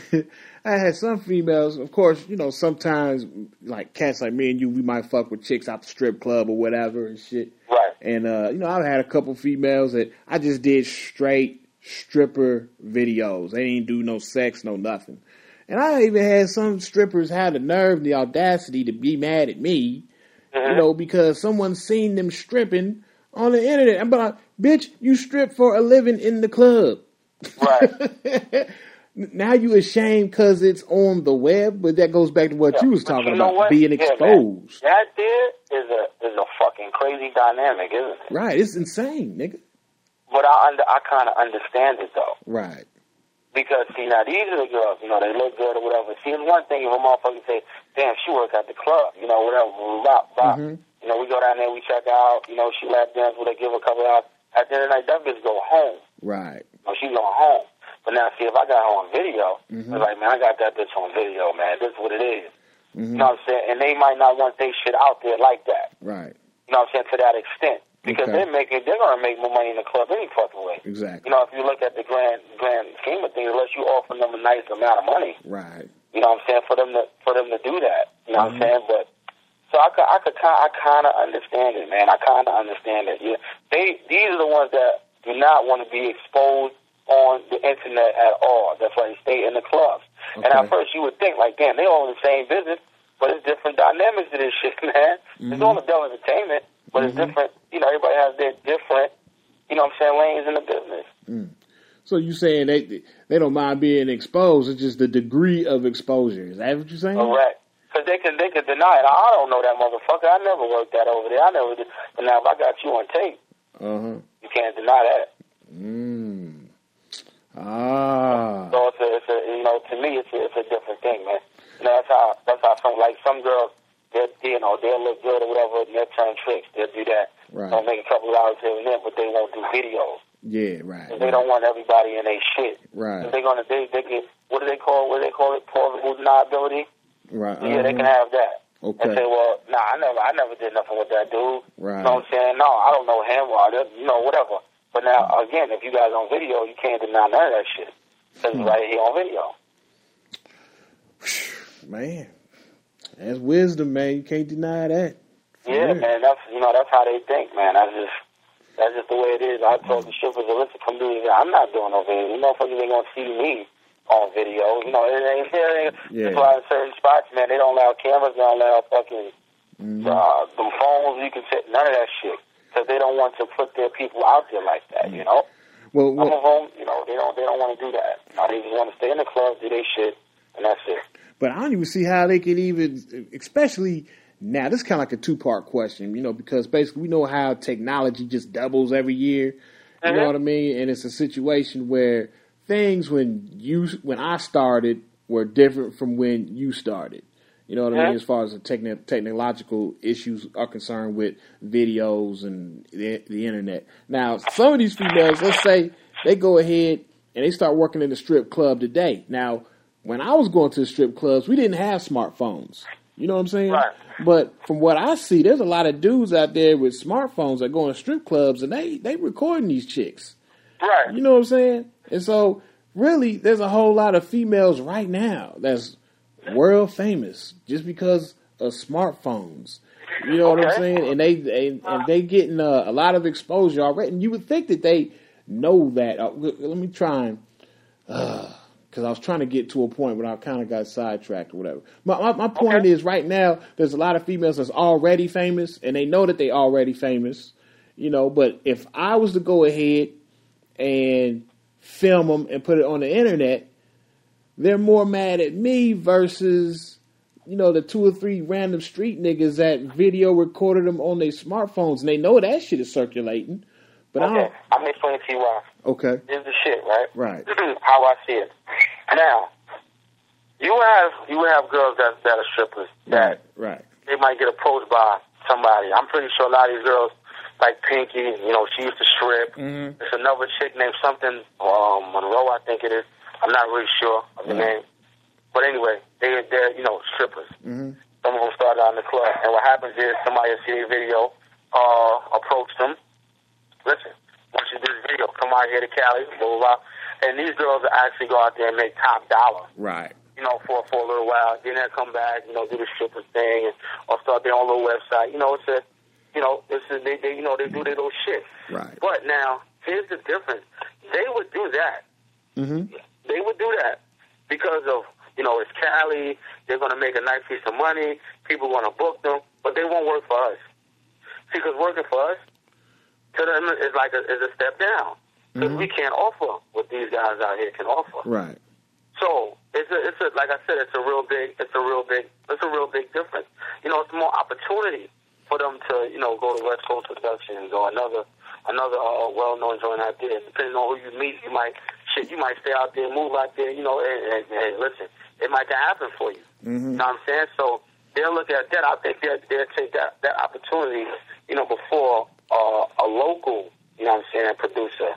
[SPEAKER 2] I had some females, of course, you know, sometimes, like cats like me and you, we might fuck with chicks out the strip club or whatever and shit.
[SPEAKER 7] Right.
[SPEAKER 2] And, you know, I've had a couple females that I just did straight stripper videos. They didn't do no sex, no nothing. And I even had some strippers have the nerve and the audacity to be mad at me, you know, because someone seen them stripping on the internet. I'm like, bitch, you strip for a living in the club.
[SPEAKER 7] Right.
[SPEAKER 2] Now you ashamed because it's on the web, but that goes back to what you was talking about, being exposed.
[SPEAKER 7] Man, that there is a fucking crazy dynamic, isn't it?
[SPEAKER 2] Right, it's insane, nigga.
[SPEAKER 7] But I kind of understand it, though.
[SPEAKER 2] Right.
[SPEAKER 7] Because, see, now these are the girls, you know, they look good or whatever. See, it's one thing if a motherfucker say, damn, she works at the club, you know, whatever, blah. You know, we go down there, we check out, you know, she lap dance, we give her a couple hours. At the end of the night, that bitch go home.
[SPEAKER 2] Right.
[SPEAKER 7] You know, she's going home. But now, see, if I got her on video, it's like, man, I got that bitch on video, man. This is what it is. You know what I'm saying? And they might not want their shit out there like that.
[SPEAKER 2] Right.
[SPEAKER 7] You know what I'm saying? To that extent. Because they're going to make more money in the club any fucking way.
[SPEAKER 2] Exactly.
[SPEAKER 7] You know, if you look at the grand scheme of things, unless you offer them a nice amount of money.
[SPEAKER 2] Right.
[SPEAKER 7] You know what I'm saying? For them to do that. You know what I'm saying? But so I kind of understand it, man. I kind of understand it. Yeah. These are the ones that do not want to be exposed on the internet at all. That's why they stay in the clubs. And at first you would think, like, damn, they all in the same business, but it's different dynamics to this shit, man. It's all adult entertainment, but it's different. You know, everybody has their different, you know what I'm saying, lanes in the business.
[SPEAKER 2] So you saying they don't mind being exposed, it's just the degree of exposure. Is that what you're saying?
[SPEAKER 7] Correct. Because they can deny it. I don't know that motherfucker. I never worked that over there. I never did. But now if I got you on tape, you can't deny that. So it's a you know, to me it's a different thing, man. You know, that's how some girls, they'll look good or whatever, and they'll turn tricks. They'll do that.
[SPEAKER 2] Right.
[SPEAKER 7] They'll make a couple of hours here and there, but they won't do videos.
[SPEAKER 2] Yeah, right.
[SPEAKER 7] They don't want everybody in their shit.
[SPEAKER 2] Right.
[SPEAKER 7] They're gonna they get what do they call it? Plausible deniability.
[SPEAKER 2] Right.
[SPEAKER 7] Yeah, they can have that.
[SPEAKER 2] Okay.
[SPEAKER 7] And say, well, nah, I never did nothing with that dude.
[SPEAKER 2] Right.
[SPEAKER 7] You know what I'm saying? No, I don't know him or you know, whatever. But now again, if you guys on video, you can't deny none of that shit because it's right here on video.
[SPEAKER 2] Man, that's wisdom, man. You can't deny that.
[SPEAKER 7] Yeah, man. That's how they think, man. That's just the way it is. I told the strippers, listen, come do this. I'm not doing no video. You motherfuckers ain't gonna see me on video. You know, it ain't. That's why in certain spots, man, they don't allow cameras, they don't allow fucking them phones. You can set none of that shit because they don't want to put their people out there like that. You know.
[SPEAKER 2] Well,
[SPEAKER 7] some of them, you know, they don't want to do that. No, they just want to stay in the club, do their shit, and that's it.
[SPEAKER 2] But I don't even see how they could even, especially now, this is kind of like a two-part question, you know, because basically we know how technology just doubles every year, you know what I mean? And it's a situation where things when I started were different from when you started. You know what I mean? As far as the technological issues are concerned with videos and the internet. Now, some of these females, let's say, they go ahead and they start working in the strip club today. Now, when I was going to the strip clubs, we didn't have smartphones. You know what I'm saying?
[SPEAKER 7] Right.
[SPEAKER 2] But from what I see, there's a lot of dudes out there with smartphones that go in strip clubs and they recording these chicks.
[SPEAKER 7] Right.
[SPEAKER 2] You know what I'm saying? And so, really, there's a whole lot of females right now that's world famous just because of smartphones. You know what I'm saying? And they getting a lot of exposure already. And you would think that they know that. Let me try and because I was trying to get to a point where I kind of got sidetracked or whatever. My point is right now there's a lot of females that's already famous and they know that they already famous. You know, but if I was to go ahead and film them and put it on the internet, they're more mad at me versus, you know, the 2 or 3 random street niggas that video recorded them on their smartphones. And they know that shit is circulating. But
[SPEAKER 7] I'm explaining to you why.
[SPEAKER 2] Okay.
[SPEAKER 7] This is the shit, right?
[SPEAKER 2] Right.
[SPEAKER 7] How I see it. Now, you have girls that are strippers that they might get approached by somebody. I'm pretty sure a lot of these girls, like Pinky, you know, she used to strip.
[SPEAKER 2] Mm-hmm.
[SPEAKER 7] There's another chick named something, Monroe, I think it is. I'm not really sure of the name. But anyway, they're you know, strippers. Mm-hmm. Some of them started out in the club. And what happens is somebody will see a video, approach them. Listen, once you do this video, come out here to Cali, blah, blah, blah. And these girls will actually go out there and make top dollar.
[SPEAKER 2] Right.
[SPEAKER 7] You know, for a little while. Then they'll come back, you know, do the stripper thing or start their own little website. You know, they do their little shit.
[SPEAKER 2] Right.
[SPEAKER 7] But now, here's the difference. They would do that.
[SPEAKER 2] Mm-hmm.
[SPEAKER 7] They would do that because of, you know, it's Cali. They're going to make a nice piece of money. People are going to book them, but they won't work for us. See, because working for us to them is like a step down because we can't offer what these guys out here can offer.
[SPEAKER 2] Right.
[SPEAKER 7] So it's a like I said, it's a real big difference. You know, it's more opportunity for them to, you know, go to West Coast Productions or another well-known joint out there. Depending on who you meet, you might stay out there, move out there, you know, and listen, it might happen for you. Mm-hmm. You know what I'm saying? So they'll look at that. I think they'll take that opportunity, you know, before a local, you know what I'm saying, producer,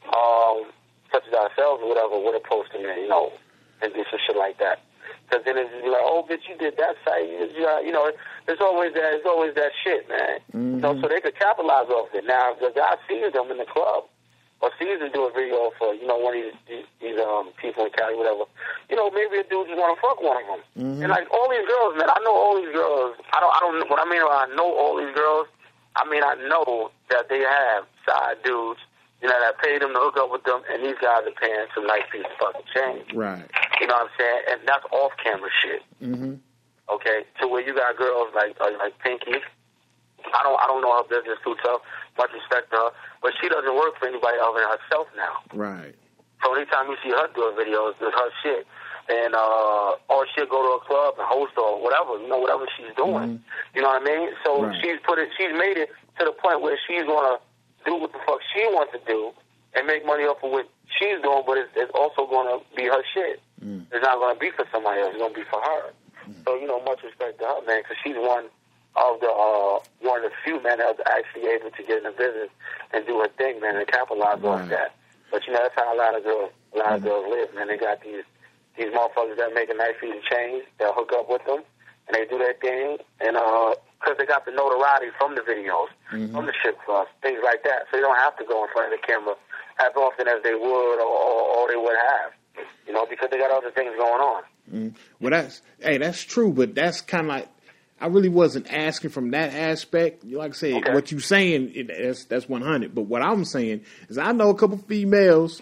[SPEAKER 7] such as ourselves or whatever, would approach them, you know, and do some shit like that. Because then it's like, oh, bitch, you did that site. You know, it's always that shit, man. Mm-hmm. You know, so they could capitalize off it. Now, if the guy sees them in the club or sees them do a video for, you know, one of these people in Cali, whatever, you know, maybe a dude just want to fuck one of them. Mm-hmm. And like all these girls, man, I know all these girls. I don't. What I mean by I know all these girls, I mean I know that they have side dudes, you know, that pay them to hook up with them, and these guys are paying some nice piece of fucking change.
[SPEAKER 2] Right.
[SPEAKER 7] You know what I'm saying? And that's off-camera shit.
[SPEAKER 2] Mm-hmm.
[SPEAKER 7] Okay? To where you got girls like Pinky. I don't know her business too tough. Much respect to her. But she doesn't work for anybody other than herself now.
[SPEAKER 2] Right.
[SPEAKER 7] So anytime you see her do a video, it's her shit. And, or she'll go to a club and host or whatever, you know, whatever she's doing. Mm-hmm. You know what I mean? So she's made it to the point where she's going to do what the fuck she wants to do and make money off of what she's doing, but it's also going to be her shit. Mm. It's not going to be for somebody else. It's going to be for her. Mm. So, you know, much respect to her, man, because she's one of the few men that was actually able to get in the business and do her thing, man, and capitalize on that. But, you know, that's how a lot of girls live, man. They got these motherfuckers that make a nice piece of change. They'll hook up with them, and they do their thing, and because they got the notoriety from the videos, from the strip clubs, things like that. So they don't have to go in front of the camera as often as they would or they would have, you know, because they got other things going on.
[SPEAKER 2] Well, that's true, but that's kind of like, I really wasn't asking from that aspect. Like I said, what you saying, that's 100. But what I'm saying is I know a couple females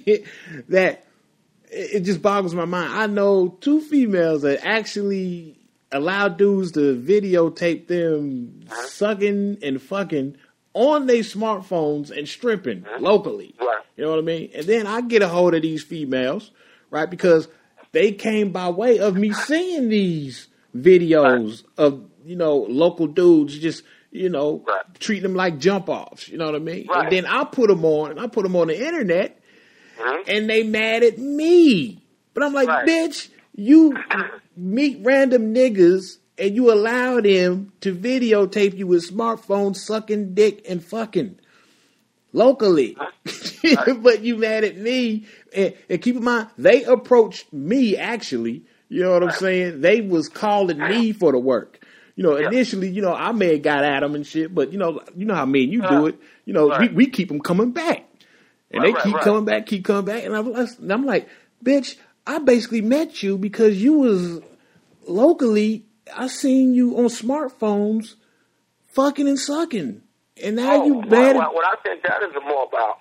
[SPEAKER 2] that it just boggles my mind. I know 2 females that actually allow dudes to videotape them sucking and fucking on their smartphones and stripping locally.
[SPEAKER 7] Right.
[SPEAKER 2] You know what I mean? And then I get a hold of these females, right? Because they came by way of me seeing these videos of, local dudes just, treating them like jump offs. You know what I mean?
[SPEAKER 7] Right.
[SPEAKER 2] And then I put them on the internet and they mad at me. But I'm like, bitch, you meet random niggas and you allow them to videotape you with smartphones sucking dick and fucking locally. But you mad at me. And keep in mind, they approached me actually. You know what I'm saying? They was calling me for the work. Initially, I may have got at them and shit, but you know how me and you do it. We keep them coming back. And they keep coming back. And I'm like, bitch, I basically met you because you was locally, I seen you on smartphones fucking and sucking. And now you mad.
[SPEAKER 7] What I think that is more about,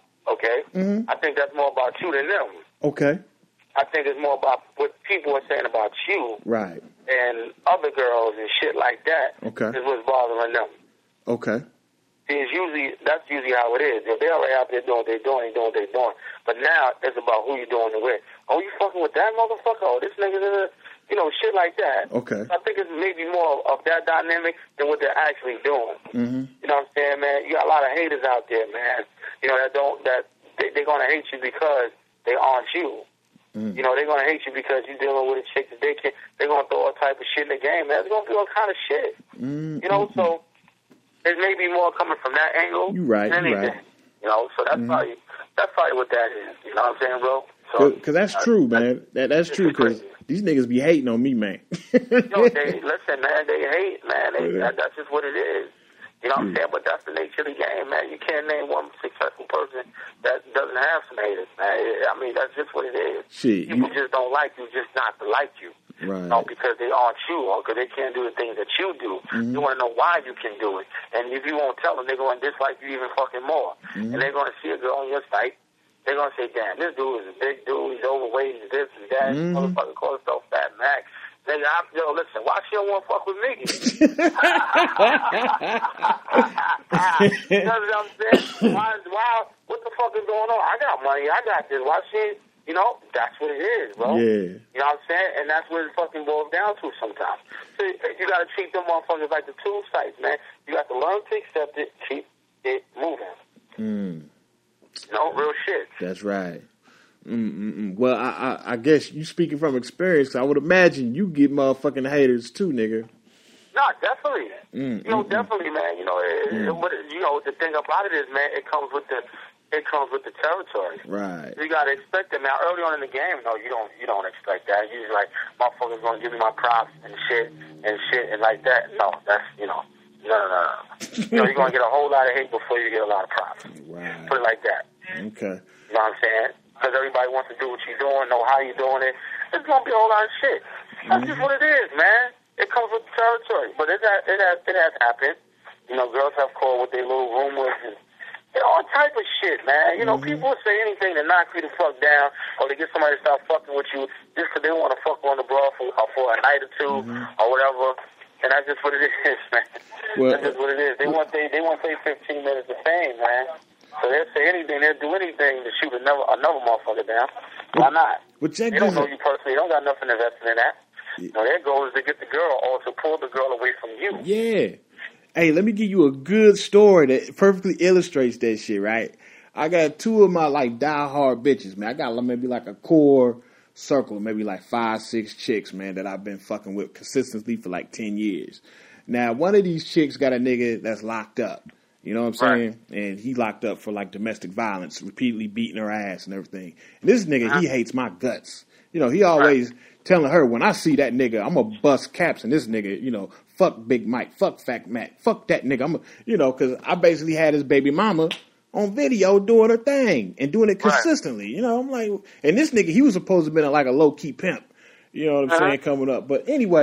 [SPEAKER 7] I think that's more about you than them.
[SPEAKER 2] Okay.
[SPEAKER 7] I think it's more about what people are saying about you.
[SPEAKER 2] Right.
[SPEAKER 7] And other girls and shit like that.
[SPEAKER 2] Okay.
[SPEAKER 7] Is what's bothering them.
[SPEAKER 2] Okay.
[SPEAKER 7] See, that's usually how it is. If they're already out there doing what they're doing, But now it's about who you're doing it with. Oh, you fucking with that motherfucker? Oh, this nigga, shit like that.
[SPEAKER 2] Okay.
[SPEAKER 7] I think it's maybe more of that dynamic than what they're actually doing.
[SPEAKER 2] Mm-hmm.
[SPEAKER 7] You know what I'm saying, man? You got a lot of haters out there, man. They're gonna hate you because they aren't you. Mm. They're going to hate you because you're dealing with a chick that they're going to throw all type of shit in the game, man. It's going to be all kind of shit. So there's maybe more coming from that angle.
[SPEAKER 2] You're right,
[SPEAKER 7] than anything. So that's probably what that is. You know what I'm saying, bro?
[SPEAKER 2] Because that's true, man. That's true, because these niggas be hating on me, man.
[SPEAKER 7] Listen, man, they hate, man. That's just what it is. You know what I'm saying? But that's the nature of the game, man. You can't name one successful person that doesn't have some haters, man. I mean, that's just what it is. People just don't like you, just not to like you.
[SPEAKER 2] Right.
[SPEAKER 7] Because they aren't you, or because they can't do the things that you do. They want to know why you can do it. And if you won't tell them, they're going to dislike you even fucking more. And they're going to see a girl on your site. They're going to say, damn, this dude is a big dude. He's overweight. He's this and that. Motherfucker calls himself Fat Mac. Nigga, listen, why she don't want to fuck with me? You know what I'm saying? Why, what the fuck is going on? I got money. I got this. Why she, that's what it is, bro.
[SPEAKER 2] Yeah.
[SPEAKER 7] You know what I'm saying? And that's what it fucking boils down to sometimes. So you got to treat them motherfuckers like the tool sites, man. You got to learn to accept it, keep it moving. Real shit.
[SPEAKER 2] That's right. Well, I guess you speaking from experience, I would imagine you get motherfucking haters too, nigga.
[SPEAKER 7] No, definitely. Definitely, man. The thing about it is, man, it comes with the territory.
[SPEAKER 2] Right.
[SPEAKER 7] You gotta expect it. Now, early on in the game, no, you don't expect that. You're just like, motherfuckers gonna give me my props and shit and like that. No, that's no. You're gonna get a whole lot of hate before you get a lot of props.
[SPEAKER 2] Right.
[SPEAKER 7] Put it like that.
[SPEAKER 2] Okay.
[SPEAKER 7] You know what I'm saying? Because everybody wants to do what you're doing, know how you're doing it. It's going to be a whole lot of shit. That's just what it is, man. It comes with the territory. But it has happened. Girls have called with their little rumors and all type of shit, man. People will say anything to knock you the fuck down or to get somebody to start fucking with you just because they want to fuck on the bra for a night or two or whatever. And that's just what it is, man. Well, that's just what it is. They want their 15 minutes of fame, man. So they'll say anything, they'll do anything to shoot another motherfucker down. Why not? They don't know you personally. They don't got nothing invested in that. Their goal is to get the girl or to pull the girl away from you.
[SPEAKER 2] Yeah. Hey, let me give you a good story that perfectly illustrates that shit, right? I got 2 of my, diehard bitches, man. I got maybe a core circle, maybe 5, 6 chicks, man, that I've been fucking with consistently for 10 years. Now, one of these chicks got a nigga that's locked up. You know what I'm saying? Right. And he locked up for domestic violence, repeatedly beating her ass and everything. And this nigga, he hates my guts. He always telling her, when I see that nigga, I'm going to bust caps. And this nigga, fuck Big Mike, fuck Fat Mac, fuck that nigga. Because I basically had his baby mama on video doing her thing and doing it consistently. I'm like, and this nigga, he was supposed to have been a low-key pimp. You know what I'm saying? Coming up. But anyway,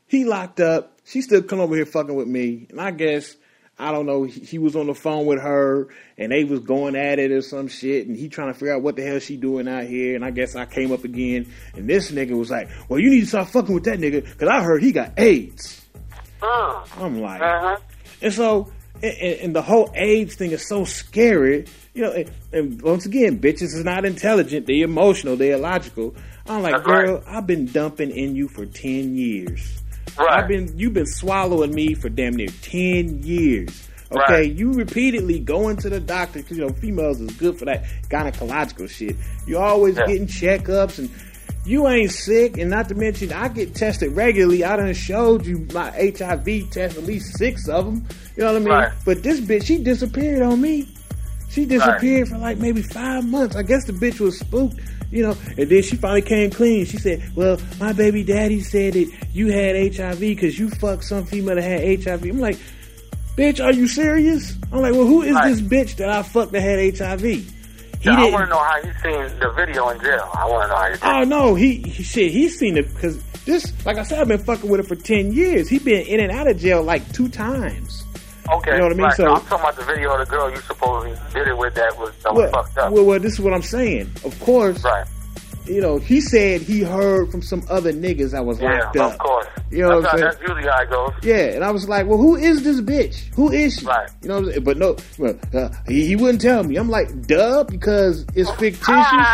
[SPEAKER 2] he locked up. She still come over here fucking with me. And I guess, I don't know, he was on the phone with her and they was going at it or some shit. And he trying to figure out what the hell she doing out here. And I guess I came up again. And this nigga was like, well, you need to stop fucking with that nigga because I heard he got AIDS. I'm like, and so, and the whole AIDS thing is so scary. You know, and once again, bitches is not intelligent. They emotional. They illogical. I'm like, girl, I've been dumping in you for 10 years. You've been swallowing me for damn near 10 years. Okay, you repeatedly going to the doctor because, you know, females is good for that gynecological shit. You always getting checkups and you ain't sick. And not to mention, I get tested regularly. I done showed you my HIV test, at least 6 of them. You know what I mean? But this bitch, she disappeared on me. She disappeared for like maybe 5 months. I guess the bitch was spooked, you know, and then she finally came clean. She said, well, my baby daddy said that you had HIV because you fucked some female that had HIV. I'm like, bitch, are you serious? I'm like, well, who is this bitch that I fucked that had HIV?
[SPEAKER 7] I want to know how you seen the video in jail. I want to know how you seen it.
[SPEAKER 2] Oh, no, he's seen it because this, like I said, I've been fucking with her for 10 years. He been in and out of jail like 2 times.
[SPEAKER 7] Okay,
[SPEAKER 2] you know what I mean?
[SPEAKER 7] So I'm talking about the video of the girl you supposedly did it with that was fucked up.
[SPEAKER 2] Well, this is what I'm saying. Of course, you know, he said he heard from some other niggas that was locked up.
[SPEAKER 7] Of course.
[SPEAKER 2] You know what I'm saying?
[SPEAKER 7] That's usually how it goes.
[SPEAKER 2] Yeah, and I was like, well, who is this bitch? Who is she?
[SPEAKER 7] Right.
[SPEAKER 2] You know what I'm saying? But no, he wouldn't tell me. I'm like, duh, because it's fictitious.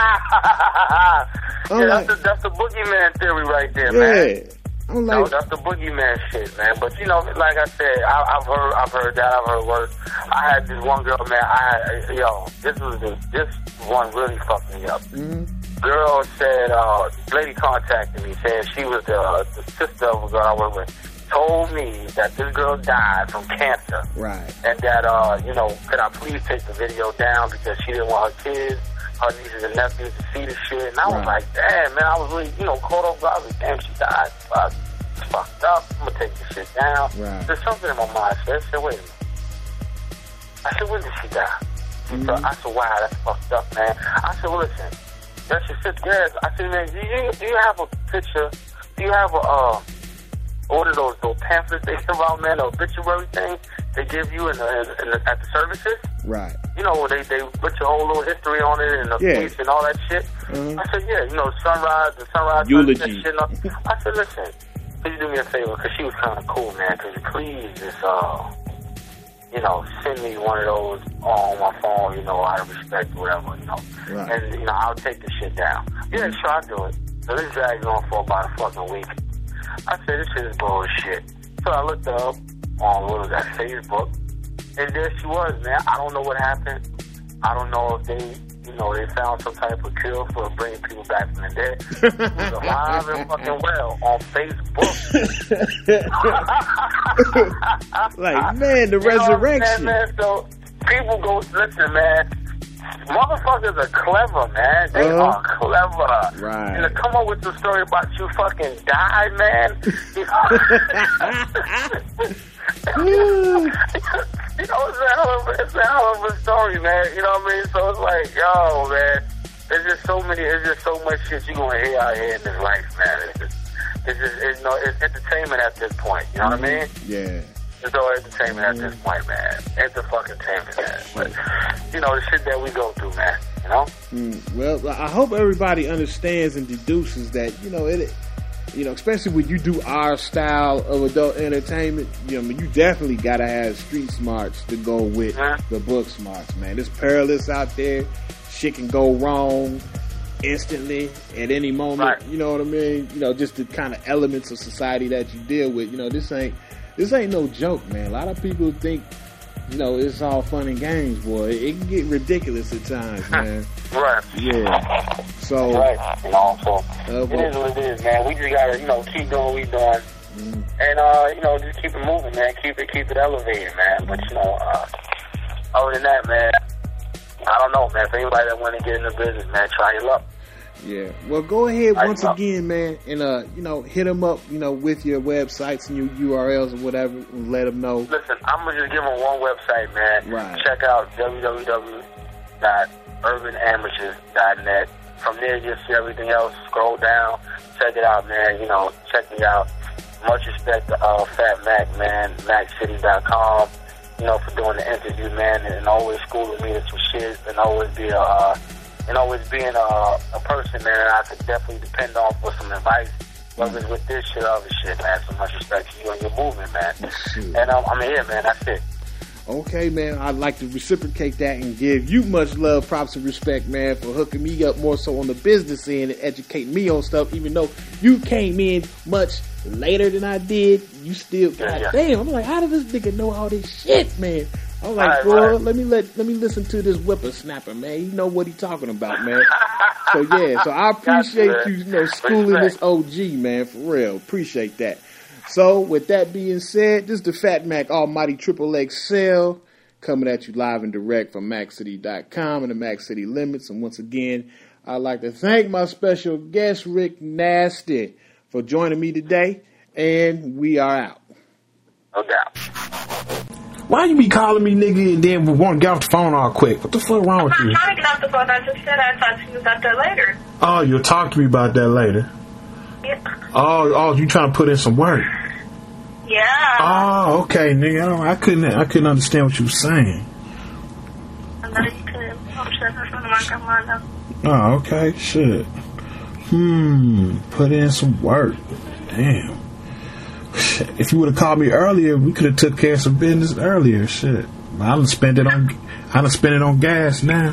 [SPEAKER 7] That's the boogeyman theory right there, man.
[SPEAKER 2] I'm like,
[SPEAKER 7] no, that's the boogeyman shit, man. But you know, like I said, I've heard that. I've heard worse. I had this one girl, man. This one really fucked me up. Girl said, lady contacted me, said she was the sister of a girl I work with. Told me that this girl died from cancer.
[SPEAKER 2] Right.
[SPEAKER 7] And that, you know, could I please take the video down because she didn't want her kids, her nieces and nephews to see the shit. And I was like, damn, man, I was really, you know, caught off guard. Damn, she died. It's fucked up. I'm going to take this shit down.
[SPEAKER 2] Right.
[SPEAKER 7] There's something in my mind. I said, wait a minute. I said, when did she die? I said, wow, that's fucked up, man. I said, well, listen, that's your sister. Yes. I said, man, do you have a picture? Do you have order those pamphlets they give out, man, the obituary thing they give you at the services?
[SPEAKER 2] Right.
[SPEAKER 7] You know, they put your whole little history on it and the piece and all that shit. I said, yeah, you know, the sunrise
[SPEAKER 2] eulogy.
[SPEAKER 7] Shit. I said, listen, please do me a favor, because she was kind of cool, man. Could you please just, you know, send me one of those on my phone, you know, out of respect or whatever, you know.
[SPEAKER 2] Right.
[SPEAKER 7] And, you know, I'll take the shit down. Yeah, sure, I'll do it. So this dragged on for about a fucking week. I said, this shit is bullshit. So I looked her up on, what was that, Facebook. And there she was, man. I don't know what happened. I don't know if they, you know, they found some type of cure for bringing people back from the dead. She was alive and fucking well on Facebook.
[SPEAKER 2] Like, man, the resurrection.
[SPEAKER 7] Man, so people go, listen, man. Motherfuckers are clever, man. They are clever.
[SPEAKER 2] Right.
[SPEAKER 7] And to come up with the story about you fucking died, man. You know, it's a hell of a story, man. You know what I mean? So it's like, yo, man, there's just so much shit you're gonna hear out here in this life, man. It's entertainment at this point. You know what I mean?
[SPEAKER 2] Yeah.
[SPEAKER 7] It's all entertainment at this point, man. It's the fucking entertainment, man. But, you know, the shit that we go through, man. You know?
[SPEAKER 2] Well, I hope everybody understands and deduces that, you know, especially when you do our style of adult entertainment, you know, you definitely gotta have street smarts to go with the book smarts, man. It's perilous out there. Shit can go wrong instantly at any moment. Right. You know what I mean? You know, just the kind of elements of society that you deal with. You know, this ain't no joke, man. A lot of people think, you know, it's all fun and games, boy. It can get ridiculous at times, man.
[SPEAKER 7] Right.
[SPEAKER 2] Yeah. So.
[SPEAKER 7] Right. You know, so it is what it is, man. We just gotta, you know, keep doing what we doing, and you know, just keep it moving, man. Keep it elevated, man. But you know, other than that, man, I don't know, man. If anybody that want to get in the business, man, try your luck.
[SPEAKER 2] Yeah. Well, go ahead once again, man, and you know, hit them up, you know, with your websites and your URLs or whatever, and let them know.
[SPEAKER 7] Listen, I'm gonna just give them one website, man.
[SPEAKER 2] Right.
[SPEAKER 7] Check out www.urbanamateurs.net. From there, you'll see everything else. Scroll down, check it out, man. You know, check me out. much respect to Fat Mac, man, MacCity.com, you know, for doing the interview, man, and always schooling me to some shit, and always being a person, man, I could definitely depend on for some advice, whether it's with this shit or other shit, man. So much respect to you and your movement, man. And I'm here, man. That's it.
[SPEAKER 2] Okay, man, I'd like to reciprocate that and give you much love, props, and respect, man, for hooking me up more so on the business end and educating me on stuff, even though you came in much later than I did. You still, goddamn, I'm like, how did this nigga know all this shit, man? I'm like, bro, let me listen to this whippersnapper, man. You know what he talking about, man. So yeah, so I appreciate you know, schooling this OG, man, for real. Appreciate that. So, with that being said, this is the Fat Mac Almighty Triple XL coming at you live and direct from MacCity.com and the Mac City Limits. And once again, I'd like to thank my special guest, Rick Nasty, for joining me today. And we are out.
[SPEAKER 7] No doubt.
[SPEAKER 9] Why you be calling me nigga and then want to get off the phone all quick? What the fuck wrong with you?
[SPEAKER 3] I'm trying to get off the phone. I just said I'd talk to you about that later.
[SPEAKER 9] Oh, you'll talk to me about that later.
[SPEAKER 3] Yeah.
[SPEAKER 9] Oh, you trying to put in some work?
[SPEAKER 3] Yeah.
[SPEAKER 9] Oh, okay, nigga. I couldn't understand what you were saying.
[SPEAKER 3] I know you could. I'm sure that's one of my grandma.
[SPEAKER 9] Oh, okay, shit. Put in some work. Damn. If you would have called me earlier, we could have took care of some business earlier. Shit. I done spent it on gas now.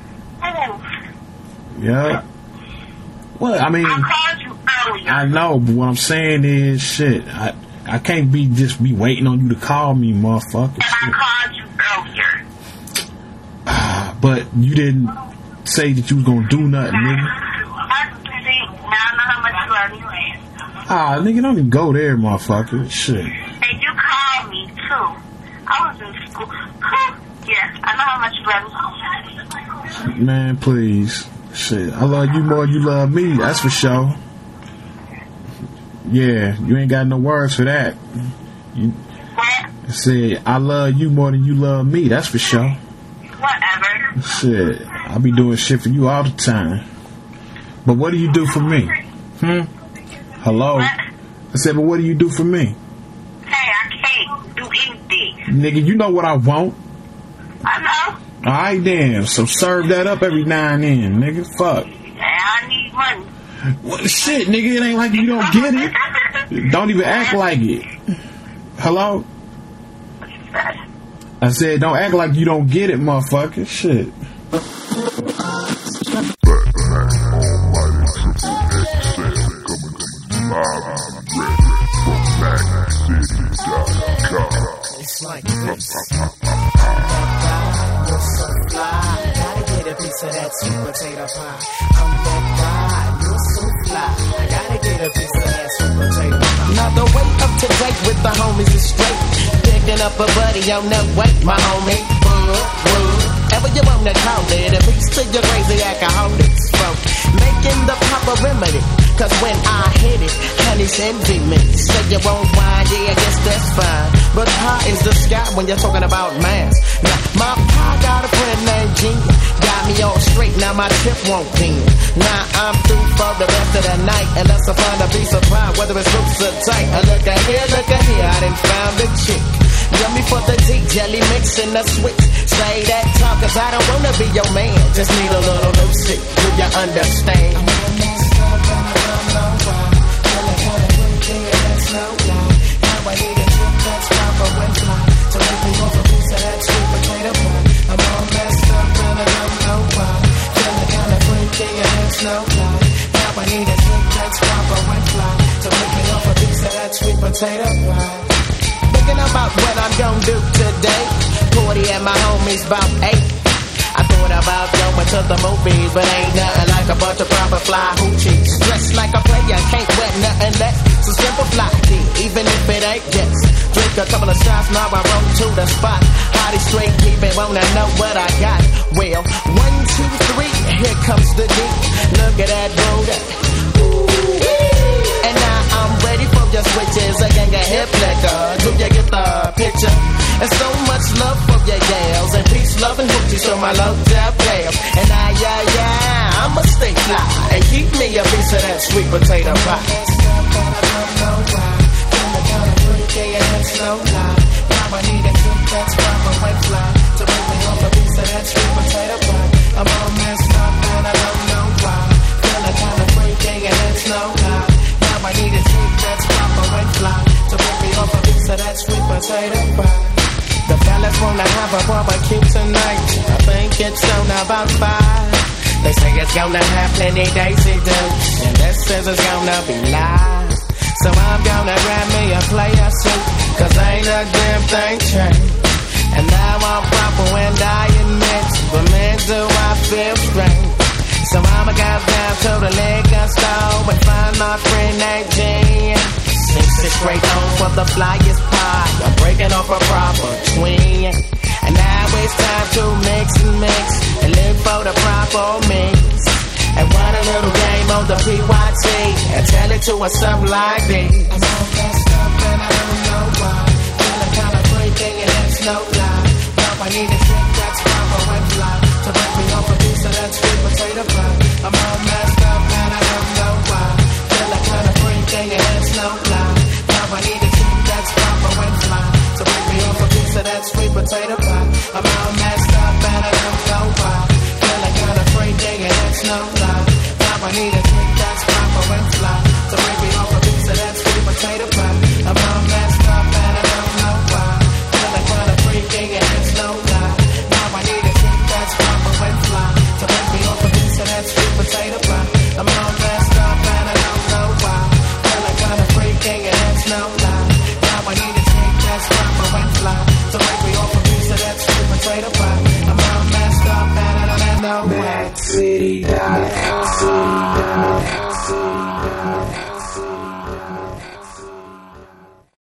[SPEAKER 9] Yeah. Well, I mean,
[SPEAKER 3] I called you earlier.
[SPEAKER 9] I know, but what I'm saying is, shit. I can't be waiting on you to call me, motherfucker.
[SPEAKER 3] And I called you earlier.
[SPEAKER 9] But you didn't say that you was gonna do nothing, nigga.
[SPEAKER 3] Now I know how much you love me.
[SPEAKER 9] Nigga, don't even go there, motherfucker. Shit.
[SPEAKER 3] And you called me too. I was in school. Yes, I know how much you love me.
[SPEAKER 9] Man, please. Shit, I love you more than you love me. That's for sure. Yeah, you ain't got no words for that.
[SPEAKER 3] What?
[SPEAKER 9] Said, I love you more than you love me. That's for sure.
[SPEAKER 3] Whatever.
[SPEAKER 9] Shit, I be doing shit for you all the time. But what do you do for me? Hello?
[SPEAKER 3] What?
[SPEAKER 9] I said, but what do you do for me?
[SPEAKER 3] Hey, I can't do anything.
[SPEAKER 9] Nigga, you know what I want.
[SPEAKER 3] I know.
[SPEAKER 9] Alright then, so serve that up every now and then, nigga. Fuck.
[SPEAKER 3] Yeah, I need money.
[SPEAKER 9] What shit, nigga? It ain't like you don't get it. Don't even act like it. Hello? I said, don't act like you don't get it, motherfucker. Shit.
[SPEAKER 1] It's like this. You're so fly. Gotta get a piece of that sweet potato pie. I'm that guy. You're so fly. I gotta get a piece of that sweet potato pie. Now the way up to date with the homies is straight. Picking up a buddy on the way, my homie. Whatever you wanna call it, a piece to your crazy alcoholics, folks. Making the proper remedy. Cause when I hit it, honey's envy me. Say you won't whine, yeah, I guess that's fine. But high is the sky when you're talking about mass. Now, my pie got a friend named Gene. Got me all straight, now my tip won't bend. Now I'm through for the rest of the night. Unless I find a piece of pie, whether it's loose or tight. Look at here, I done found a chick. Yummy for the tea, jelly mix and the switch. Say that talk, cause I don't wanna be your man. Just need a little Lucy, do you understand? I need a drink that's proper and fly. So let me off a piece of that sweet potato pie. I'm all messed up and I don't know why. Feeling kinda freaky and it's no lie. Now I need a drink that's proper and fly. So let me off a piece of that sweet potato pie. Thinking about what I'm gonna do today. Party at my homies about 8. I thought about going to the movies, but ain't nothing like a bunch of proper fly hoochies. Dressed like a player, can't wear nothing less. So simple fly, even if it ain't yes. Drink a couple of shots, now I roll to the spot. Hottie straight, keep it, wanna know what I got. Well, 1, 2, 3, here comes the D. Look at that road. And now I'm ready for your switches. A gang of hip liquor. Do you get the picture? And so much love for your yells. And peace, love, and hoochies for my low down pals. And I'ma stay fly. And keep me a piece of that sweet potato pie.
[SPEAKER 10] wanna have a barbecue tonight. I think it's on about 5. They say it's gonna have plenty Daisy Dukes, and this says it's gonna be live. So I'm gonna grab me a player suit, cause ain't a damn thing changed. And now I'm proper when I admit, but man do I feel strange. So I'ma go down to the liquor store and find my friend named Jen. 6 straight home for the flyest pie. I'm breaking off a proper twin. And now it's time to mix and mix and live for the proper mix. And run a little game on the PYT and tell it to us something like this. I'm all messed up and I don't know why. Feeling kinda freaking and it's no lie. Now I need a drink that's proper and fly to break me off a piece of that sweet potato pie. I'm all messed up and I don't know why. Feeling kinda freaking and it's no lie. Now I need a drink that's proper and fly to break me off a piece of that sweet potato pie. I'm all messed up and I don't know why. Feeling kinda freaking and it's no lie. Now I need a